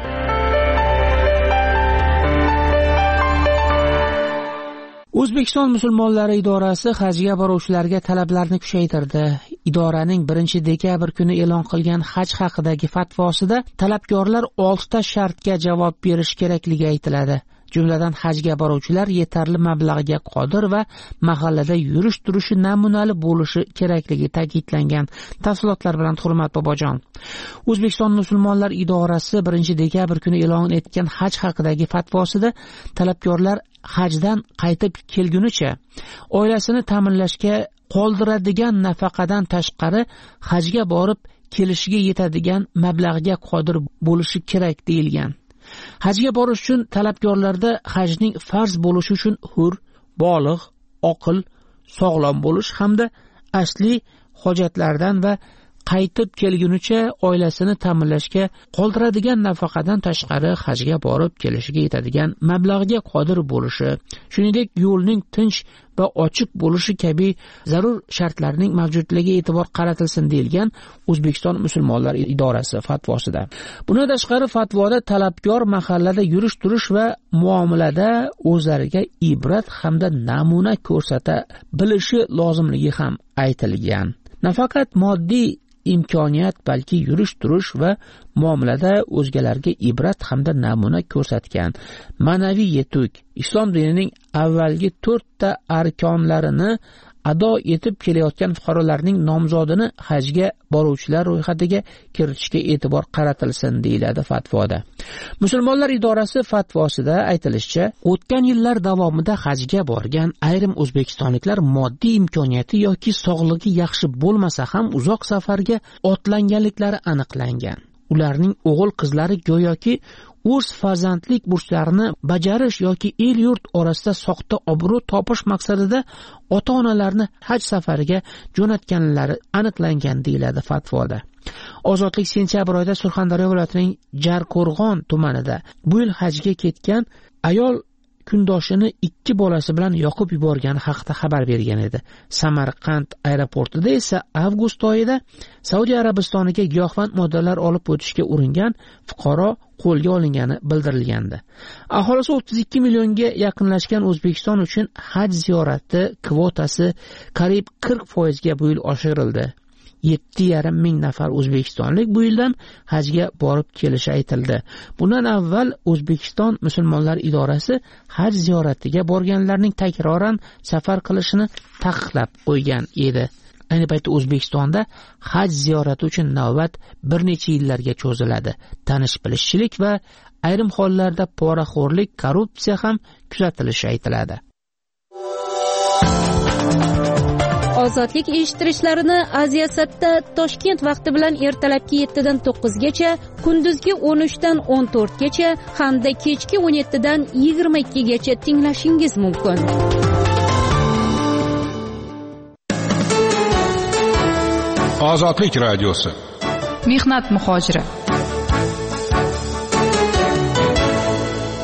O'zbekiston musulmonlari idorasi hajga boruvchilarga talablarni kuchaytirdi. Idoraning birinchi dekabr kuni e'lon qilgan haj haqidagi fatvosida talabgorlar oltita shartga javob berish kerakligi aytiladi. Jumladan hajga boruvchilar yetarli mablag'ga qodir va mahallada yurish turishi namunali bo'lishi kerakligi ta'kidlangan. Tafsilotlar bilan Hurmat Bobojon. O'zbekiston musulmonlar idorasi birinchi dekabr kuni e'lon etgan haj haqidagi fatvosida talabgorlar hajdan qaytib kelgunicha oilasini ta'minlashga qoldiradigan nafaqadan tashqari hajga borib kelishiga yetadigan mablag'ga qodir bo'lishi kerak deyilgan. Hajga borish uchun talabgorlarda hajning farz bo'lishi uchun hur, bolig', oqil, sog'lom bo'lish hamda asli hojatlardan va qaytib kelgunicha oilasini ta'minlashga qoldiradigan nafaqadan tashqari hajga borib kelishiga yetadigan mablag'ga qodir bo'lishi, shuningdek yo'lning tinch va ochiq bo'lishi kabi zarur shartlarning mavjudligiga e'tibor qaratilsin deyilgan O'zbekiston musulmonlar idorasi fatvosida. Bundan tashqari fatvoda talabgor mahallada yurish turish va muomalada o'zlariga ibrat hamda namuna ko'rsata bilishi lozimligi ham aytilgan. Nafaqat moddiy imkoniyat, balki yurish turish va muomalada o'zgalarga ibrat hamda namuna ko'rsatgan ma'naviy yetuk islom dinining avvalgi to'rtta arkonlarini ado etib kelayotgan fuqarolarning nomzodini hajga boruvchilar ro'yxatiga kiritishga e'tibor qaratilsin deyiladi fatvoda. Musulmonlar idorasi fatvosida aytilishicha, o'tgan yillar davomida hajga borgan ayrim o'zbekistonliklar moddiy imkoniyati yoki sog'lig'i yaxshi bo'lmasa ham uzoq safarga otlanganliklari aniqlangan. Ularning o'g'il-qizlari go'yoki o'z farzandlik burchlarini bajarish yoki el yurt orasida soxta obro' topish maqsadida ota-onalarni haj safariga jo'natganlari aniqlangan deyiladi fatvoda. Ozodlik sentyabr oyida Surxondaryo viloyatining Jarqo'rg'on tumanida bu yil hajga ketgan ayol kundoshini ikki bolasi bilan yoqib yuborgani haqida xabar bergan edi. Samarqand aeroportida esa avgust oyida Saudiya Arabistoniga giyohvand moddalar olib o'tishga uringan fuqaro qo'lga olingani bildirilgandi. Aholisi o'ttiz ikki millionga yaqinlashgan O'zbekiston uchun haj ziyorati kvotasi qariyb qirq foizga bu yil oshirildi. yetti yarim ming nafar o'zbekistonlik bu yildan hajga borib kelishi aytildi. Bundan avval O'zbekiston musulmonlar idorasi haj ziyoratiga borganlarning takroran safar qilishini taqiqlab qo'ygan edi. Ayni paytda O'zbekistonda haj ziyorati uchun navbat bir necha yillarga cho'ziladi. Tanish-bilishchilik va ayrim hollarda poraxo'rlik, korrupsiya ham kuzatilishi aytiladi. Ozodlik eshittirishlarini Aziyasatda Toshkent vaqti bilan ertalabki yettidan to'qqizgacha, kunduzgi o'n uchdan o'n to'rtgacha hamda kechki o'n yettidan yigirma ikkigacha tinglashingiz mumkin. Ozodlik radiosi. Mehnat muhojiri.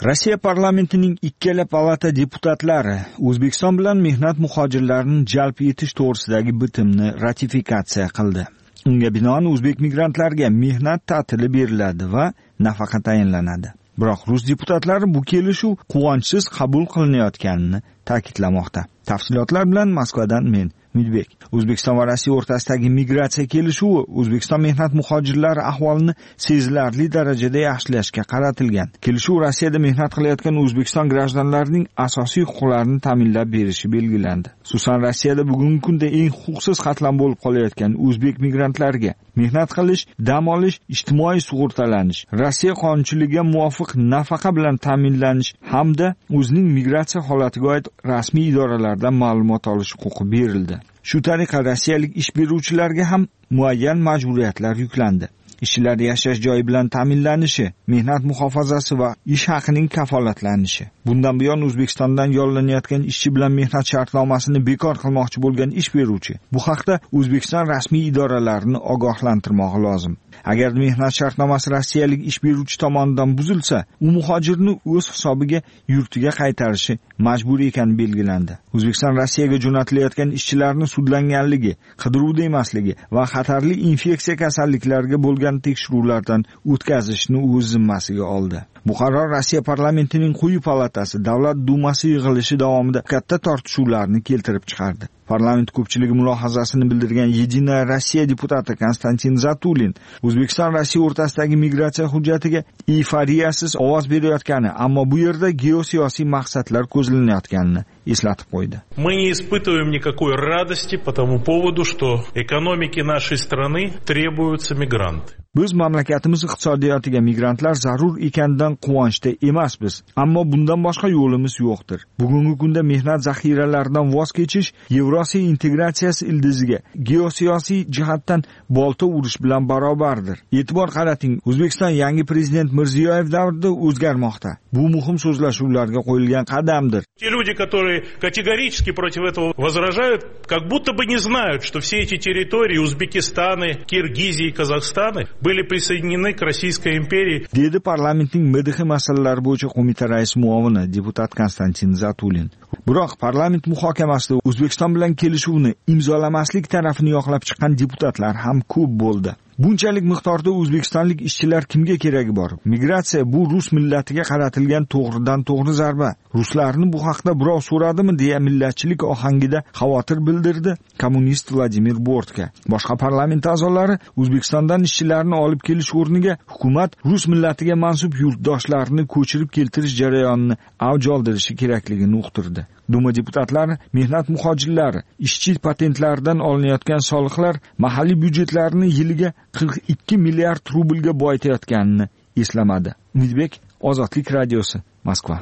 Rossiya parlamentining ikkala palata deputatlari O'zbekiston bilan mehnat muhojirlarini jalb etish to'g'risidagi bitimni ratifikatsiya qildi. Unga binoan o'zbek migrantlarga mehnat ta'tili beriladi va nafaqa tayinlanadi. Biroq rus deputatlari bu kelishuv quvonchsiz qabul qilinayotganini ta'kidlamoqda. Tafsilotlar bilan Moskvadan men Mudbek. O'zbekiston va Rossiya o'rtasidagi migratsiya kelishuvi O'zbekiston mehnat muhojirlari ahvolini sezilarli darajada yaxshilashga qaratilgan. Kelishuv Rossiyada mehnat qilayotgan O'zbekiston grajdanlarining asosiy huquqlarini ta'minlab berishi belgilandi. Xususan Rossiyada bugungi kunda eng huquqsiz qatlam bo'lib qolayotgan o'zbek migrantlarga mehnat qilish, dam olish, ijtimoiy sug'urtalanish, Rossiya qonunchiligiga muvofiq nafaqa bilan ta'minlanish hamda o'zining migratsiya holatiga oid rasmiy idoralardan ma'lumot olish huquqi berildi. Shu tariqa rossiyalik ish beruvchilarga ham muayyan majburiyatlar yuklandi. Ishchilar yashash joyi bilan ta'minlanishi, mehnat muhofazasi va ish haqining kafolatlanishi. Bundan buyon O'zbekistondan yollanayotgan ishchi bilan mehnat shartnomasini bekor qilmoqchi bo'lgan ish beruvchi bu haqda O'zbekiston rasmiy idoralarini ogohlantirmoqi lozim. Agar mehnat shartnomasi rossiyalik ish beruvchi tomonidan buzilsa, u muhojirni o'z hisobiga yurtiga qaytarishi majbur ekani belgilandi. O'zbekiston Rossiyaga jo'natilayotgan ishchilarning sudlanganligi, qidiruvda emasligi va xatarli infeksiya kasalliklariga bo'lgan tekshiruvlardan o'tkazishni o'z zimmasiga oldi. Bu qaror Rossiya parlamentining quyi palatasi Davlat dumasi yig'ilishi davomida katta tortishuvlarni keltirib chiqardi. Parlament ko'pchiligi mulohazasini bildirgan Yedinaya Rossiya deputati Konstantin Zatulin O'zbekiston Rossiya o'rtasidagi migratsiya hujjatiga eyforiyasiz ovoz berayotgani, ammo bu yerda geosiyosiy maqsadlar ko'zlanayotganini eslatib qo'ydi. Мы не испытываем никакой радости по тому поводу, что экономике нашей страны требуются мигранты. Biz mamlakatimiz iqtisodiyotiga migrantlar zarur ekanidan quvonchda emasmiz, ammo bundan boshqa yo'limiz yo'qdir. Bugungi kunda mehnat zaxiralaridan voz kechish Yevrosiyo integratsiyasi ildiziga geosiyosiy jihatdan bolta urish bilan barobardir. E'tibor qarating, O'zbekiston yangi prezident Mirziyoyev davrida o'zgarmoqda. Bu muhim so'zlashuvlarga qo'yilgan qadamdir. Те люди, которые категорически против этого возражают, как будто бы не знают, что все эти территории Узбекистаны, Киргизии, Казахстаны были присоединены к Российской империи. Dedi parlamentning M D X masalalari bo'yicha qo'mita rais muavini deputat Konstantin Zatulin. Biroq parlament muhokamasida O'zbekiston bilan kelishuvni imzolamaslik tarafini yoqlab chiqqan deputatlar ham ko'p bo'ldi. Bunchalik miqdorda o'zbekistonlik ishchilar kimga keragi bor? Migratsiya bu rus millatiga qaratilgan to'g'ridan to'g'ri zarba. Ruslarni bu haqda birov so'radimi deya millatchilik ohangida xavotir bildirdi kommunist Vladimir Bortka. Boshqa parlament a'zolari O'zbekistondan ishchilarni olib kelish o'rniga hukumat rus millatiga mansub yurtdoshlarini ko'chirib keltirish jarayonini avj oldirishi kerakligini uqtirdi. Duma deputatlari mehnat muhojirlari ishchi patentlaridan olinayotgan soliqlar mahalliy byudjetlarni yiliga qirq ikki milliard rublga boyitayotganini eslamadi. Umidbek, Ozodlik radiosi, Moskva.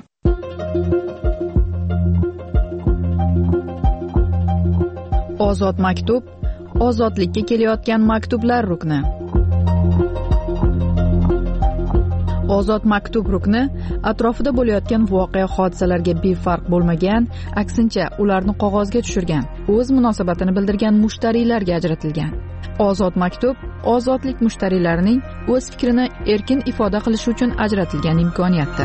Ozod maktub, ozodlikka kelayotgan maktublar rukni. Ozod maktub rukni atrofida bo'layotgan voqea hodisalarga befarq bo'lmagan, aksincha ularni qog'ozga tushirgan, o'z munosabatini bildirgan mushtariylarga ajratilgan. Ozod maktub ozodlik mushtariylarining o'z fikrini erkin ifoda qilishi uchun ajratilgan imkoniyatdir.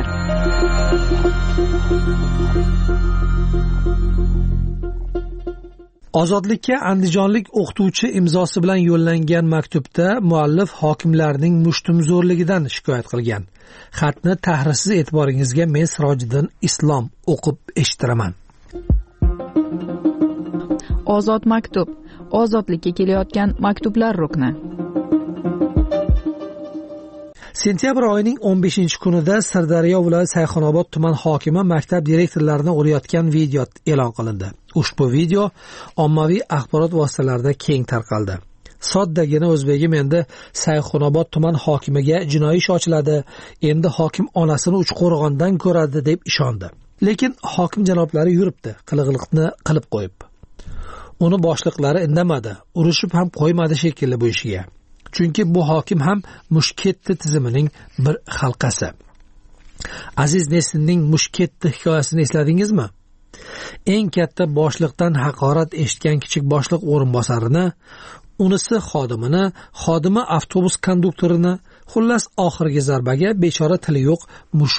Ozodlikka andijonlik o'qituvchi imzosi bilan yo'llangan maktubda muallif hokimlarning mushtumzo'rligidan shikoyat qilgan. Xatni tahrisiz e'tiboringizga men Sirojiddin Islom o'qib eshittiraman. Ozod maktub, ozodlikka kelayotgan maktublar rukni. Sentyabr oyining o'n beshinchi kunida Sirdaryo viloyati Sayxunobod tuman hokimi maktab direktorlarini urayotgan video e'lon qilindi. Ushbu video ommaviy axborot vositalarida keng tarqaldi. Soddagina o'zbegim endi Sayxunobod tuman hokimiga jinoiy ish ochiladi, endi hokim onasini Uchqo'rg'ondan ko'radi deb ishondi. Lekin hokim janoblari yuribdi, qiliqliqni qilib qo'yib. Uni boshliqlari indamadi, urushib ham qo'ymadi shekilli bu ishiga. Chunki bu hokim ham Mushketdi tizimining bir halqasi. Aziz Nesinning Mushketdi hikoyasini esladingizmi? Eng katta boshliqdan haqorat eshitgan kichik boshliq o'rinbosarini, unisi xodimini, xodimi avtobus konduktorini, xullas oxirgi zarbaga bechora tili yo'q mushuk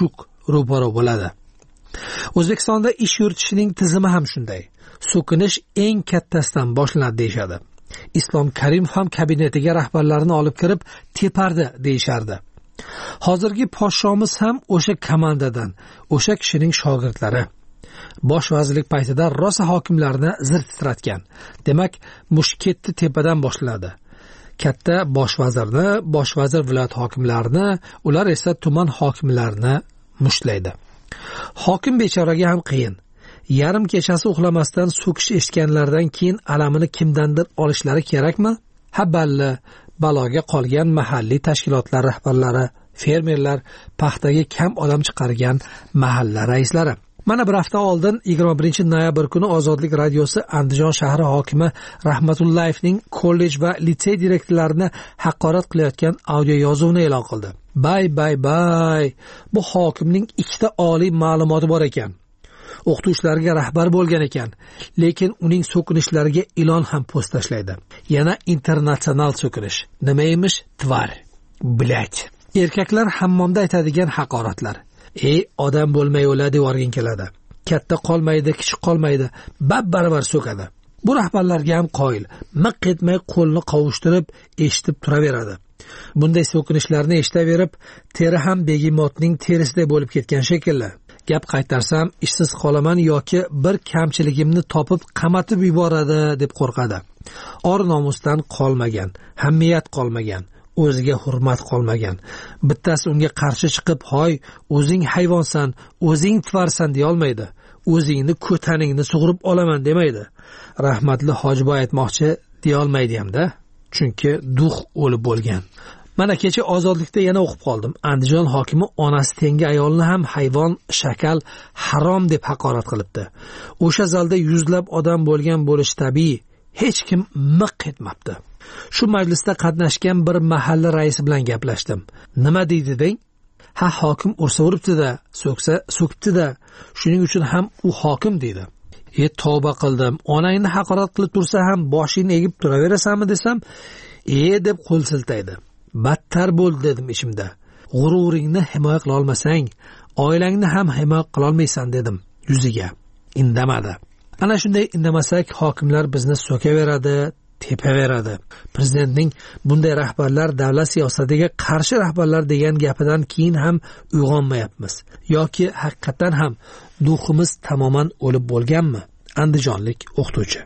ro'para bo'ladi. O'zbekistonda ish yuritishining tizimi ham shunday. So'kinish eng kattasidan boshlanadi deyshadi. Islom Karimov ham kabinetiga rahbarlarini olib kirib tepardi deyishardi. Hozirgi podshomiz ham o'sha komandadan, o'sha kishining shogirdlari. Bosh vazirlik paytida rosa hokimlarni zir titratgan. Demak, mush ketdi tepadan boshlanadi. Katta bosh vazirni, bosh vazir viloyat hokimlarini, ular esa tuman hokimlarini mushlaydi. Hokim bechoraga ham qiyin. Yarim kechasi uxlamasdan so'kish eshitganlardan keyin alamini kimdandir olishlari kerakmi? Ha balli, baloga qolgan mahalliy tashkilotlar rahbarlari, fermerlar, paxtaga kam odam chiqargan mahalla raislari. Mana bir hafta oldin yigirma birinchi noyabr kuni Ozodlik radiosi Andijon shahri hokimi Rahmatullayevning kollej va litsey direktorlarini haqorat qilayotgan audio yozuvni e'lon qildi. Bay bay bay. Bu hokimning ikkita oliy ma'lumoti bor ekan. O'qituvchilarga rahbar bo'lgan ekan, lekin uning so'kinishlariga ilon ham post tashlaydi. Yana internatsional so'kinish. Nima emish? Tvar. Blat. Erkaklar hammomda aytadigan haqoratlar. Ey, odam bo'lmay o'ladi devorgin keladi. Katta qolmaydi, kichik qolmaydi, bab-baravar so'kadi. Bu rahbarlarga ham qoyil, miq etmay qo'lni qovushtirib eshitib turaveradi. Bunday so'kinishlarni eshitaverib, teri ham begimotning terisiday bo'lib ketgan shekilli. Gap qaytarsam ishsiz qolaman yoki bir kamchiligimni topib qamatib yuboradi deb qo'rqadi. Or nomusdan qolmagan, hamiyat qolmagan, o'ziga hurmat qolmagan. Bittasi unga qarshi chiqib, "Hoy, o'zing hayvonsan, o'zing tvarsan" deya olmaydi. O'zingni ko'taningni sug'urib olaman demaydi. Rahmatli Hojiboy aytmoqchi deya olmaydi hamda, chunki duh o'lib bo'lgan. Mana kecha Ozodlikda yana o'qib qoldim. Andijon hokimi onasi tengi ayolni ham hayvon, shakal, harom deb haqorat qilibdi. O'sha zalda yuzlab odam bo'lgan bo'lishi tabiiy. Hech kim miq etmabdi. Shu majlisda qatnashgan bir mahalla raisi bilan gaplashdim. Nima deydi deng? Ha, hokim ursa uribdi-da, so'ksa so'kibdi-da. Shuning uchun ham u hokim deydi. E, tavba qildim. Onangni haqorat qilib tursa ham boshingni egib turaverasanmi desam, "E" deb qo'l siltaydi. Battar bo'ldi dedim ichimda. G'ururingni himoya qila olmasang, oilangni ham himoya qila olmaysan dedim yuziga. Indamadi. Ana shunday indamasak, hokimlar bizni so'kaveradi, tepaveradi. Prezidentning bunday rahbarlar davlat siyosatiga qarshi rahbarlar degan gapidan keyin ham uyg'onmayapmiz. Yoki haqiqatan ham duximiz tamoman o'lib bo'lganmi? Andijonlik o'qituvchi.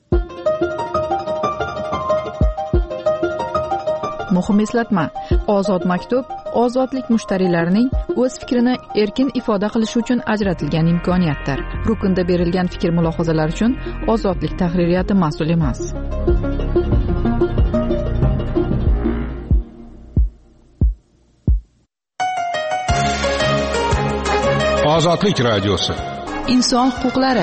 Muhim eslatma: Ozod maktub ozodlik mushtariylarining o'z fikrini erkin ifoda qilishi uchun ajratilgan imkoniyatdir. Rukunda berilgan fikr mulohazalar uchun Ozodlik tahririyati mas'ul emas. Ozodlik radiosi. Inson huquqlari.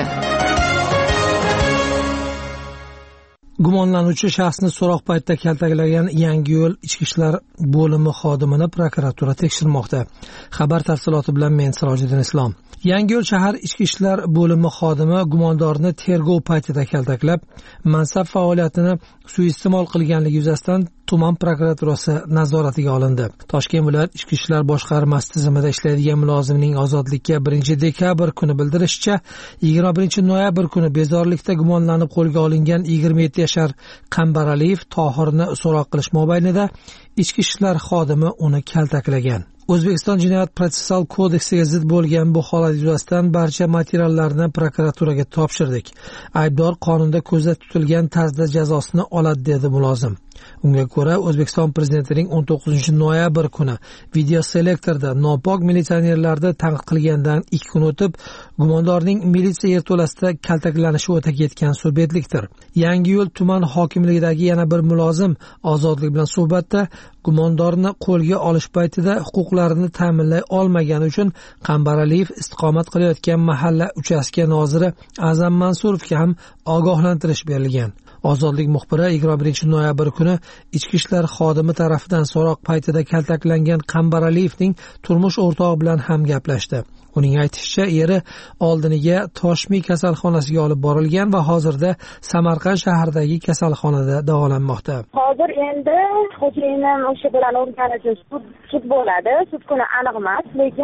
Gumonlanuvchi shaxsni so'roq paytida kaltaklagan Yangiyo'l ichki ishlar bo'limi xodimini prokuratura tekshirmoqda. Xabar tafsiloti bilan men Sirojiddin Islom. Yangiyo'l shahar ichki ishlar bo'limi xodimi gumondorni tergov paytida kaltaklab, mansab faoliyatini suiiste'mol qilganligi yuzasidan tuman prokuraturasi nazoratiga olindi. Toshkent viloyat ichki ishlar boshqarmasi tizimida ishlaydigan mulozimning ozodlikka birinchi dekabr kuni bildirishicha, yigirma birinchi noyabr kuni bezorilikda gumonlanib qo'lga olingan yigirma yetti yashar Qambaraliyev Tohirni so'roq qilish mobaynida ichki ishlar xodimi uni kaltaklagan. O'zbekiston Jinoyat protsessual kodeksiga zid bo'lgan bu holat yuzasidan barcha materiallarni prokuraturaga topshirdik. Aybdor qonunda ko'zda tutilgan tarzda jazosini oladi dedi mulozim. Unga ko'ra, O'zbekiston prezidentining o'n to'qqizinchi noyabr kuni videoselektorda nopok militsionerlarni tanqid qilgandan ikki kun o'tib, gumondorning militsiya yerto'lasida kaltaklanishi o'ta ketgan surbetlikdir. Yangiyo'l tuman hokimligidagi yana bir mulozim Ozodlik bilan suhbatda gumondorni qo'lga olish paytida huquqlarini ta'minlay olmagani uchun Qambaraliyev istiqomat qilayotgan mahalla uchastka noziri Azam Mansurovga ham ogohlantirish berilgan. Ozodlik muxbiri yigirma birinchi noyabr kuni ichki ishlar xodimi tarafidan so'roq paytida kaltaklangan Qambaraliyevning turmush o'rtog'i bilan ham gaplashdi. Uning aytishicha, eri oldiniga Toshmi kasalxonasiga olib borilgan va hozirda Samarqand shahridagi kasalxonada davolanmoqda. Hozir endi xo'jayinim o'sha bilan o'rganish sud sud bo'ladi. Sud kuni aniq emas, lekin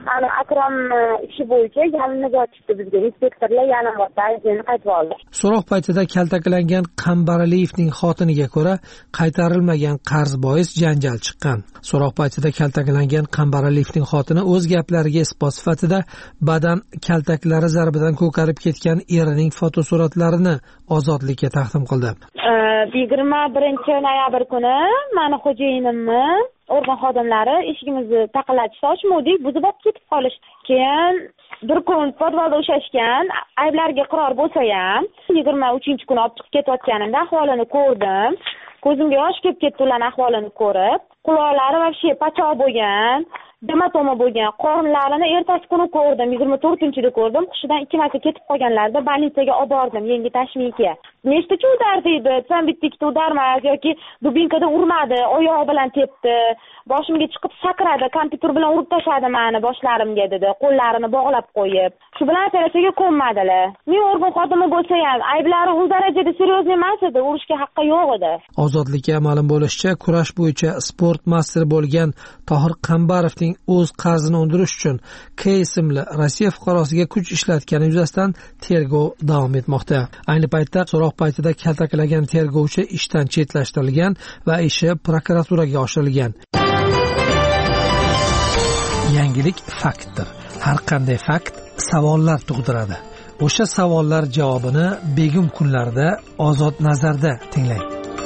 ana Akromni ishi bo'yicha yalinib chiqdi bizga inspektorlar yalinmoqda aybini qaytib oldi. So'roq paytida kaltaklangan Qambaraliyevning xotiniga ko'ra qaytarilmagan qarz bois janjal chiqqan. So'roq paytida kaltaklangan Qambaraliyevning xotini o'z gaplariga isbot sifatida badan kaltaklari zarbidan ko'karib ketgan erining fotosuratlarini Ozodlikka taqdim qildi. yigirma birinchi noyabr kuni meni xo'jayinimni organ xodimlari eshigimizni taqillatishdi, ochmadik, buzib olib ketib qolishdi. Keyin bir kun podvalda o'shashgan, ayblarga iqror bo'lsa ham, yigirma uchinchi kuni olib chiqib ketayotganimda ahvolini ko'rdim. Ko'zimga yosh kelib ketdi ularning ahvolini ko'rib. Quloqlari vobshe pachoq bo'lgan, dematoma bo'lgan, qornlarini ertasi kuni ko'rdim, yigirma to'rtinchida ko'rdim. Hushidan ikki marta ketib qolganlarida больницаga olib bordim, yangi tashmiyga. Nechtacha udardi edi, san bitta ikkita udarmas yoki dubinkada urmadi, oyog'i bilan tepdi, boshimga chiqib sakradi, kompyuter bilan urib tashladi meni boshlarimga dedi, qo'llarini bog'lab qo'yib. Shu bilan operatsiyaga ko'nmadilar. Men organ xodimi bo'lsa ham ayblari u darajada seryoz emas edi, urishga haqqi yo'q edi. Ozodlikka ma'lum bo'lishicha, kurash bo'yicha sport masteri bo'lgan Tohir Qambarovning o'z qarzini undirish uchun K ismli Rossiya fuqarosiga kuch ishlatgani yuzasidan tergov davom etmoqda. Ayni paytda so'roq paytida kaltaklagan tergovchi ishdan chetlashtirilgan va ishi prokuraturaga oshirilgan. Yangilik faktdir. Har qanday fakt savollar tug'diradi. O'sha savollar javobini begim kunlarda Ozod nazarda tinglang.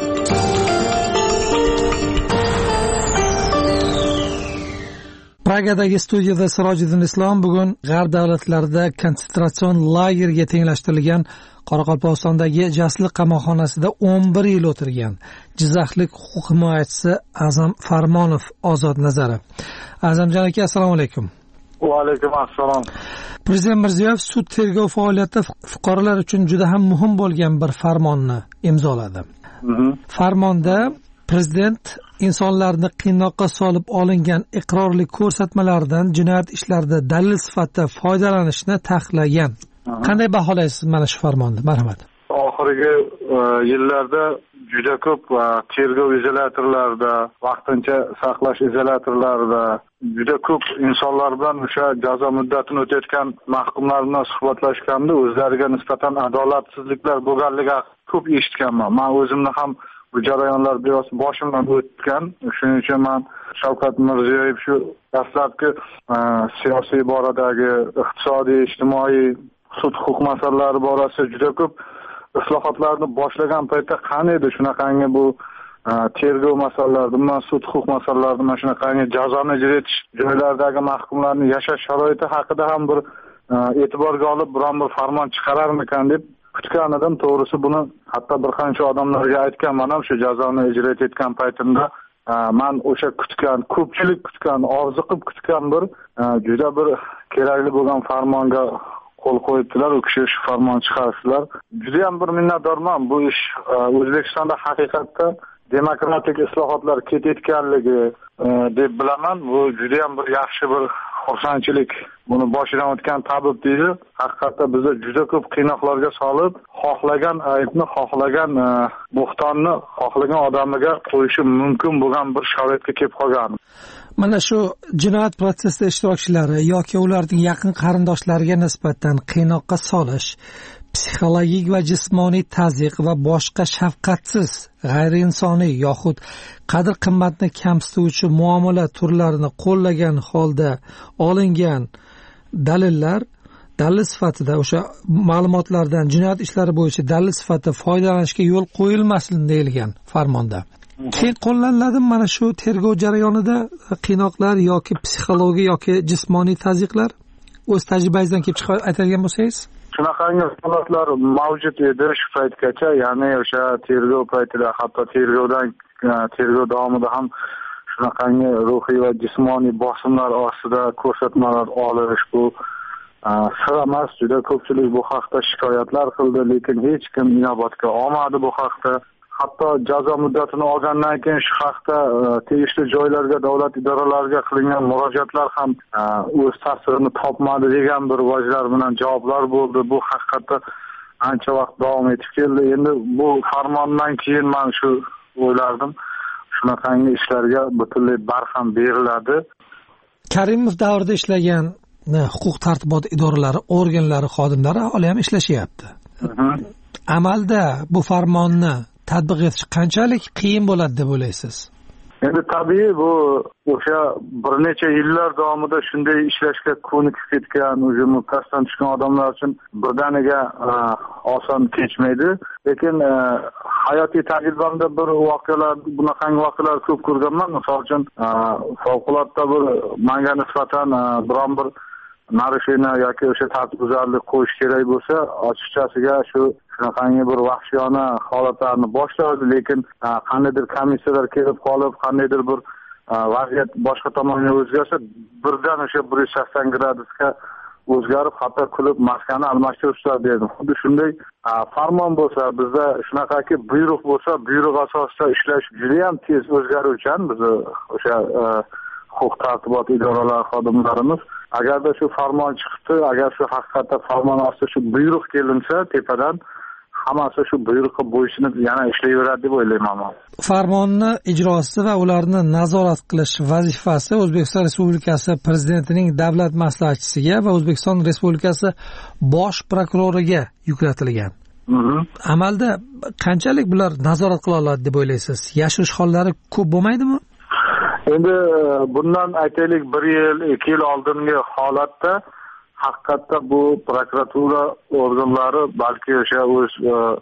Pragadagi studiyada Sirojiddin Islom bugun G'arb davlatlarida konsentratsiyon lagerga tenglashtirilgan Qoraqalpog'istondagi Jasliq qamoqxonasida o'n bir yil o'tirgan Jizzaxlik huquq himoyachisi Azam Farmonov ozod nazari. Azamjon aka, assalomu alaykum. Va alaykum assalom. Prezident Mirziyoyev sud tergov faoliyatida fuqarolar uchun juda ham muhim bo'lgan bir farmonni imzoladi. Farmonda Prezident insonlarni qiynoqqa solib olingan iqrorlik ko'rsatmalaridan jinoyat ishlarida dalil sifatida foydalanishni taqiqlagan. Qanday baholaysiz mana shu farmonni? Marhamat. Oxirgi yillarda juda ko'p tergov izolyatorlarida, vaqtincha saqlash izolyatorlarida juda ko'p insonlar bilan o'sha jazo muddatini o'tayotgan mahkumlar bilan suhbatlashganda o'zlariga nisbatan adolatsizliklar bo'lganligi ko'p eshitganman. Men o'zimni ham bu jarayonlar biroz boshimdan o'tgan. Shuning uchun men Shavkat Mirziyoyev shu dastlabki siyosiy boradagi iqtisodiy, ijtimoiy, sud huquq masalalari borasida juda ko'p islohotlarni boshlagan paytda qani edi shunaqangi bu tergov masalalarida, sud huquq masalalarida mana shunaqangi jazoni ijro etish joylaridagi mahkumlarning yashash sharoiti haqida ham bir e'tiborga olib biron bir farmon chiqararmikan deb kutgan edim. To'g'risi buni hatto bir qancha odamlarga aytganman ham shu jazoni ijro etayotgan paytimda. Men o'sha kutgan, ko'pchilik kutgan, orziqib kutgan bir juda bir kerakli bo'lgan farmonga qo'l qo'yibdilar. U kishi shu farmon chiqarishdilar. Juda ham bir minnatdorman. Bu ish O'zbekistonda haqiqatda demokratik islohotlar ketayotganligi deb bilaman. Bu juda ham bir yaxshi bir xursandchilik. Buni boshidan o'tgan tabib deydi. Haqiqatda bizni juda ko'p qiynoqlarga solib, xohlagan aybni, xohlagan bo'xtonni, xohlagan odamiga qo'yishi mumkin bo'lgan bir sharoitga kelib qolgan. Mana shu jinoyat protsessida ishtirokchilari yoki ularning yaqin qarindoshlariga nisbatan qiynoqqa solish, psixologik va jismoniy tazyiq va boshqa shafqatsiz, g'ayriinsoniy yoxud qadr qimmatni kamsituvchi muomala turlarini qo'llagan holda olingan dalillar dalil sifatida o'sha ma'lumotlardan jinoyat ishlari bo'yicha dalil sifatida foydalanishga yo'l qo'yilmasin deyilgan farmonda. Keyin qo'llaniladi mana shu tergov jarayonida qiynoqlar yoki psixologik yoki jismoniy tazyiqlar. O'z tajribangizdan kelib chiqib aytadigan bo'lsangiz? Shunaqangi holatlar mavjud edi shu paytgacha, ya'ni o'sha tergov paytida, hatto tergovdan tergov davomida ham shunaqangi ruhiy va jismoniy bosimlar ostida ko'rsatmalar olish bu sir emas. Juda ko'pchilik bu haqda shikoyatlar qildi, lekin hech kim inobatga olmadi bu haqda. Hatto jazo muddatini olgandan keyin shu haqda tegishli joylarga, davlat idoralariga qilingan murojaatlar ham o'z ta'sirini topmadi degan bir vajlar bilan javoblar bo'ldi. Bu haqiqatda ancha vaqt davom etib keldi. Endi bu farmondan keyin men shu o'ylardim, shunaqangi ishlarga butunlay barham beriladi. Karimov davrida ishlagan huquq tartibot idoralari organlari xodimlari hali ham ishlashyapti. Amalda bu farmonni tatbiq etish qanchalik qiyin bo'ladi deb o'ylaysiz? Endi tabiiy bu o'sha bir necha yillar davomida shunday ishlashga ko'nikib ketgan, o'zi mukkasidan tushgan odamlar uchun birdaniga oson kechmaydi. Lekin hayotiy tajribamda bir voqealar, bunaqangi voqealar ko'p ko'rganman. Misol uchun favqulodda bir menga nisbatan biron bir narishina yoki o'sha tartibbuzarlik qo'yish kerak bo'lsa, ochiqchasiga shu shunaqangi bir vahshiyona holatlarni boshlardi. Lekin qandaydir komissiyalar kelib qolib, qandaydir bir vaziyat boshqa tomonga o'zgarsa, birdan o'sha bir yuz sakson gradusga o'zgarib, hatto kulib maskani almashtirishlar dedim. Xuddi shunday farmon bo'lsa, bizda shunaqaki buyruq bo'lsa, buyruq asosida ishlash juda ham tez o'zgaruvchan. Biz o'sha huquq tartibot idoralari xodimlarimiz agarda shu farmon chiqdi, agar shu haqiqatda farmon ostida shu buyruq kelinsa, tepadan hammasi shu buyruqqa bo'ysunib yana ishlayveradi deb o'ylayman. Farmonni ijrosi va ularni nazorat qilish vazifasi O'zbekiston Respublikasi Prezidentining davlat maslahatchisiga va O'zbekiston Respublikasi bosh prokuroriga yuklatilgan. Amalda qanchalik bular nazorat qila oladi deb o'ylaysiz? Yashirish hollari ko'p bo'lmaydimi? Endi bundan aytaylik bir yil, ikki yil oldingi holatda haqiqatda bu prokuratura organlari balki o'sha o'z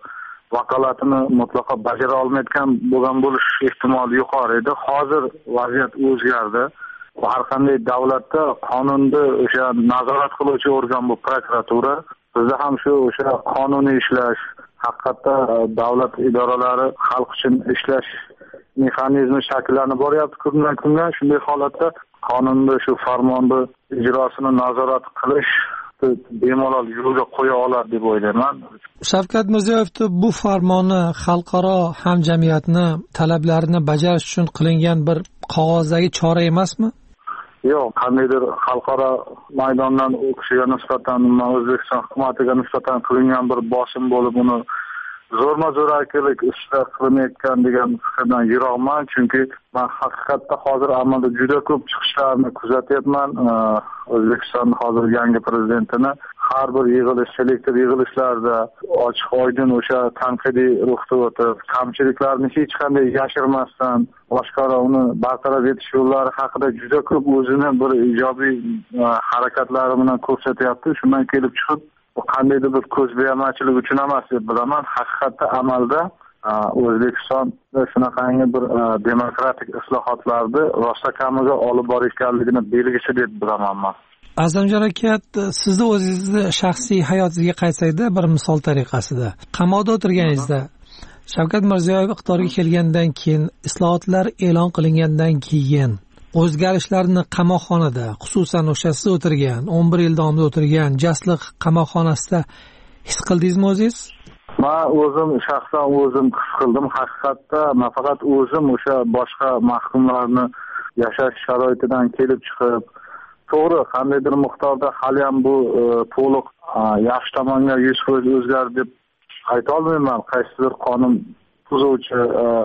vakolatini mutlaqo bajara olmayotgan bo'lgan bo'lish ehtimoli yuqori edi. Hozir vaziyat o'zgardi. Har qanday davlatda qonunni o'sha nazorat qiluvchi organ bu prokuratura. Bizda ham shu o'sha qonuniy ishlash, haqiqatda davlat idoralari xalq uchun ishlash mexanizmi shakllanib boryapti kundan kunga. Shunday holatda qonunda shu farmonni ijrosini nazorat qilish bemalol yo'lga qo'ya oladi deb o'ylayman. Shavkat Mirziyoyev bu farmonni xalqaro hamjamiyatni talablarini bajarish uchun qilingan bir qog'ozdagi chora emasmi? Yo'q, qandaydir xalqaro maydondan u kishiga nisbatan, O'zbekiston hukumatiga nisbatan qilingan bir bosim bo'lib, uni zo'rma-zo'rakilik ishlar qilinayotgan degan fikrdan yiroqman. Chunki men haqiqatda hozir amalda juda ko'p chiqishlarni kuzatyapman. O'zbekiston hozir yangi prezidentini har bir yig'ilish, selektor yig'ilishlarda ochiq oydin o'sha tanqidiy ruhda o'tib, kamchiliklarni hech qanday yashirmasdan oshkora uni bartaraf etish yo'llari haqida juda ko'p o'zini bir ijobiy harakatlari bilan ko'rsatyapti. Shundan kelib chiqib bu qandaydir bir ko'zbo'yamachilik uchun emas deb bilaman. Haqiqatda amalda O'zbekistonda shunaqangi bir demokratik islohotlarni rostakamiga olib borishganligini belgisi deb bilaman men. Azamjon aka, sizni o'zingizni shaxsiy hayotingizga qaytsakda bir misol tariqasida, qamoqda o'tirganingizda Shavkat Mirziyoyev iqtidorga kelgandan keyin, islohotlar e'lon qilingandan keyin o'zgarishlarni qamoqxonada, xususan o'sha siz o'tirgan, o'n bir yil davomida o'tirgan Jasliq qamoqxonasida his qildingizmi o'zingiz? Men o'zim shaxsan o'zim his qildim. Haqiqatda nafaqat o'zim o'sha boshqa mahkumlarni yashash sharoitidan kelib chiqib, to'g'ri qandaydir miqdorda hali ham bu to'liq yaxshi tomonga yuz foiz o'zgardi deb ayta olmayman. Qaysidir qonun buzuvchi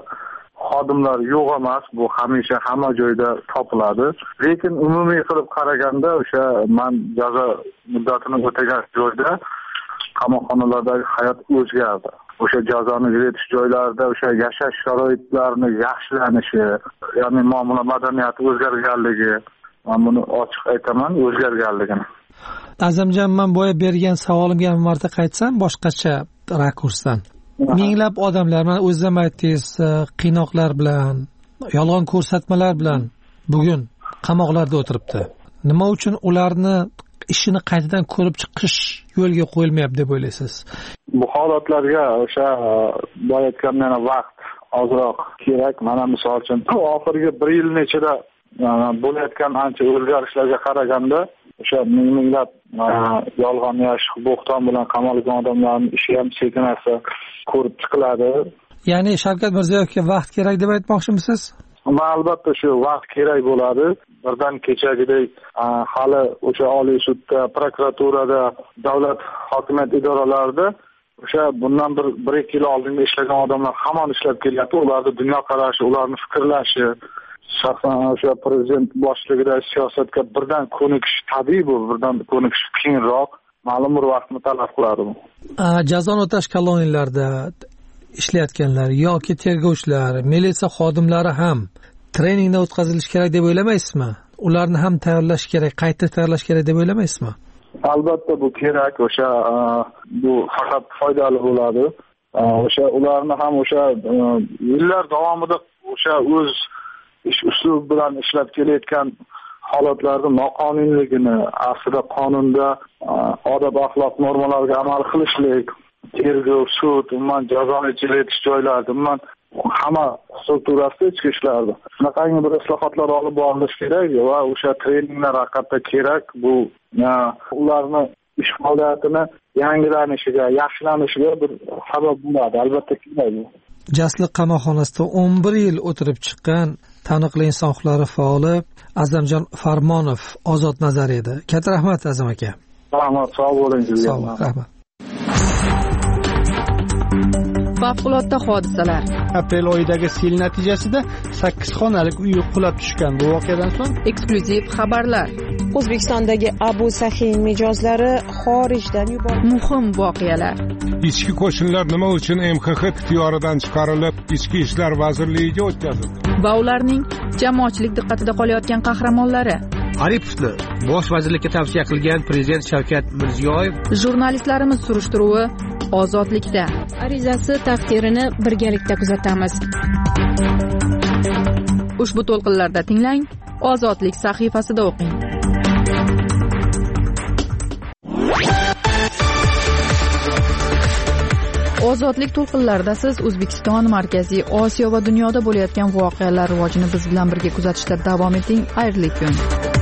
xodimlar yo'q emas, bu hamisha hamma joyda topiladi. Lekin umumiy qilib qaraganda o'sha men jazo muddatini o'tagan joyda qamoqxonalardagi hayot o'zgardi. O'sha jazoni ijratish joylarida o'sha yashash sharoitlarini yaxshilanishi, ya'ni muomala madaniyati o'zgarganligi, men buni ochiq aytaman, o'zgarganligini. Azamjon, men boya bergan savolimga bir marta qaytsam boshqacha rakursdan. Minglab odamlar, mana o'zim aytdingiz, qiynoqlar bilan, yolg'on ko'rsatmalar bilan bugun qamoqlarda o'tiribdi. Nima uchun ularni ishini qaytadan ko'rib chiqish yo'lga qo'yilmayapti deb o'ylaysiz? Bu holatlarga o'sha bo'layotgan yana vaqt ozroq kerak. Mana misol uchun oxirgi bir yil ichida bo'layotgan ancha o'zgarishlarga qaraganda o'sha minglab yolg'on yashiq, bo'xton bilan qamalgan odamlarning ishi ham sekin-asta ko'rib chiqiladi. Ya'ni Shavkat Mirziyoyevga vaqt kerak deb aytmoqchimisiz? Ma albatta shu vaqt kerak bo'ladi. Birdan kechagidek hali o'sha Oliy sudda, prokuraturada, davlat hokimiyat idoralarida o'sha bundan bir bir ikki yil oldin ishlagan odamlar hamon ishlab kelyapti. Ularning dunyoqarashi, ularning fikrlashi shaxsan o'sha prezident boshligidagi siyosatga birdan ko'nikish tabiiy, bu birdan ko'nikish qiyinroq, ma'lum bir vaqtni talab qiladi bu. Jazoni o'tash koloniyalarida ishlayotganlar yoki tergovchilar, militsiya xodimlari ham treningdan o'tkazilishi kerak deb o'ylamaysizmi? Ularni ham tayyorlash kerak, qayta tayyorlash kerak deb o'ylamaysizmi? Albatta bu kerak, o'sha bu faqat foydali bo'ladi. O'sha ularni ham o'sha yillar davomida o'sha o'z ish uslubi bilan ishlab kelayotgan holatlarda noqonuniyligini, aslida qonunda odob axloq normalariga amal qilishlik, tergov, sud, umuman jazoni ijro etish joylarida, umuman hamma strukturasida ichki ishlarda shunaqangi bir islohotlar olib borilishi kerak va o'sha treninglar haqiqatda kerak. Bu ularni ish faoliyatini yangilanishiga, yaxshilanishiga bir sabab bo'ladi, albatta kerak. Jasliq qamoqxonasida o'n bir yil o'tirib chiqqan taniqli inson huquqlari faoli Azamjon Farmonov ozod nazar edi. Katta rahmat Azam aka. Rahmat, sog' bo'ling. Sog' bo'ling, rahmat. Favqulodda hodisalar. Aprel oyidagi sel natijasida sakkiz xonalik uy qulab tushgan. Bu voqeadan so'ng eksklyuziv xabarlar. O'zbekistondagi Abu Sahiy mijozlari xorijdan yuborildi. Muhim voqealar. Ichki qo'shinlar nima uchun M X X ixtiyoridan chiqarilib, Ichki ishlar vazirligiga o'tkazildi? Va ularning jamoatchilik diqqatida qolayotgan qahramonlari. Aripovni bosh vazirlikka tavsiya qilgan prezident Shavkat Mirziyoyev. Jurnalistlarimiz surishtiruvi ozodlikda. Arizasi taqdirini birgalikda kuzatamiz. Ushbu to'lqinlarda tinglang, Ozodlik sahifasida o'qing. Ozodlik to'lqinlarida siz O'zbekiston, Markaziy Osiyo va dunyoda bo'layotgan voqealar rivojini biz bilan birga kuzatishda davom eting. Xayrli kun.